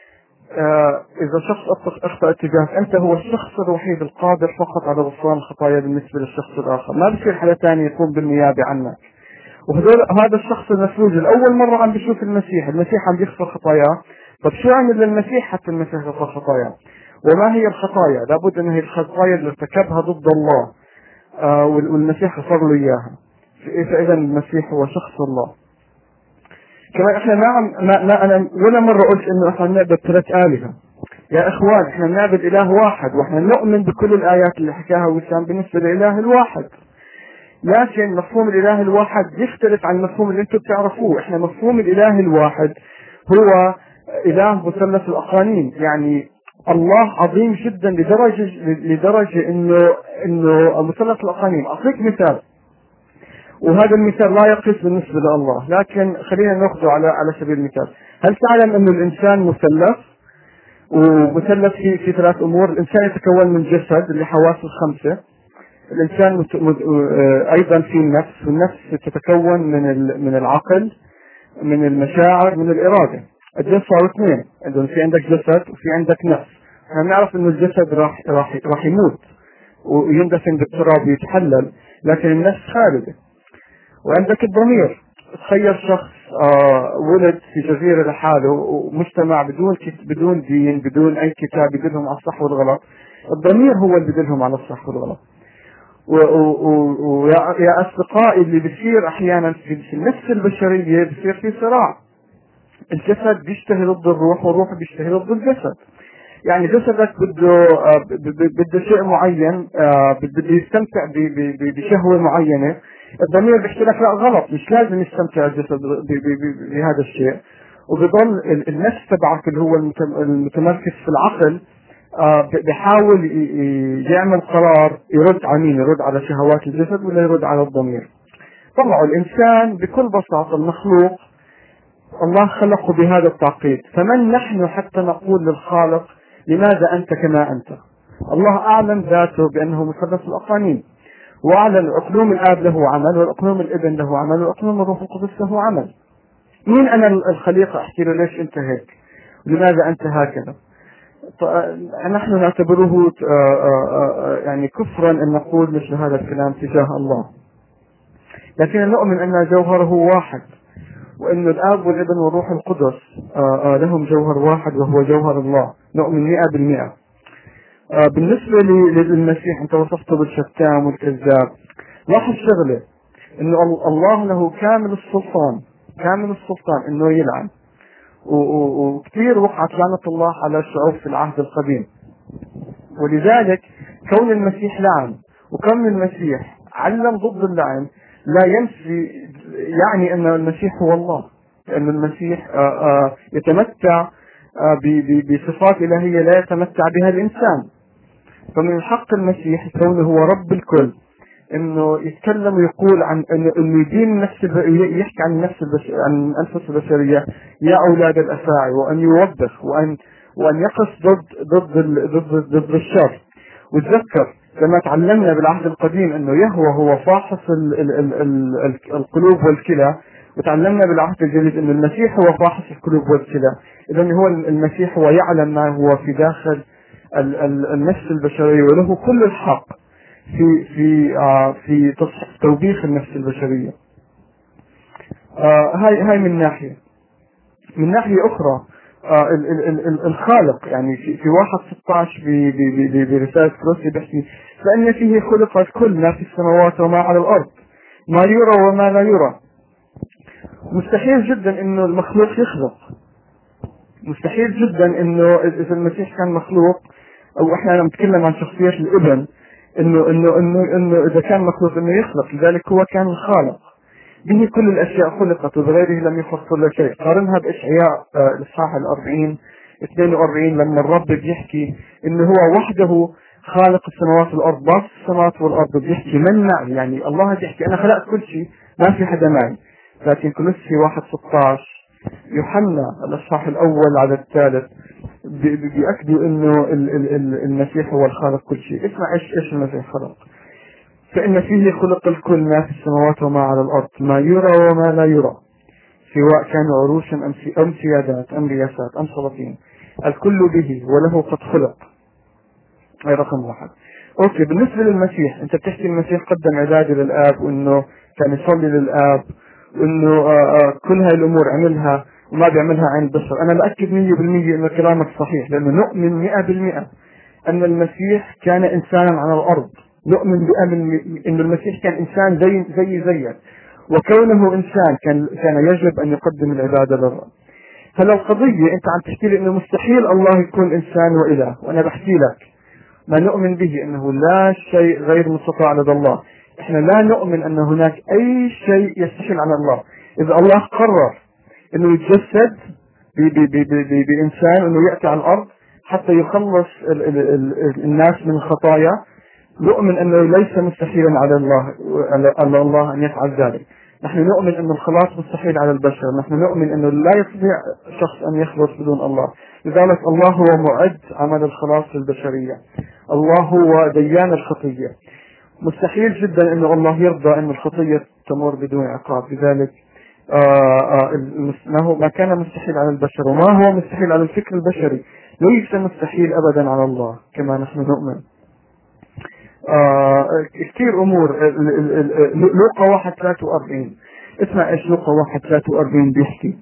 انت هو الشخص الوحيد القادر فقط على غفران الخطايا بالنسبه للشخص الاخر، ما بصير حدا ثاني يقوم بالنيابه عنك. هذا الشخص المفلوج الاول مره عم بيشوف المسيح عم بيغفر خطاياه. طب شو عمل للمسيح حتى المسيح غفر خطاياه؟ وما هي الخطايا؟ لابد ان هي الخطايا اللي ارتكبها ضد الله، والمسيح غفر له اياها. فاذا المسيح هو شخص الله. كمان احنا انا ولا مره قلت انه احنا نعبد 3 آلهة. يا اخوان احنا نعبد اله واحد، واحنا نؤمن بكل الايات اللي حكاها وسام بالنسبه للاله الواحد. لكن مفهوم الاله الواحد يختلف عن المفهوم اللي انتم بتعرفوه. احنا مفهوم الاله الواحد هو اله مثلث الاقانيم، يعني الله عظيم جدا لدرجه انه مثلث الاقانيم. اعطيك مثال، وهذا المثال لا يقيس بالنسبه لله، لكن خلينا ناخذه على سبيل المثال. هل تعلم انه الانسان مثلث؟ ومثلث في 3 امور. الانسان يتكون من جسد اللي حواسه 5. الانسان ايضا في النفس، والنفس تتكون من العقل، من المشاعر، من الاراده. الجسد صاروا 2، انه في عندك جسد وفي عندك نفس. احنا نعرف انه الجسد راح يموت ويندفن بالتراب ويتحلل، لكن النفس خالده. وعندك الضمير. تخيل شخص ولد في جزيرة لحاله ومجتمع بدون دين، بدون أي كتاب يدلهم على الصح والغلط. الضمير هو اللي بدلهم على الصح والغلط. ويا أصدقائي، اللي بيصير أحيانا في النفس البشرية بيصير في صراع. الجسد بيشتهي ضد الروح، والروح بيشتهي ضد الجسد. يعني جسدك بده شيء معين، بده يستمتع بشهوة معينة. الضمير بيحكي لك لا غلط، مش لازم يستمتع الجسد بهذا الشيء. وبضل النفس تبعك اللي هو المتمركز في العقل بيحاول يعمل قرار يرد على مين؟ يرد على شهوات الجسد ولا يرد على الضمير؟ طبعا الإنسان بكل بساطة المخلوق الله خلقه بهذا التعقيد. فمن نحن حتى نقول للخالق لماذا أنت كما أنت؟ الله أعلن ذاته بأنه مثلث الأقانيم، وأعلن أقنوم الآب له عمل، والأقنوم الابن له عمل، وأقنوم الروح القدس له عمل. مين أنا الخليقة أحكي له ليش أنت هيك؟ لماذا أنت هكذا؟ نحن نعتبره يعني كفرا أن نقول مثل هذا الكلام تجاه الله. لكن نؤمن أن جوهره واحد، وأن الآب والابن والروح القدس لهم جوهر واحد وهو جوهر الله. نؤمن 100%. بالنسبة للمسيح أنت وصفته بالشتام والكذاب. لاحظ شغلة، أنه الله له كامل السلطان أنه يلعن، وكثير وقعت لعنة الله على الشعوب في العهد القديم. ولذلك كون المسيح لعن وكون المسيح علم ضد اللعن لا ينفي يعني أن المسيح هو الله، لأن المسيح يتمتع بصفات إلهية لا يتمتع بها الإنسان. فمن حق المسيح كونه هو رب الكل انه يتكلم ويقول عن انه يدين نفس يحكي عن عن الانفس البشريه يا اولاد الافاعي، وان يوبخ وان يقف ضد الشر. وتذكر لما تعلمنا بالعهد القديم انه يهوه هو فاحص القلوب والكلى، وتعلمنا بالعهد الجديد انه المسيح هو فاحص القلوب والكلى. اذا هو المسيح هو يعلم ما هو في داخل النفس البشريه، وله كل الحق في توبيخ النفس البشريه. هاي من ناحيه. من ناحيه اخرى الخالق يعني في 1:16 برسالة كولوسي بيحكي فإن فيه خلق الكل ما في السماوات وما على الأرض، ما يرى وما لا يرى. مستحيل جدا إنه المخلوق يخلق، مستحيل جدا إنه إذا المسيح كان مخلوق، أو إحنا لما نتكلم عن شخصية الابن إنه إذا كان مخلوق إنه يخلق، لذلك هو كان الخالق، به كل الأشياء خلقت وبغيره لم يخلق كل شيء. قارنها بإشعياء الإصحاح 42 لما الرب بيحكي إنه هو وحده خالق السماوات والأرض، باص السماوات والأرض، بيحكي من معي، يعني الله بيحكي أنا خلقت كل شيء ما في حدا معي. لكن كولوسي 1:16 يوحنا الإصحاح الأول على الثالث بيأكدوا إنه المسيح هو الخالق كل شيء. اسمع إيش المسيح خلق. فإن فيه خلق الكل ما في السماوات وما على الأرض، ما يرى وما لا يرى، سواء كانوا عروشا أم سيادات أم رياسات أم سلاطين، الكل به وله قد خلق. أي رقم 1. أوكي، بالنسبة للمسيح أنت بتحكي المسيح قدم عبادة للآب، وإنه كان يصلي للآب، وإنه كل هاي الأمور عملها وما بيعملها عن البشر. أنا بأكد 100% إنه كلامك صحيح، لأنه نؤمن 100% أن المسيح كان إنسانا على الأرض. نؤمن أن المسيح كان إنسان زيك، وكونه إنسان كان يجب أن يقدم العبادة لله. هلا القضية أنت عم تحكي لي إنه مستحيل الله يكون إنسان وإله، وأنا بحكي لك ما نؤمن به أنه لا شيء غير مستطاع لدى الله. إحنا لا نؤمن أن هناك أي شيء يستحيل عن الله. إذا الله قرر أنه يتجسد بإنسان، أنه يأتي على الأرض حتى يخلص الناس من الخطايا، نؤمن أنه ليس مستحيلا على الله أن يفعل ذلك. نحن نؤمن أن الخلاص مستحيل على البشر. نحن نؤمن أنه لا يستطيع شخص أن يخلص بدون الله. لذلك الله هو معد عمل الخلاص للبشرية. الله هو ديان الخطية. مستحيل جدا أن الله يرضى أن الخطية تمر بدون عقاب. لذلك ما كان مستحيل على البشر وما هو مستحيل على الفكر البشري ليس مستحيل أبدا على الله كما نحن نؤمن. كثير أمور. لوقا 1:43 اسمع إيش لوقا 1:43 بيحكي.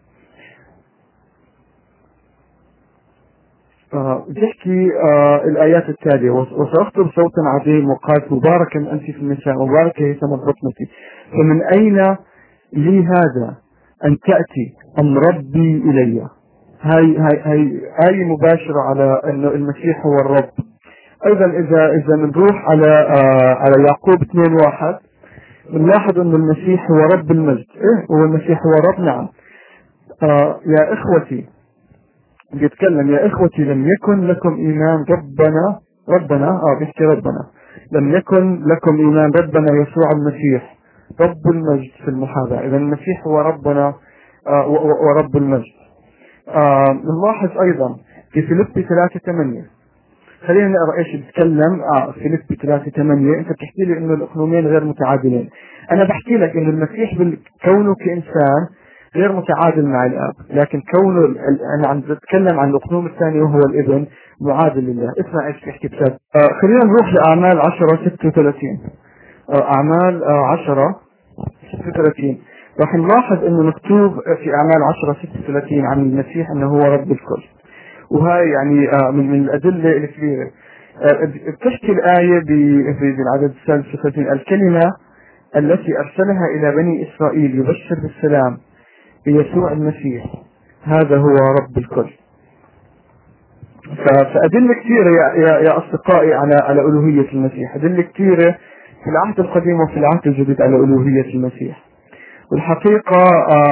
بيحكي الآيات التالية: وسأخطب صوتا عظيم وقالت مباركا أنت في النساء ومباركة هي ثمرة بطنك، فمن أين لي هذا أن تأتي أم ربي إلي. هاي آية مباشرة على أن المسيح هو الرب. أيضا إذا بنروح على يعقوب 2:1 بنلاحظ أن المسيح هو رب المجد. هو المسيح هو رب. نعم. يا إخوتي بيتكلم: يا إخوتي لم يكن لكم إيمان ربنا بيحكي ربنا، لم يكن لكم إيمان ربنا يسوع المسيح رب المجد في المحاذاة. إذا المسيح هو ربنا ورب المجد. نلاحظ أيضا في فيليبي 3:8. خلينا نقرأ إيش بيتكلم. فيليبي 3:8 أنت بتحكي لي إنه الأقنومين غير متعادلين. أنا بحكي لك إنه المسيح كونه كإنسان غير متعادل مع الآب، لكن كونه أنا عم بتكلم عن الأقنوم الثاني وهو الابن معادل لله. اسمع إيش بيحكي بسبب. خلينا نروح لأعمال 10:36. أعمال 10:36 راح نلاحظ إنه مكتوب في أعمال 10:36 عن المسيح إنه هو رب الكل. وهاي يعني من الأدلة الكبيرة. بتحكي الآية في العدد 36: الكلمة التي أرسلها إلى بني إسرائيل يبشر بالسلام بيسوع المسيح هذا هو رب الكل. فأدلة كثيرة يا أصدقائي على ألوهية المسيح. أدلة كثيرة في العهد القديم وفي العهد الجديد على ألوهية المسيح. والحقيقة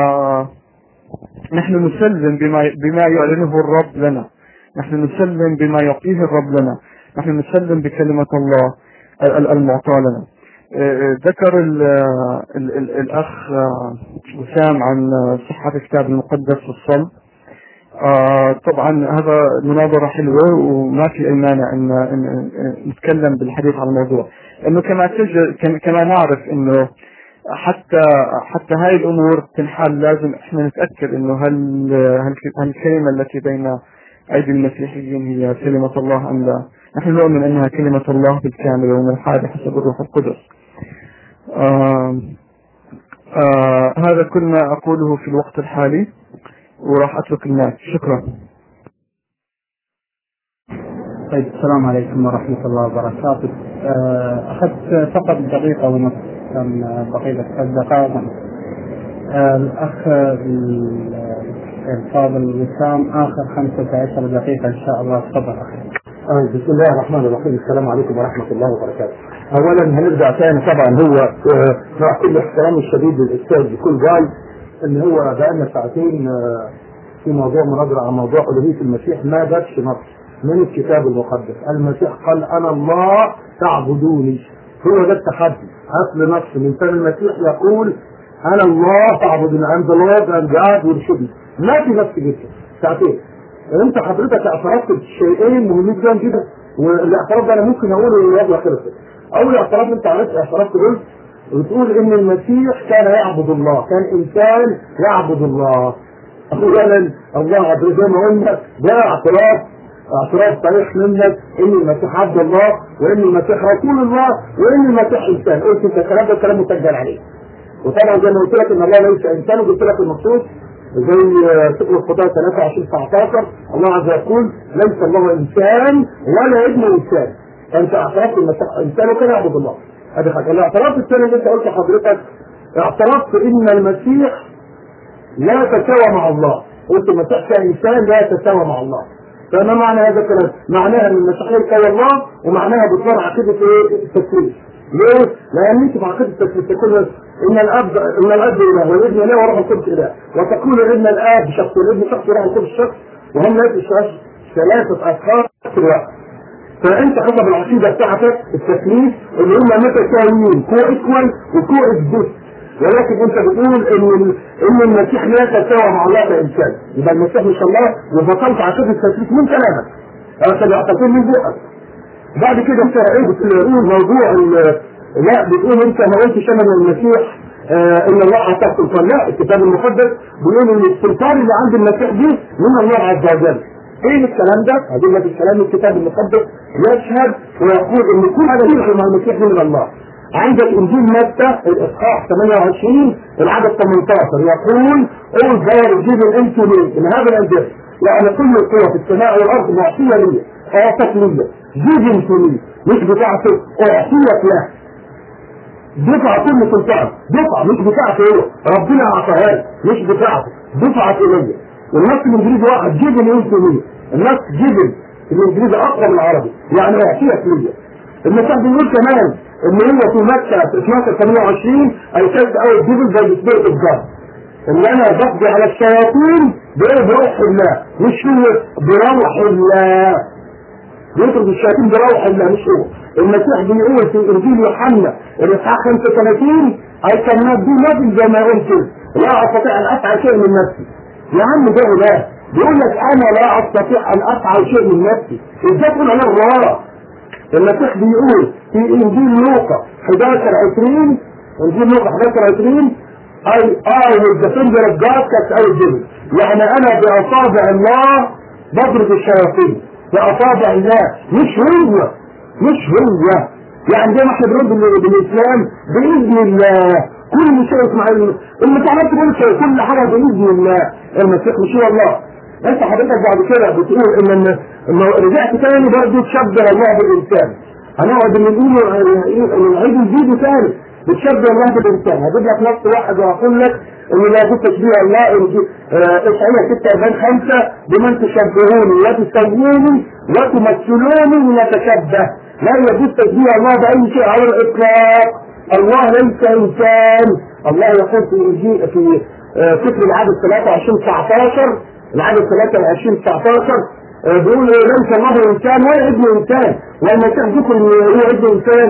نحن نسلم بما يعلنه الرب لنا. نحن نسلم بما يعطيه الرب لنا. نحن نسلم بكلمة الله المعطاة لنا. ذكر الأخ وسام عن صحة الكتاب المقدس في الصلب. طبعا هذا مناظرة حلوة وما في أي مانع إن نتكلم بالحديث عن الموضوع، لأنه كما نعرف إنه حتى هاي الأمور تنحل لازم إحنا نتأكد إنه هالكلمة التي بين أيدي المسيحيين هي كلمة الله أم لا. نحن نؤمن أنها كلمة الله بالكامل ومن الحال حسب الروح القدس. هذا كل ما أقوله في الوقت الحالي وراح أترك الناس. شكرا. طيب السلام عليكم ورحمة الله وبركاته. أخذت فقط دقيقة ونصف كان بقية 3 دقائق. الأخ الفاضل وسام آخر 15 دقيقة إن شاء الله. تفضل أخي. بسم الله الرحمن الرحيم. السلام عليكم ورحمة الله وبركاته. أولا هنرجع ثاني طبعا هو مع كل احترامي الشديد للأستاذ بكل جاي إن هو بقالنا ساعتين في موضوع مناظرة عن موضوع ألوهية المسيح ما جابش نص من الكتاب المقدس. المسيح قال أنا الله تعبدوني، هو ده التحدي. أصل نص من فم المسيح يقول أنا الله تعبدوني، عند الله أن جاد ويرشدني. ما في نص جدا ساعتين. انت حضرتك اعترفت بشيئين مهمين جدا، والاعتراف ده انا ممكن اقوله للوضع خلصت. اول اعتراف انت اعترفت قلت وتقول ان المسيح كان يعبد الله، كان انسان يعبد الله. اولا الله عز وجل ما قلنا ده اعتراف صريح منك ان المسيح عبد الله وان المسيح رسول الله وان المسيح انسان. قلت انت الكلام ده كلام مسجل عليه. وطبعا زي ما قلت لك ان الله ليس انسان، وقلت لك النصوص زي سفر الخطاة 23-19 الله عز وجل يقول ليس الله انسان ولا ابن انسان. فانت اعترفت المسيح انسان وكان يعبد الله. هذه حاجه. الاعتراف الثاني اللي انت قلت حضرتك اعترفت ان المسيح لا يتساوى مع الله. قلت المسيح كانسان لا يتساوى مع الله. فما معنى هذا الكلام؟ معناها ان المسيحيه كان الله، ومعناها بطلان عقيده التثليث. ليه؟ لان انت في عقيده التثليث تقول ان الاب اله والابن اله والروح القدس اله، وتقول ان الاب شخص والابن شخص والروح القدس شخص، وهم ثلاثه اشخاص في الوقت. فانت حسب العقيده بتاعتك التثليث اللي هم متساويين كو ايكوال وكو اكزيست، ولكن انت بتقول ان المسيح لا يتساوى مع الله كانسان، يبقى المسيح مش الله، وبطلت عقيده التثليث من كلامك. سمعتكم من بقك. بعد كده انت بتقول موضوع لا بتقول انت ما قلتش انا من المسيح ان الله اعطاه سلطان. لا، الكتاب المقدس بيقول ان السلطان اللي عند المسيح دي من الله عز وجل. ايه الكلام ده؟ هجيب لك الكلام الكتاب المقدس يشهد ويقول ان كل هذا يدخل مع المسيح من الله. عندك انجيل متى الاصحاح 28 العدد 18 يقول all power given unto me in heaven and earth. يعني كل القوة في السماء والارض معطية لي، اعطت لي، given to me، مش بتاعته، اعطيت له. دفع كل سلطان، دفع مش بتاعته هو، ربنا اعطاها لي مش بتاعته، دفعت الي. والنص الانجليزي واحد given unto me، النص given الانجليزي اقوى من العربي، يعني اعطيت لي. المسيح بيقول كمان ان هو في متى 12:28 I cast out devils by the spirit of God. ان انا بقضي على الشياطين بروح الله، مش هو بروح الله. يطرد الشياطين بروح الله مش هو. المسيح بيقول في انجيل يوحنا الاصحاح 35 I cannot do nothing زي ما قلت لا استطيع ان افعل شيء من نفسي. يا عم ده اله بيقول لك انا لا استطيع ان افعل شيء من نفسي، ازاي تقول على الله؟ المسيح بيقول في انجيل لوقا 11:20 انجيل لوقا 11:20 I with the finger of God cast out devils. يعني انا باصابع الله بضرب الشياطين، باصابع الله مش هو. يعني زي ما احنا بنقول بالاسلام باذن الله كل شيء اسمع المسيح بيقول كل حاجه باذن الله. المسيح مش هو الله. انت حضرتك بعد كده بتقول ان رجعت تاني برضه تشبه الله بالانسان. هنقعد نقول نعيد الفيديو تاني بتشبه الله بالانسان. هجيب لك نص واحد واقول لك ان لا يجوز تشبيه الله. اشعياء 6:5 بمن تشبهوني وتسووني وتمثلوني ونتشبه. لا يجوز تشبيه الله باي شيء على الاطلاق. الله ليس انسان. الله يقول في انجيل في سفر العدد 23:19 العدد 23:19 بيقول ليس الله انسان ولا ابن انسان، والمسيح ذكر ان هو ابن انسان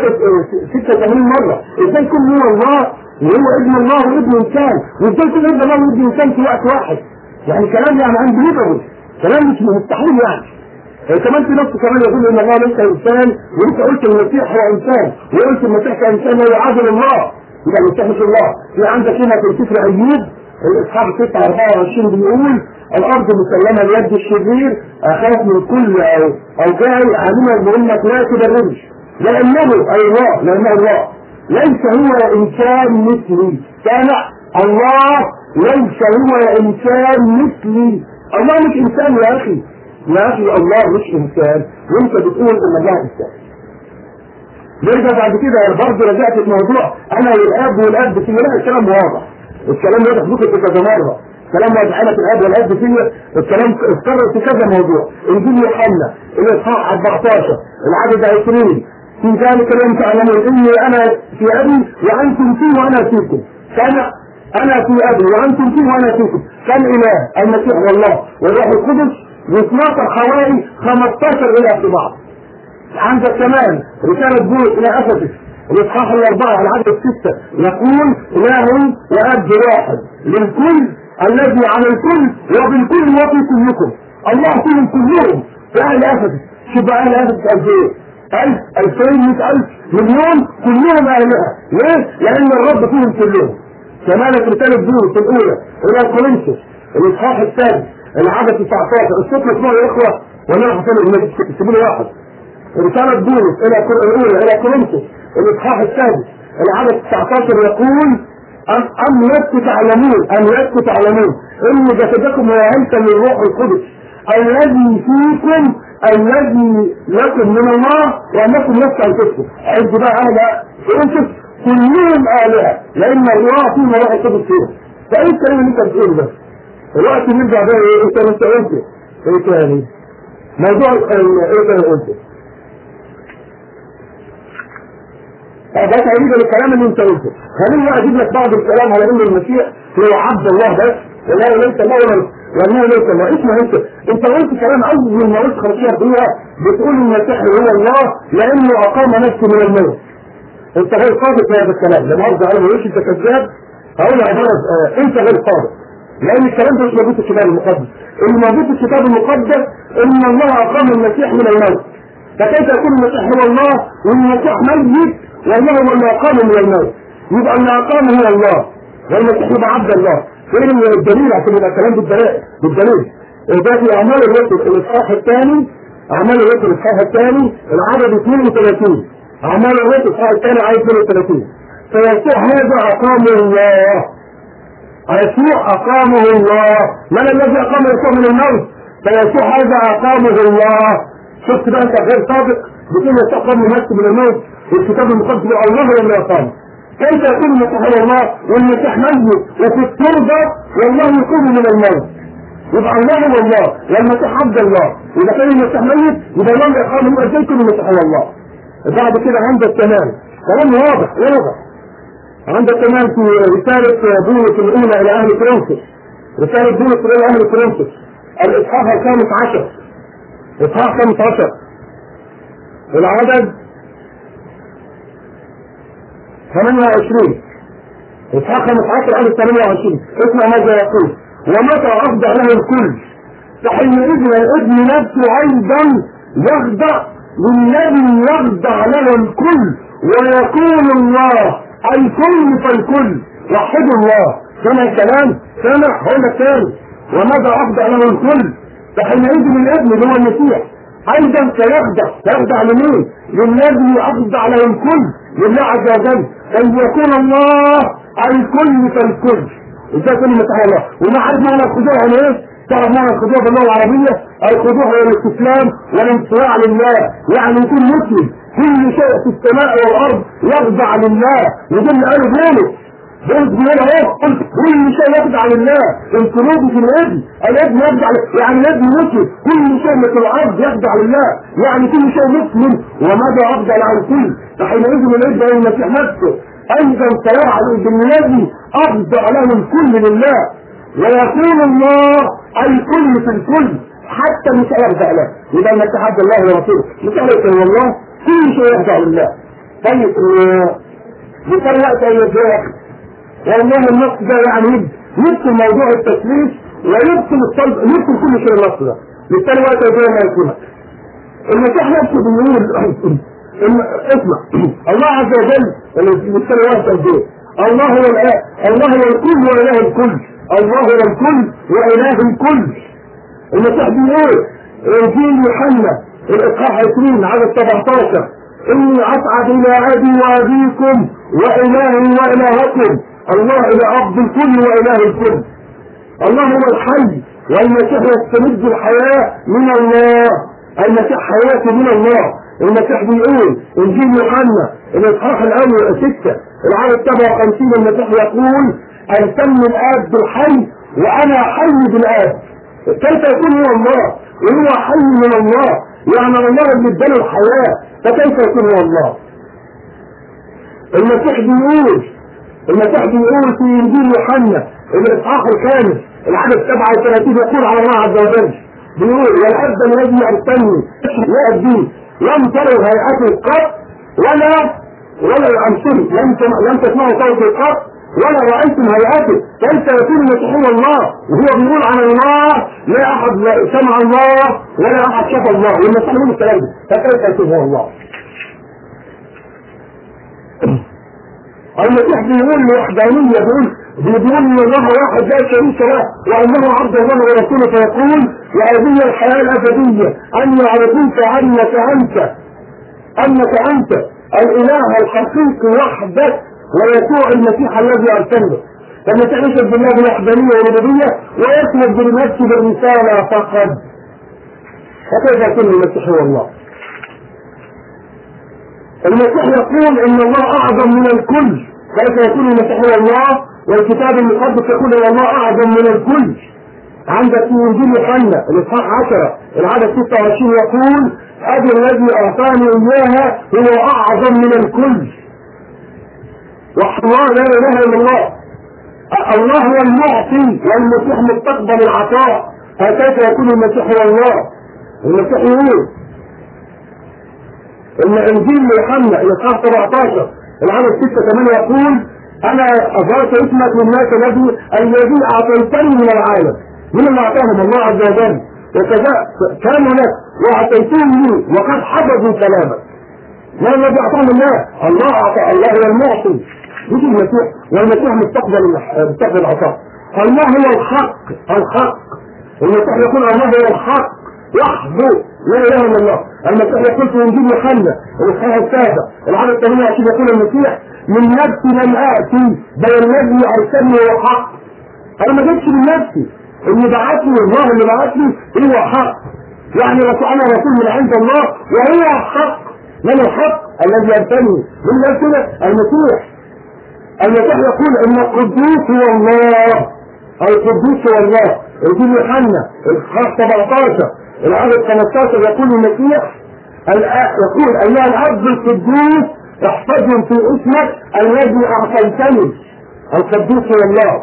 86 مره. ازاي يكون هو الله وهو ابن الله وابن انسان، وازاي يكون ابن الله وابن انسان في وقت واحد؟ يعني كلام يعني unbelievable، كلام مش مستحيل يعني. كمان في نفسه كمان يقول ان الله ليس انسان، وانت قلت المسيح هو انسان، وقلت المسيح كانسان هو عدل الله، يبقى المسيح مش الله. في عندك هنا في سفر ايوب الاصحاح 6:24 بيقول الارض مسلمه ليد الشرير، اخاف من كل او جاي عالما بانك لا تبررش، لانه الله ليس هو انسان مثلي. سامع؟ الله ليس هو انسان مثلي. الله مش انسان يا اخي، الله مش انسان، وانت بتقول ان الله انسان. نرجع بعد كده برضه رجعت الموضوع انا والاب في لا، الكلام واضح، الكلام واضح ذكر في كذا مره، الكلام واضح انا في الاب والاب فيه، الكلام اتكرر في كذا موضوع. انجيل يوحنا الاصحاح 14 العدد 20 في ذلك اليوم تعلمون اني انا في ابي وانتم فيه وانا فيكم. انا في ابي وانتم فيه وانا فيكم. كان اله المسيح والله والروح القدس و12 حوالي 15 الى في بعض. عندك كمان رسالة بولس الى افسس الاصحاح 4 العدد 6 يقول اله واب واحد للكل الذي على الكل وبالكل وفي كلكم. الله فيهم كلهم في اهل افسس. شوف بقى اهل افسس قد ايه؟ 1000 2000 100,000 مليون كلهم اهلها. ليه؟ لان الرب فيهم كلهم. كمان رسالة بولس الاولى الى كورنثوس الاصحاح الثالث العدد 19 الصوت مسموع يا اخوه وانا حسن النبي سيبوني واحد. رسالة بولس الأولى إلى كورنثوس الإصحاح السادس العدد 19 يقول أم لست تعلمون إن جسدكم هو هيكل للروح القدس الذي فيكم الذي لكم من الله وأنكم لست أنفسكم. عد بقى أهل كورنثوس كلهم آلهة لأن الله فيهم روح القدس فيهم. فإيه الكلام اللي أنت بتقوله ده؟ الوقت نرجع بقى إيه قلت؟ إيه تاني؟ موضوع إيه تاني قلت؟ ده تقريبا الكلام اللي انت قلته. خليني اجيب لك بعض الكلام على ان المسيح هو عبد الله بس ولا ليس الله ولا ليس الله. اسمع انت قلت كلام اول ما قلت 15 دقيقه بتقول المسيح هو الله لانه اقام نفسه من الموت. انت غير صادق في هذا الكلام. لما ارجع انا ما اقولش انت كذاب هقول عباره انت غير صادق، لان الكلام ده مش موجود في الكتاب المقدس. اللي موجود في الكتاب المقدس ان الله اقام المسيح من الموت. فكيف يكون المسيح هو الله والمسيح ميت والله هو اللي أقامه من الموت؟ يبقى اللي أقامه هو الله والمسيح يبقى عبد الله. فين الدليل عشان يبقى الكلام بالدليل؟ ده في أعمال الرسل الإصحاح الثاني العدد 32. أعمال الرسل الإصحاح الثاني عدد 32. فيسوع هذا أقامه الله. من الذي أقام يسوع من الموت؟ فيسوع هذا أقامه الله. شفت بقى أنت غير صادق بتقول يسوع أقام نفسه من الموت والكتاب المقدس الله لم يقام. كيف يكون المسيح الله والمسيح ميت وفي التربه والله يقوم من الموت؟ يبقى الله هو الله والمسيح عبد الله. اذا كان المسيح ميت يبقى الله يقام. يبقى ازاي يكون المسيح هو الله؟ بعد كده عندك كمان كلام واضح. عندك كمان في رساله بولس الاولى الى اهل كورنثوس الاصحاح 15 العدد 28 إصحاح 15 عدد 28. اسمع ماذا يقول: ومتى أخضع له الكل فحينئذ الابن نفسه أيضا يخضع للذي يخضع له الكل ويكون الله الكل فالكل. وحدوا الله. سمع الكلام؟ هقول لك تاني. ومتى أخضع له الكل فحينئذ الابن اللي هو المسيح أيضا سيخضع لمين؟ للذي أخضع له الكل، لله عز وجل، أن يكون الله الكل فالكل. إزاي كل مسيح الله؟ وما عارف معنى الخضوع يعني إيه؟ تعرف معنى الخضوع باللغة العربية؟ الخضوع هو الاستسلام والانصياع لله، يعني يكون مسلم كل شيء في السماء والأرض يخضع لله. وده اللي قاله بولس بيقول اهو كل شيء يخضع لله. القلوب في الابن يخضع يعني الابن مسلم. كل شيء في الارض يخضع لله يعني كل شيء مسلم. وماذا افضل عن كل؟ فحينئذ الابن المسيح نفسه ايضا سيعلو بالذي افضل له الكل لله ويكون الله الكل في الكل. حتى مش هيرجع له. يبقى المسيح عبد الله ورسوله، مش ليس هو الله، كل شيء يرجع لله. طيب بكل وقت أيها والله النص ده يعني يبطل موضوع التثليث ويبطل الصلب، يبطل كل شيء النص ده. بالتالي وقت أيها ما يكون المسيح نفسه بيقول اسمع الله عز وجل بالتالي وقت أيها الله هو الله هو الكل وإله الكل، الله هو الكل وإله الكل. المسيح بيقول إنجيل يوحنا الإصحاح 20 عدد 17 إني أصعد إلى أبي وأبيكم وإلهي وإلهكم. الله إلى أب الكل وإله الكل. الله هو الحي والمسيح يستمد الحياة من الله. المسيح حياته من الله. المسيح بيقول إنجيل يوحنا الإصحاح الأول 6 العدد 57 المسيح يقول أرسلني الآب بالحي وأنا حي بالآب. كيف يكون هو الله وهو حي من الله؟ يعني الله اللي اداله الحياة، فكيف يكون هو الله؟ المسيح بيقول في إنجيل يوحنا الإصحاح الخامس العدد 37 يقول على الله عز وجل بيقول والأب الذي أرسلني يأتي لم تروا هيئته قط ولا لم تسمعوا صوته قط ولا رأيتم هيئته. كيف يكون المسيح هو الله وهو بيقول عن الله لا أحد سمع الله ولا أحد شاف الله، والمسيح يقول الكلام ده، فكيف يكون هو الله؟ المسيح بيقول الوحدانية، بيقول ان الله واحد لا شريك له وانه عبد الله ورسوله، فيقول وهذه الحياة الأبدية أن يعرفوك أنك أنت الإله الحقيقي وحدك ويسوع المسيح الذي أرسله. فالمسيح يشهد بالله بالوحدانية والربوبية ويشهد بنفسه بالرسالة فقط. فكيف يكون المسيح هو الله؟ المسيح يقول ان الله اعظم من الكل. كيف يكون المسيح هو الله والكتاب المقدس يقول ان الله اعظم من الكل؟ عندك في انجيل يوحنا الاصحاح 10 العدد 26 يقول ابي الذي اعطاني اياها هو اعظم من الكل. والله لا اله الا الله. الله هو المعطي والمسيح مستقبل العطاء، فكيف يكون المسيح هو الله؟ المسيح يقول ان انجيل يوحنا الاصحاح 17 العدد 6-8 يقول انا اظهرت اسمك للناس الذي اعطيتني من العالم. من اللي اعطاهم؟ الله عز وجل. وكذا كانوا لك واعطيتهم لي وقد حفظوا كلامك. ما الذي اعطاهم الله؟ الله اعطى. الله هو المعطي مش المسيح، والمسيح مستقبل العطاء. الله هو الحق. المسيح يقول الله هو الحق وحده لا اله الا الله. المسيح يقول في انجيل يوحنا الاصحاح 7 العدد 28 يقول المسيح من نفسي لم اتي بل الذي ارسلني هو حق. انا ما جيتش من نفسي، اللي بعثني الله اللي بعثني هو حق. يعني انا رسول من عند الله وهو حق. من الحق؟ الذي ارسلني. من نفسنا المسيح. المسيح يقول ان القدوس هو الله. القدوس هو الله. انجيل يوحنا الاصحاح 17 العدد 15 يقول المسيح يقول ايها العبد القدوس احفظهم في اسمك الذي اعطيتني. القدوس هو الله.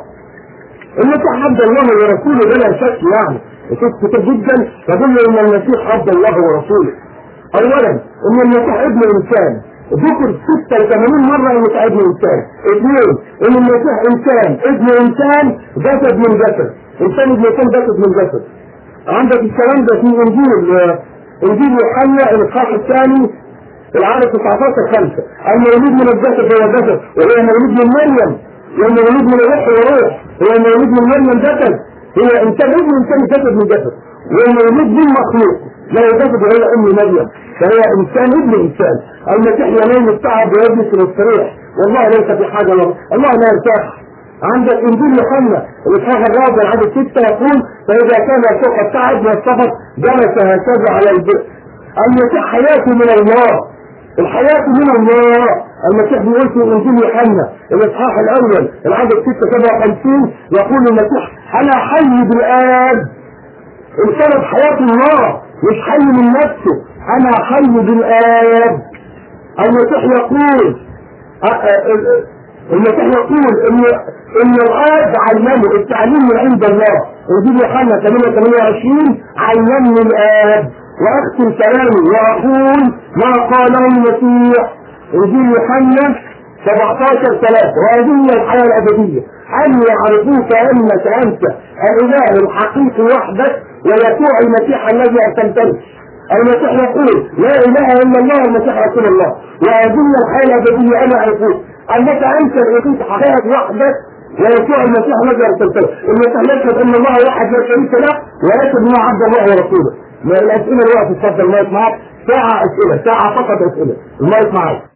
المسيح عبد الله ورسوله بلا شك. يعني شوف كتير جدا يقول ان المسيح عبد الله ورسوله. اولا ان المسيح ابن انسان، ذكر 86 مرة المسيح ابن انسان. اثنين ان المسيح انسان ابن انسان جسد من جسد. انسان ابن انسان جسد من جسد. عندك الكلام ده في انجيل يوحنا الاصحاح الثاني العدد 19-5 المولود من الجسد هو جسد وهو مولود من مريم، والمولود من الروح هو روح، هو مولود من مريم جسد، هو انسان ابن انسان جسد من جسد، والمولود من مخلوق له جسد وهي ام مريم، فهو انسان ابن انسان. المسيح ينام التعب ويجلس للصريح، والله ليس في حاجه الله لا يرتاح. عندك انجيل يوحنا الاصحاح الرابع العدد 6 يقول فاذا كان فوق التعب والسفر جلس هكذا على البئر. المسيح حياته من الله. الحياة من الله. المسيح بيقول في انجيل يوحنا الاصحاح الاول العدد 6-57 يقول المسيح انا حي بالآب. السبب حياة الله مش حي من نفسه، انا حي بالآب. المسيح يقول المسيح يقول ان الاب علمه التعليم من عند الله. انجيل يوحنا 8:28 علمني الاب. واختم كلامي واقول ما قاله المسيح. انجيل يوحنا 17:3 وهذه هي الحياه الابديه ان يعرفوك انك انت الاله الحقيقي وحدك ويسوع المسيح الذي ارسلته. المسيح يقول لا اله الا الله المسيح رسول الله. وهذه الحياه الابديه انا اعرفوك انك انت الوحيد حقيقه وحدك ويسوع المسيح الذي ارسلته. المسيح يشهد ان الله واحد لا شريك له ويشهد انه عبد الله ورسوله. الاسئله الوقت اتفضل المايك معك. ساعه اسئله، ساعه فقط اسئله. المايك معك.